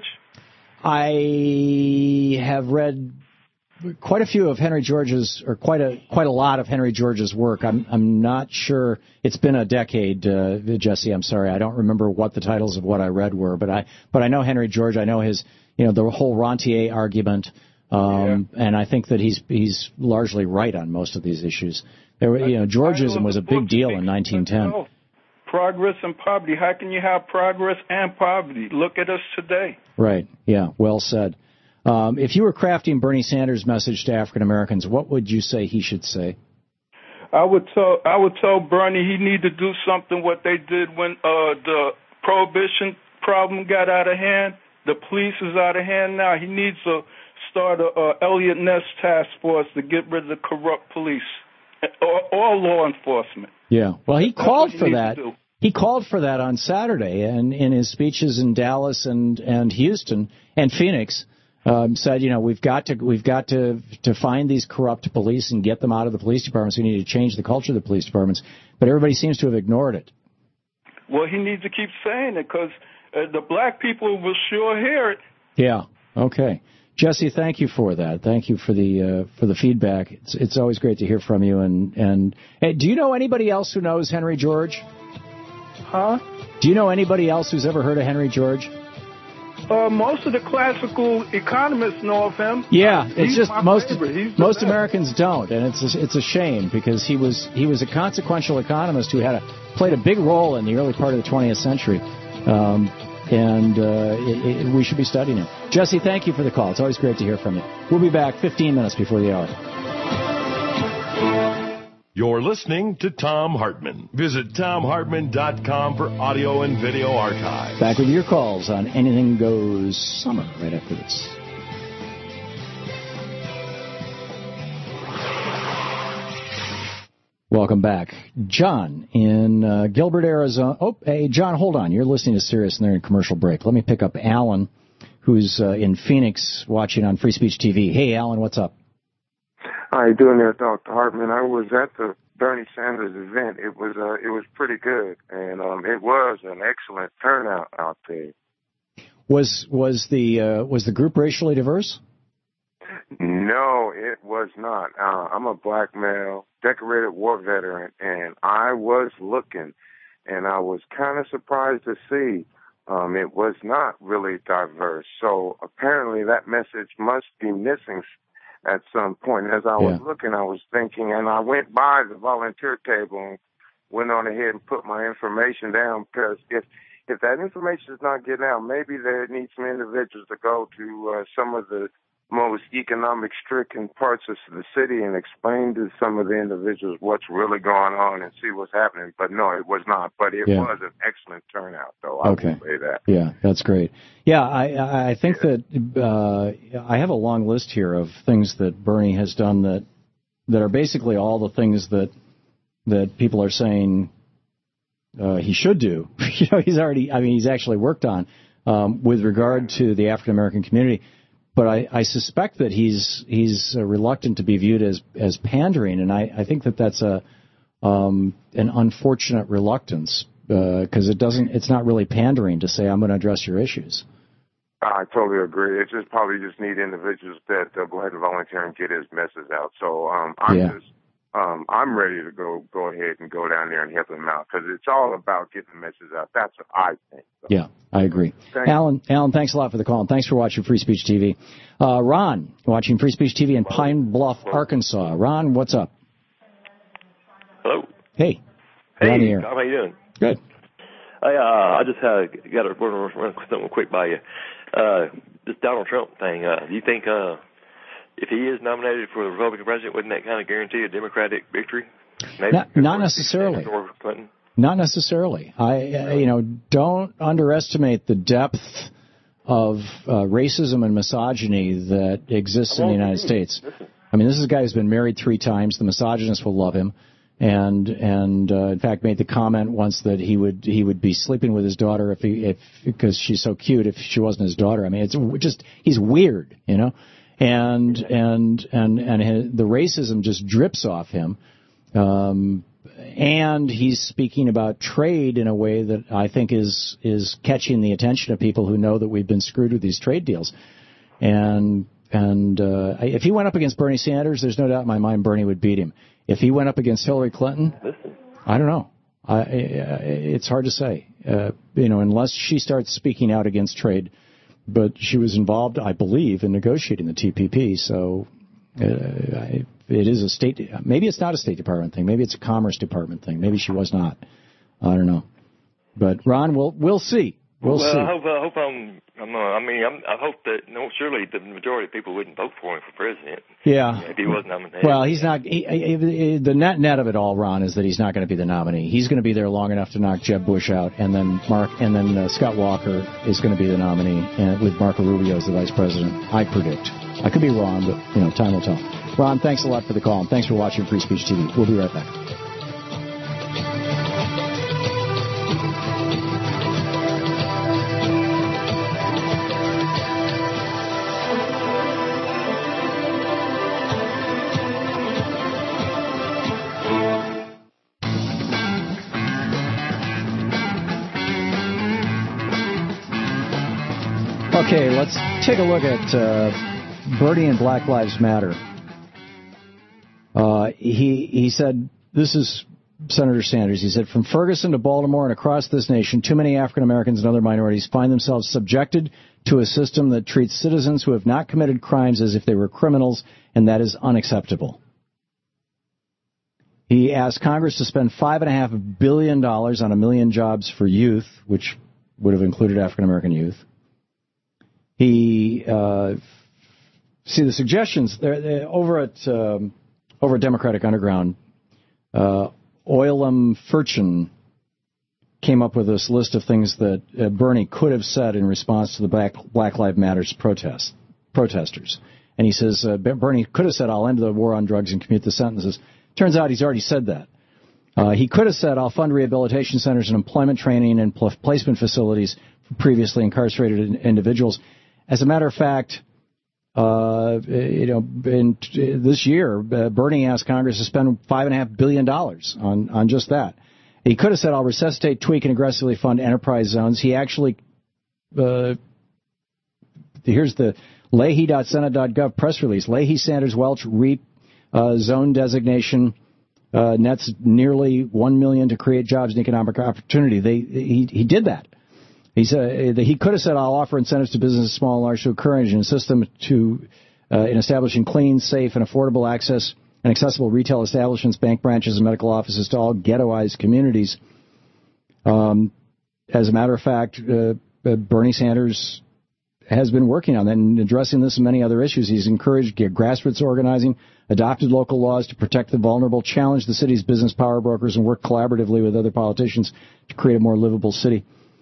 I have read quite a few of Henry George's, or quite a lot of Henry George's work. I'm not sure. It's been a decade, Jesse. I'm sorry, I don't remember what the titles of what I read were, but I know Henry George. I know his, the whole rentier argument, and I think that he's largely right on most of these issues. Georgism was a big deal in 1910. Progress and Poverty. How can you have progress and poverty? Look at us today. Right. Yeah. Well said. If you were crafting Bernie Sanders' message to African Americans, what would you say he should say? I would tell Bernie he need to do something what they did when the prohibition problem got out of hand. The police is out of hand now. He needs to start a Elliot Ness task force to get rid of the corrupt police or law enforcement. Yeah. Well, he called for that. He called for that on Saturday, and in his speeches in Dallas and Houston and Phoenix. Said, we've got to find these corrupt police and get them out of the police departments. We need to change the culture of the police departments. But everybody seems to have ignored it. Well, he needs to keep saying it because the black people will sure hear it. Yeah. Okay. Jesse, thank you for that. Thank you for the feedback. It's always great to hear from you. And hey, do you know anybody else who knows Henry George? Huh? Do you know anybody else who's ever heard of Henry George? Most of the classical economists know of him. Yeah, it's just most best. Americans don't, and it's a shame because he was a consequential economist who played a big role in the early part of the 20th century, and we should be studying him. Jesse, thank you for the call. It's always great to hear from you. We'll be back 15 minutes before the hour. You're listening to Thom Hartmann. Visit ThomHartmann.com for audio and video archives. Back with your calls on Anything Goes Summer right after this. Welcome back. John in Gilbert, Arizona. Oh, hey, John, hold on. You're listening to Sirius and they're in commercial break. Let me pick up Alan, who's in Phoenix watching on Free Speech TV. Hey, Alan, what's up? How you doing there, Dr. Hartman? I was at the Bernie Sanders event. It was pretty good, and it was an excellent turnout out there. Was the group racially diverse? No, it was not. I'm a black male, decorated war veteran, and I was looking, and I was kind of surprised to see it was not really diverse. So apparently that message must be missing at some point. As I was looking, I was thinking, and I went by the volunteer table and went on ahead and put my information down, because if that information is not getting out, maybe there needs some individuals to go to some of the most economic stricken parts of the city and explain to some of the individuals what's really going on and see what's happening. But no, it was not. But it was an excellent turnout, though. I will say that. Yeah, that's great. Yeah, I think that I have a long list here of things that Bernie has done that are basically all the things that people are saying he should do. He's actually worked on with regard to the African American community. But I suspect that he's reluctant to be viewed as pandering, and I think that's an unfortunate reluctance because it's not really pandering to say I'm going to address your issues. I totally agree. It just probably need individuals that go ahead and volunteer and get his message out. So I'm ready to go ahead and go down there and help him out, because it's all about getting the message out. That's what I think. So. Yeah, I agree. Alan, thanks a lot for the call, and thanks for watching Free Speech TV. Ron, watching Free Speech TV in Pine Bluff, Arkansas. Ron, what's up? Hello. Hey. Hey, Tom, how you doing? Good. I just got to run something quick by you. This Donald Trump thing, do you think if he is nominated for the Republican president, wouldn't that kind of guarantee a Democratic victory? Maybe not necessarily. Clinton? Not necessarily. Don't underestimate the depth racism and misogyny that exists in the United States. I mean, this is a guy who's been married 3 times. The misogynist will love him, and in fact made the comment once that he would be sleeping with his daughter because she's so cute if she wasn't his daughter. I mean, it's just he's weird, you know, and the racism just drips off him. And he's speaking about trade in a way that I think is catching the attention of people who know that we've been screwed with these trade deals. And if he went up against Bernie Sanders, there's no doubt in my mind Bernie would beat him. If he went up against Hillary Clinton, I don't know. It's hard to say. Unless she starts speaking out against trade. But she was involved, I believe, in negotiating the TPP. So it is a state. Maybe it's not a State Department thing. Maybe it's a Commerce Department thing. Maybe she was not. I don't know. But Ron, we'll see. We'll see. I hope that surely the majority of people wouldn't vote for him for president. Yeah. If he wasn't nominated. Well, he's not. The net of it all, Ron, is that he's not going to be the nominee. He's going to be there long enough to knock Jeb Bush out, and then Scott Walker is going to be the nominee, and with Marco Rubio as the vice president. I predict. I could be wrong, but time will tell. Ron, thanks a lot for the call, and thanks for watching Free Speech TV. We'll be right back. Okay, let's take a look at Bernie and Black Lives Matter. He said, this is Senator Sanders, he said, from Ferguson to Baltimore and across this nation, too many African Americans and other minorities find themselves subjected to a system that treats citizens who have not committed crimes as if they were criminals, and that is unacceptable. He asked Congress to spend $5.5 billion on 1 million jobs for youth, which would have included African American youth. He see the suggestions they're over at Democratic Underground. Oilem Furchin came up with this list of things that Bernie could have said in response to the Black Lives Matter protesters. And he says Bernie could have said, "I'll end the war on drugs and commute the sentences." Turns out he's already said that. He could have said, "I'll fund rehabilitation centers and employment training and placement facilities for previously incarcerated individuals." As a matter of fact, this year, Bernie asked Congress to spend $5.5 billion on just that. He could have said, "I'll resuscitate, tweak, and aggressively fund enterprise zones." He actually, here's the Leahy.senate.gov press release. Leahy, Sanders, Welch, REAP zone designation nets nearly $1 million to create jobs and economic opportunity. He did that. He said that he could have said, "I'll offer incentives to businesses, small and large, to encourage and assist them in establishing clean, safe, and affordable access and accessible retail establishments, bank branches, and medical offices to all ghettoized communities." As a matter of fact, Bernie Sanders has been working on that and addressing this and many other issues. He's encouraged grassroots organizing, adopted local laws to protect the vulnerable, challenged the city's business power brokers, and worked collaboratively with other politicians to create a more livable city.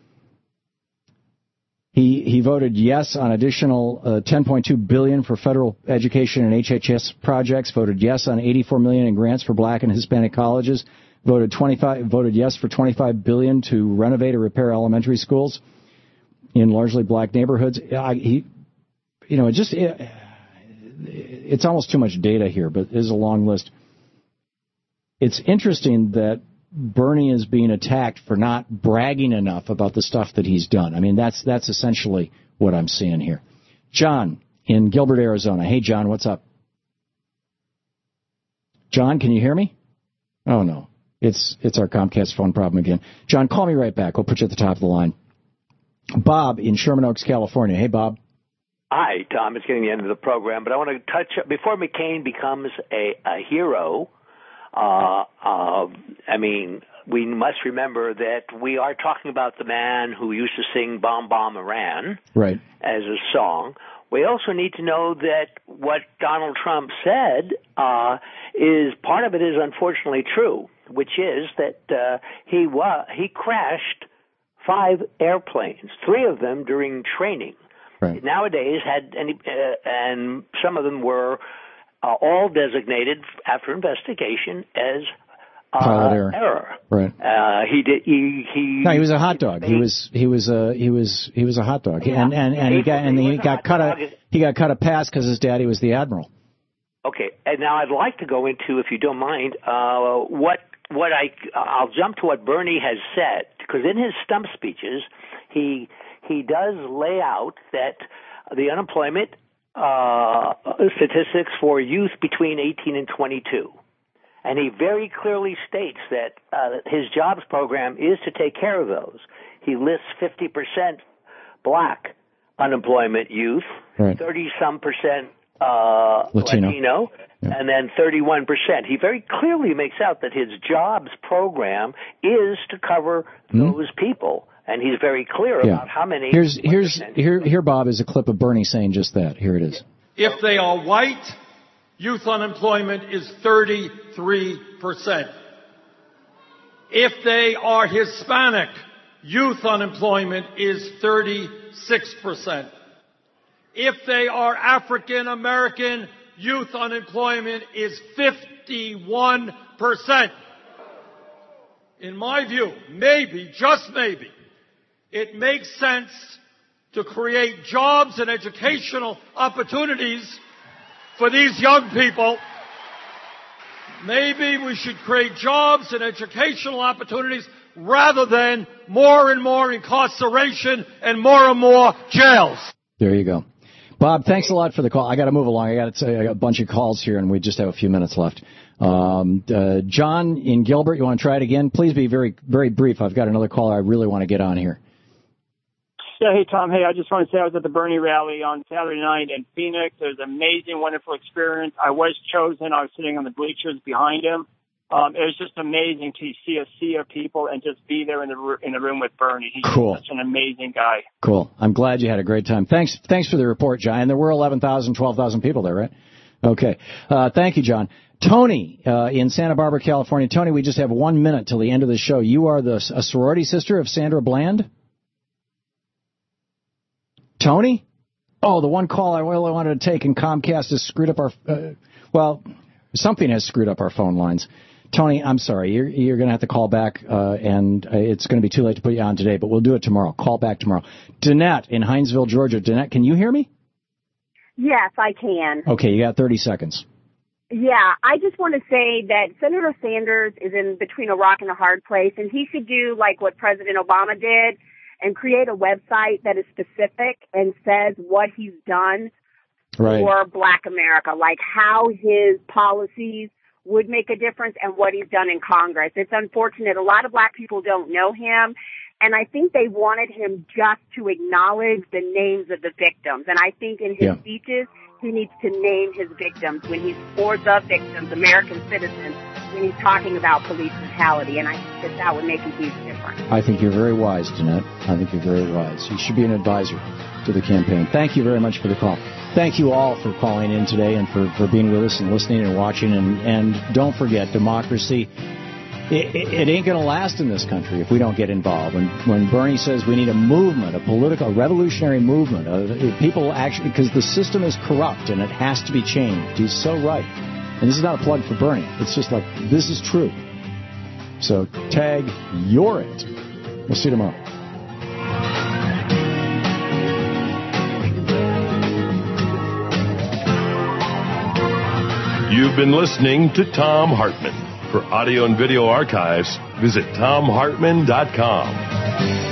He voted yes on additional $10.2 billion for federal education and HHS projects. Voted yes on $84 million in grants for Black and Hispanic colleges. Voted yes for $25 billion to renovate or repair elementary schools in largely Black neighborhoods. It's almost too much data here, but there's a long list. It's interesting that Bernie is being attacked for not bragging enough about the stuff that he's done. I mean, that's essentially what I'm seeing here. John in Gilbert, Arizona. Hey, John, what's up? John, can you hear me? Oh, no. It's our Comcast phone problem again. John, call me right back. We'll put you at the top of the line. Bob in Sherman Oaks, California. Hey, Bob. Hi, Tom. It's getting the end of the program, but I want to touch before McCain becomes a hero. We must remember that we are talking about the man who used to sing Bomb Bomb Iran right. as a song. We also need to know that what Donald Trump said is part of it is unfortunately true, which is that he crashed 5 airplanes, 3 of them during training. nowadays and some of them were all designated after investigation as pilot error. Right. No, he was a hot dog. He was a hot dog. Yeah. And he got cut a pass because his daddy was the admiral. Okay. And now I'd like to go into, if you don't mind, I'll jump to what Bernie has said, because in his stump speeches he does lay out that the unemployment statistics for youth between 18 and 22. And he very clearly states that his jobs program is to take care of those. He lists 50% black unemployment youth, 30-some percent Latino, and then 31%. He very clearly makes out that his jobs program is to cover those people. And he's very clear about how many. Here, Bob, is a clip of Bernie saying just that. Here it is. If they are white, youth unemployment is 33%. If they are Hispanic, youth unemployment is 36%. If they are African American, youth unemployment is 51%. In my view, maybe, just maybe, it makes sense to create jobs and educational opportunities for these young people. Maybe we should create jobs and educational opportunities rather than more and more incarceration and more jails. There you go. Bob, thanks a lot for the call. I got to move along. I got a bunch of calls here, and we just have a few minutes left. John in Gilbert, you want to try it again? Please be very, very brief. I've got another caller I really want to get on here. Yeah, hey, Tom. Hey, I just want to say I was at the Bernie rally on Saturday night in Phoenix. It was an amazing, wonderful experience. I was chosen. I was sitting on the bleachers behind him. It was just amazing to see a sea of people and just be there in the room with Bernie. He's such an amazing guy. Cool. I'm glad you had a great time. Thanks for the report, John. And there were 11,000, 12,000 people there, right? Okay. Thank you, John. Tony in Santa Barbara, California. Tony, we just have 1 minute till the end of the show. You are a sorority sister of Sandra Bland? Tony? Oh, the one call I really wanted to take, and Comcast has screwed up our... something has screwed up our phone lines. Tony, I'm sorry. You're going to have to call back, and it's going to be too late to put you on today, but we'll do it tomorrow. Call back tomorrow. Danette in Hinesville, Georgia. Danette, can you hear me? Yes, I can. Okay, you got 30 seconds. Yeah, I just want to say that Senator Sanders is in between a rock and a hard place, and he should do like what President Obama did and create a website that is specific and says what he's done for Black America, like how his policies would make a difference and what he's done in Congress. It's unfortunate. A lot of Black people don't know him, and I think they wanted him just to acknowledge the names of the victims. And I think in his speeches, he needs to name his victims when he's for the victims, American citizens, when he's talking about police brutality. And I think that would make a huge difference. I think you're very wise, Danette. I think you're very wise. You should be an advisor to the campaign. Thank you very much for the call. Thank you all for calling in today and for being with us and listening and watching. And don't forget, democracy, it ain't going to last in this country if we don't get involved. When Bernie says we need a movement, a revolutionary movement, people actually, because the system is corrupt and it has to be changed. He's so right. And this is not a plug for Bernie. It's just like, this is true. So tag, you're it. We'll see you tomorrow. You've been listening to Thom Hartmann. For audio and video archives, visit ThomHartmann.com.